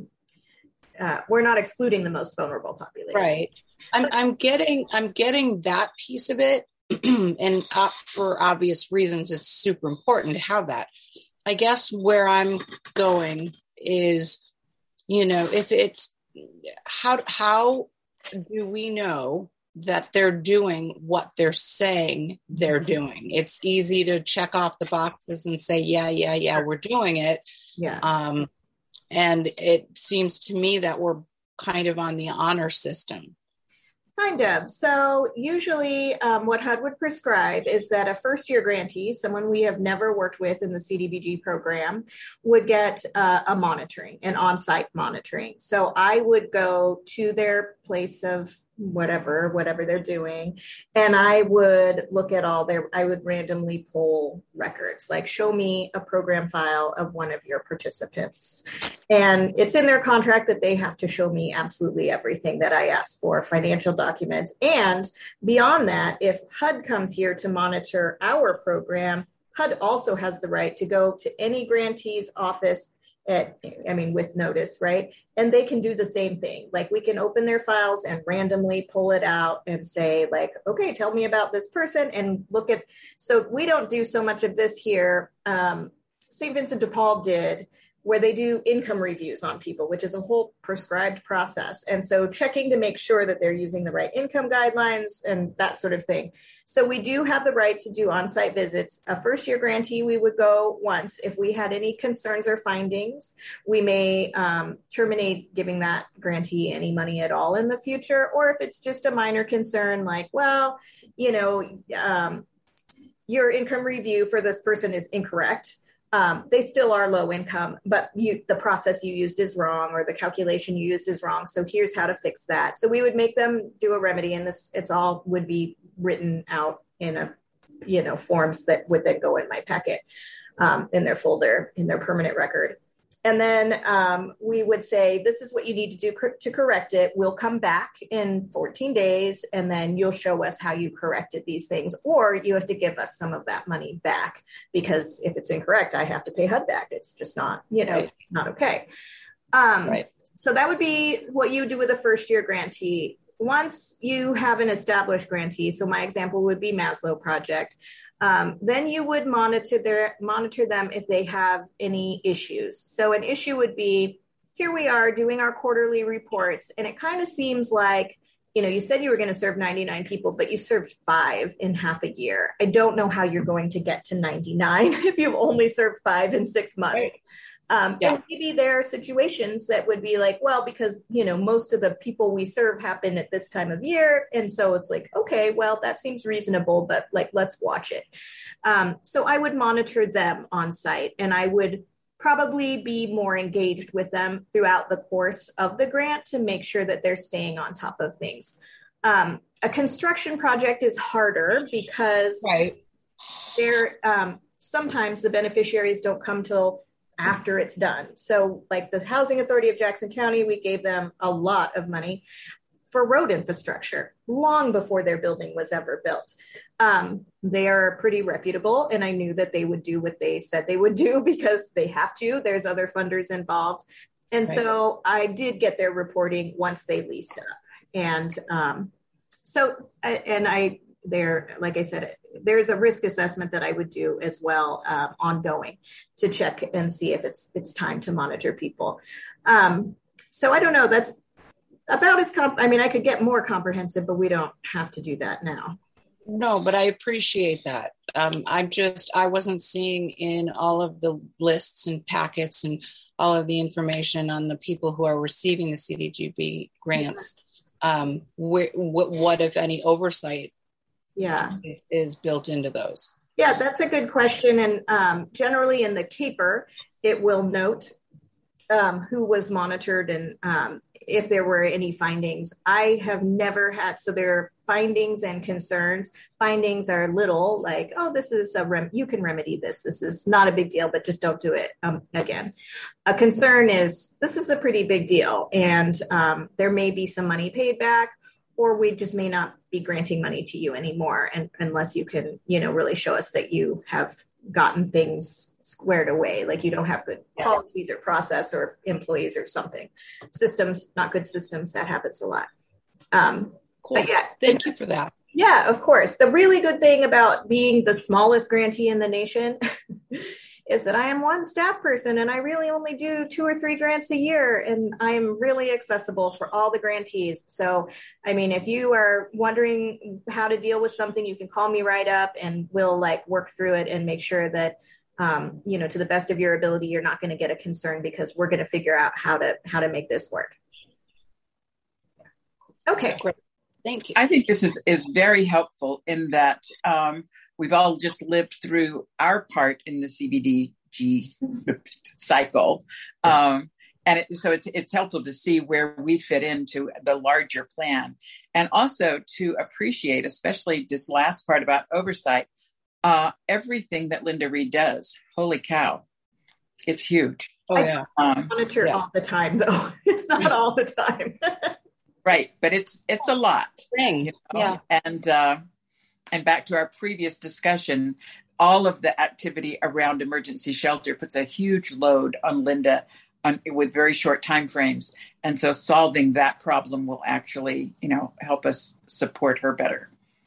Speaker 3: we're not excluding the most vulnerable population.
Speaker 8: Right. I'm getting that piece of it. And for obvious reasons, it's super important to have that. I guess where I'm going is, if it's how do we know that they're doing what they're saying they're doing? It's easy to check off the boxes and say, yeah, we're doing it.
Speaker 3: Yeah.
Speaker 8: And it seems to me that we're kind of on the honor system.
Speaker 3: Kind of. So usually what HUD would prescribe is that a first-year grantee, someone we have never worked with in the CDBG program, would get a monitoring, an on-site monitoring. So I would go to their place of whatever they're doing, and I would look at I would randomly pull records, like show me a program file of one of your participants. And it's in their contract that they have to show me absolutely everything that I ask for, financial documents. And beyond that, if HUD comes here to monitor our program, HUD also has the right to go to any grantee's office with notice, right? And they can do the same thing. Like we can open their files and randomly pull it out and say like, okay, tell me about this person and look at, so we don't do so much of this here. St. Vincent de Paul did, where they do income reviews on people, which is a whole prescribed process. And so checking to make sure that they're using the right income guidelines and that sort of thing. So we do have the right to do on-site visits. A first-year grantee, we would go once. If we had any concerns or findings, we may terminate giving that grantee any money at all in the future. Or if it's just a minor concern, like, well, your income review for this person is incorrect. They still are low income, but the process you used is wrong, or the calculation you used is wrong. So here's how to fix that. So we would make them do a remedy, and it's all would be written out in forms that would then go in my packet, in their folder, in their permanent record. And then we would say, this is what you need to do to correct it. We'll come back in 14 days, and then you'll show us how you corrected these things. Or you have to give us some of that money back, because if it's incorrect, I have to pay HUD back. It's just not, not okay.
Speaker 8: Right.
Speaker 3: So that would be what you do with a first-year grantee. Once you have an established grantee, so my example would be Maslow Project, then you would monitor them if they have any issues. So an issue would be, here we are doing our quarterly reports, and it kind of seems like, you said you were going to serve 99 people, but you served 5 in half a year. I don't know how you're going to get to 99 if you've only served 5 in 6 months.
Speaker 8: Right.
Speaker 3: And maybe there are situations that would be like, well, because, most of the people we serve happen at this time of year. And so it's like, okay, well, that seems reasonable, but let's watch it. So I would monitor them on site, and I would probably be more engaged with them throughout the course of the grant to make sure that they're staying on top of things. A construction project is harder because sometimes the beneficiaries don't come till after it's done. So like the Housing Authority of Jackson County, we gave them a lot of money for road infrastructure long before their building was ever built. They are pretty reputable, and I knew that they would do what they said they would do because they have to. There's other funders involved. And so I did get their reporting once they leased up. And like I said, there's a risk assessment that I would do as well, ongoing, to check and see if it's time to monitor people. So I don't know, that's about as I could get more comprehensive, but we don't have to do that now.
Speaker 8: No, but I appreciate that. I wasn't seeing in all of the lists and packets and all of the information on the people who are receiving the CDBG grants, what if any oversight is built into those?
Speaker 3: Yeah, that's a good question. And generally in the CAPER, it will note who was monitored and if there were any findings. I have never had, so there are findings and concerns. Findings are little, like, oh, this is you can remedy this. This is not a big deal, but just don't do it again. A concern is, this is a pretty big deal, and there may be some money paid back, or we just may not be granting money to you anymore, and unless you can, really show us that you have gotten things squared away, like you don't have good policies or process or employees or something. Systems, not good systems. That happens a lot.
Speaker 8: Cool. Yeah, thank you for that.
Speaker 3: Yeah, of course. The really good thing about being the smallest grantee in the nation is that I am one staff person, and I really only do 2 or 3 grants a year, and I am really accessible for all the grantees. So, I mean, if you are wondering how to deal with something, you can call me right up, and we'll work through it and make sure that, to the best of your ability, you're not going to get a concern, because we're going to figure out how to make this work. Okay.
Speaker 8: Great. Thank you.
Speaker 4: I think this is very helpful in that we've all just lived through our part in the CBDG cycle. So it's helpful to see where we fit into the larger plan, and also to appreciate, especially this last part about oversight, everything that Linda Reed does. Holy cow. It's huge.
Speaker 3: Oh, yeah. I monitor all the time, though. It's not all the time.
Speaker 4: Right. But it's a lot.
Speaker 8: Yeah.
Speaker 4: And back to our previous discussion, all of the activity around emergency shelter puts a huge load on Linda with very short time frames. And so solving that problem will actually, help us support her better.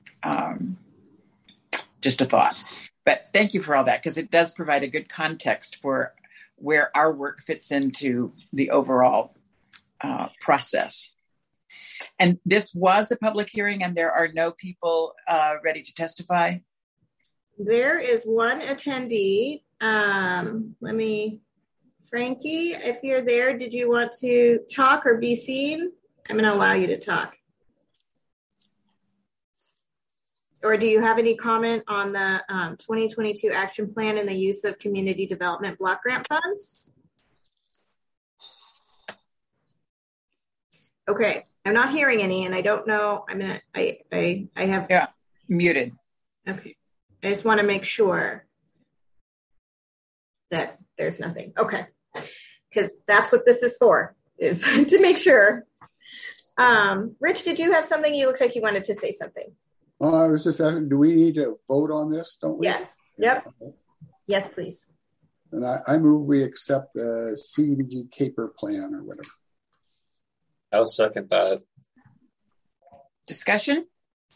Speaker 4: Just a thought. But thank you for all that, because it does provide a good context for where our work fits into the overall process. And this was a public hearing, and there are no people ready to testify?
Speaker 3: There is one attendee. Frankie, if you're there, did you want to talk or be seen? I'm going to allow you to talk. Or do you have any comment on the 2022 action plan and the use of community development block grant funds? Okay. I'm not hearing any, and I don't know. I have
Speaker 4: muted.
Speaker 3: Okay. I just want to make sure that there's nothing. Okay. Because that's what this is for, is to make sure. Rich, did you have something? You looked like you wanted to say something.
Speaker 1: Oh, I was just asking, do we need to vote on this? Don't we?
Speaker 3: Yes. Yep. Okay. Yes, please.
Speaker 1: And I move we accept the CDBG CAPER plan or whatever.
Speaker 12: I'll second that.
Speaker 4: Discussion?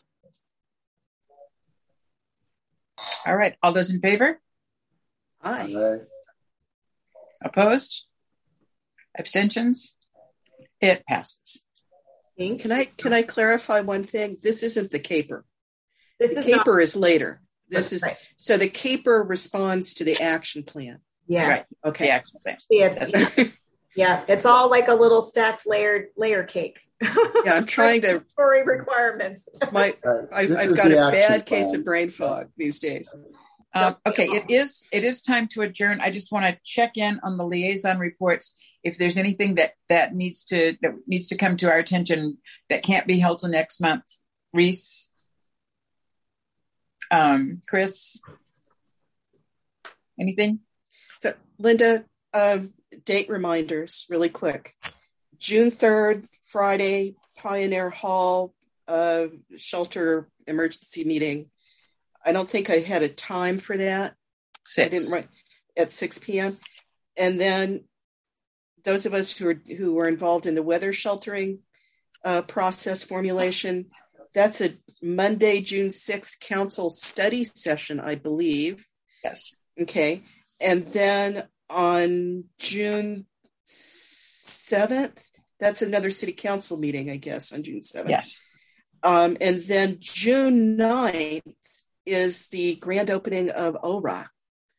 Speaker 4: All right. All those in favor?
Speaker 2: Aye.
Speaker 4: Opposed? Abstentions? It passes.
Speaker 2: Can I clarify one thing? This isn't the CAPER.
Speaker 3: The
Speaker 2: CAPER is later.
Speaker 3: This is right.
Speaker 2: So the CAPER responds to the action plan.
Speaker 3: Yes.
Speaker 4: Right.
Speaker 2: Okay.
Speaker 4: The action plan.
Speaker 3: Yeah, it's all like a little stacked layer cake.
Speaker 2: Yeah, I'm trying to
Speaker 3: story requirements.
Speaker 2: I've got a bad case of brain fog these days.
Speaker 4: Okay, it is time to adjourn. I just want to check in on the liaison reports. If there's anything that needs to come to our attention that can't be held till next month. Reese, Chris, anything?
Speaker 2: So, Linda, date reminders really quick. June 3rd, Friday, Pioneer Hall shelter emergency meeting. I don't think I had a time for that.
Speaker 4: 6.
Speaker 2: I didn't write at 6 p.m. And then those of us who were involved in the weather sheltering process formulation, that's a Monday, June 6th council study session, I believe.
Speaker 4: Yes.
Speaker 2: Okay. And then on June 7th, that's another city council meeting, I guess, on June 7th.
Speaker 4: Yes.
Speaker 2: And then June 9th is the grand opening of ORA.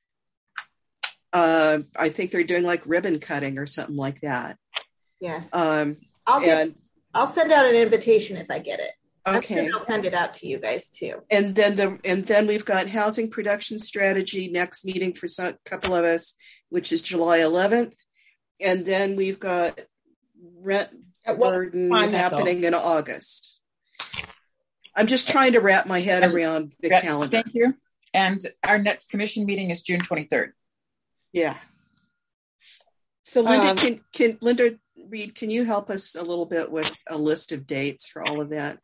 Speaker 2: I think they're doing like ribbon cutting or something like that.
Speaker 3: Yes. I'll send out an invitation if I get it.
Speaker 2: Okay.
Speaker 3: I'll send it out to you guys too.
Speaker 2: And then we've got housing production strategy next meeting for a couple of us, which is July 11th. And then we've got rent burden happening in August. I'm just trying to wrap my head around the calendar.
Speaker 4: Thank you. And our next commission meeting is June 23rd.
Speaker 2: Yeah. So Linda, can Linda Reed, can you help us a little bit with a list of dates for all of that?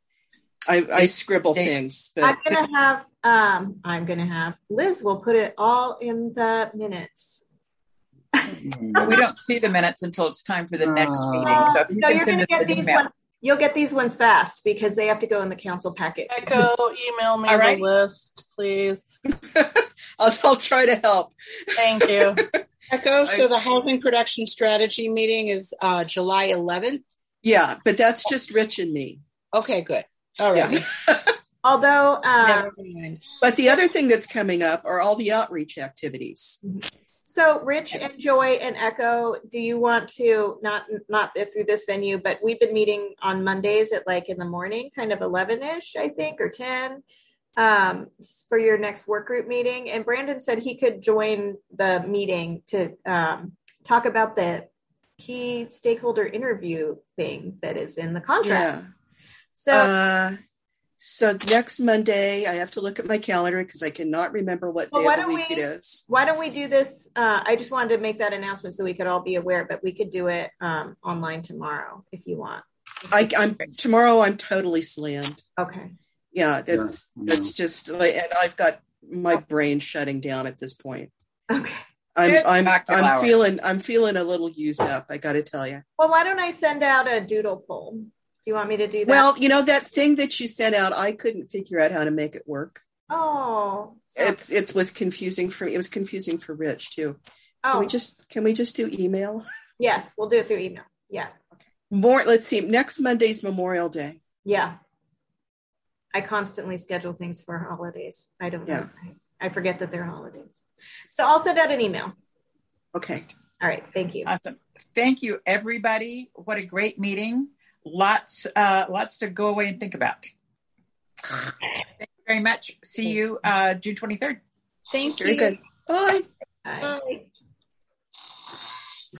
Speaker 2: I scribble things, but
Speaker 3: I'm gonna have Liz will put it all in the minutes.
Speaker 4: We don't see the minutes until it's time for the next meeting. So if you can send us an email.
Speaker 3: You'll get these ones fast because they have to go in the council packet.
Speaker 7: Echo, email me the list, please.
Speaker 2: I'll try to help.
Speaker 7: Thank you.
Speaker 8: Echo, so the housing production strategy meeting is July 11th?
Speaker 2: Yeah, but that's just Rich and me.
Speaker 8: Okay, good. All right.
Speaker 2: Yeah.
Speaker 3: Although,
Speaker 2: but the other thing that's coming up are all the outreach activities.
Speaker 3: So Rich and Joy and Echo, do you want to, not through this venue, but we've been meeting on Mondays at like in the morning, kind of 11-ish, I think, or 10, for your next work group meeting. And Brandon said he could join the meeting to talk about the key stakeholder interview thing that is in the contract.
Speaker 2: Yeah. So next Monday, I have to look at my calendar because I cannot remember what day of the week it is.
Speaker 3: Why don't we do this? I just wanted to make that announcement so we could all be aware, but we could do it online tomorrow if you want.
Speaker 2: Tomorrow I'm totally slammed.
Speaker 3: Okay.
Speaker 2: Yeah, it's just like, and I've got my brain shutting down at this point.
Speaker 3: Okay.
Speaker 2: I'm feeling a little used up, I got to tell you.
Speaker 3: Well, why don't I send out a doodle poll? Do you want me to do that?
Speaker 2: Well, that thing that you sent out, I couldn't figure out how to make it work.
Speaker 3: Oh,
Speaker 2: it was confusing for me. It was confusing for Rich too. Can we just do email?
Speaker 3: Yes, we'll do it through email. Yeah.
Speaker 2: Okay. Let's see. Next Monday's Memorial Day.
Speaker 3: Yeah. I constantly schedule things for holidays. I don't know. I forget that they're holidays. So I'll send out an email.
Speaker 2: Okay.
Speaker 3: All right. Thank you.
Speaker 4: Awesome. Thank you, everybody. What a great meeting. Lots to go away and think about. Thank you very much. See you June 23rd.
Speaker 8: Thank you.
Speaker 2: Very good. Bye.
Speaker 3: Bye.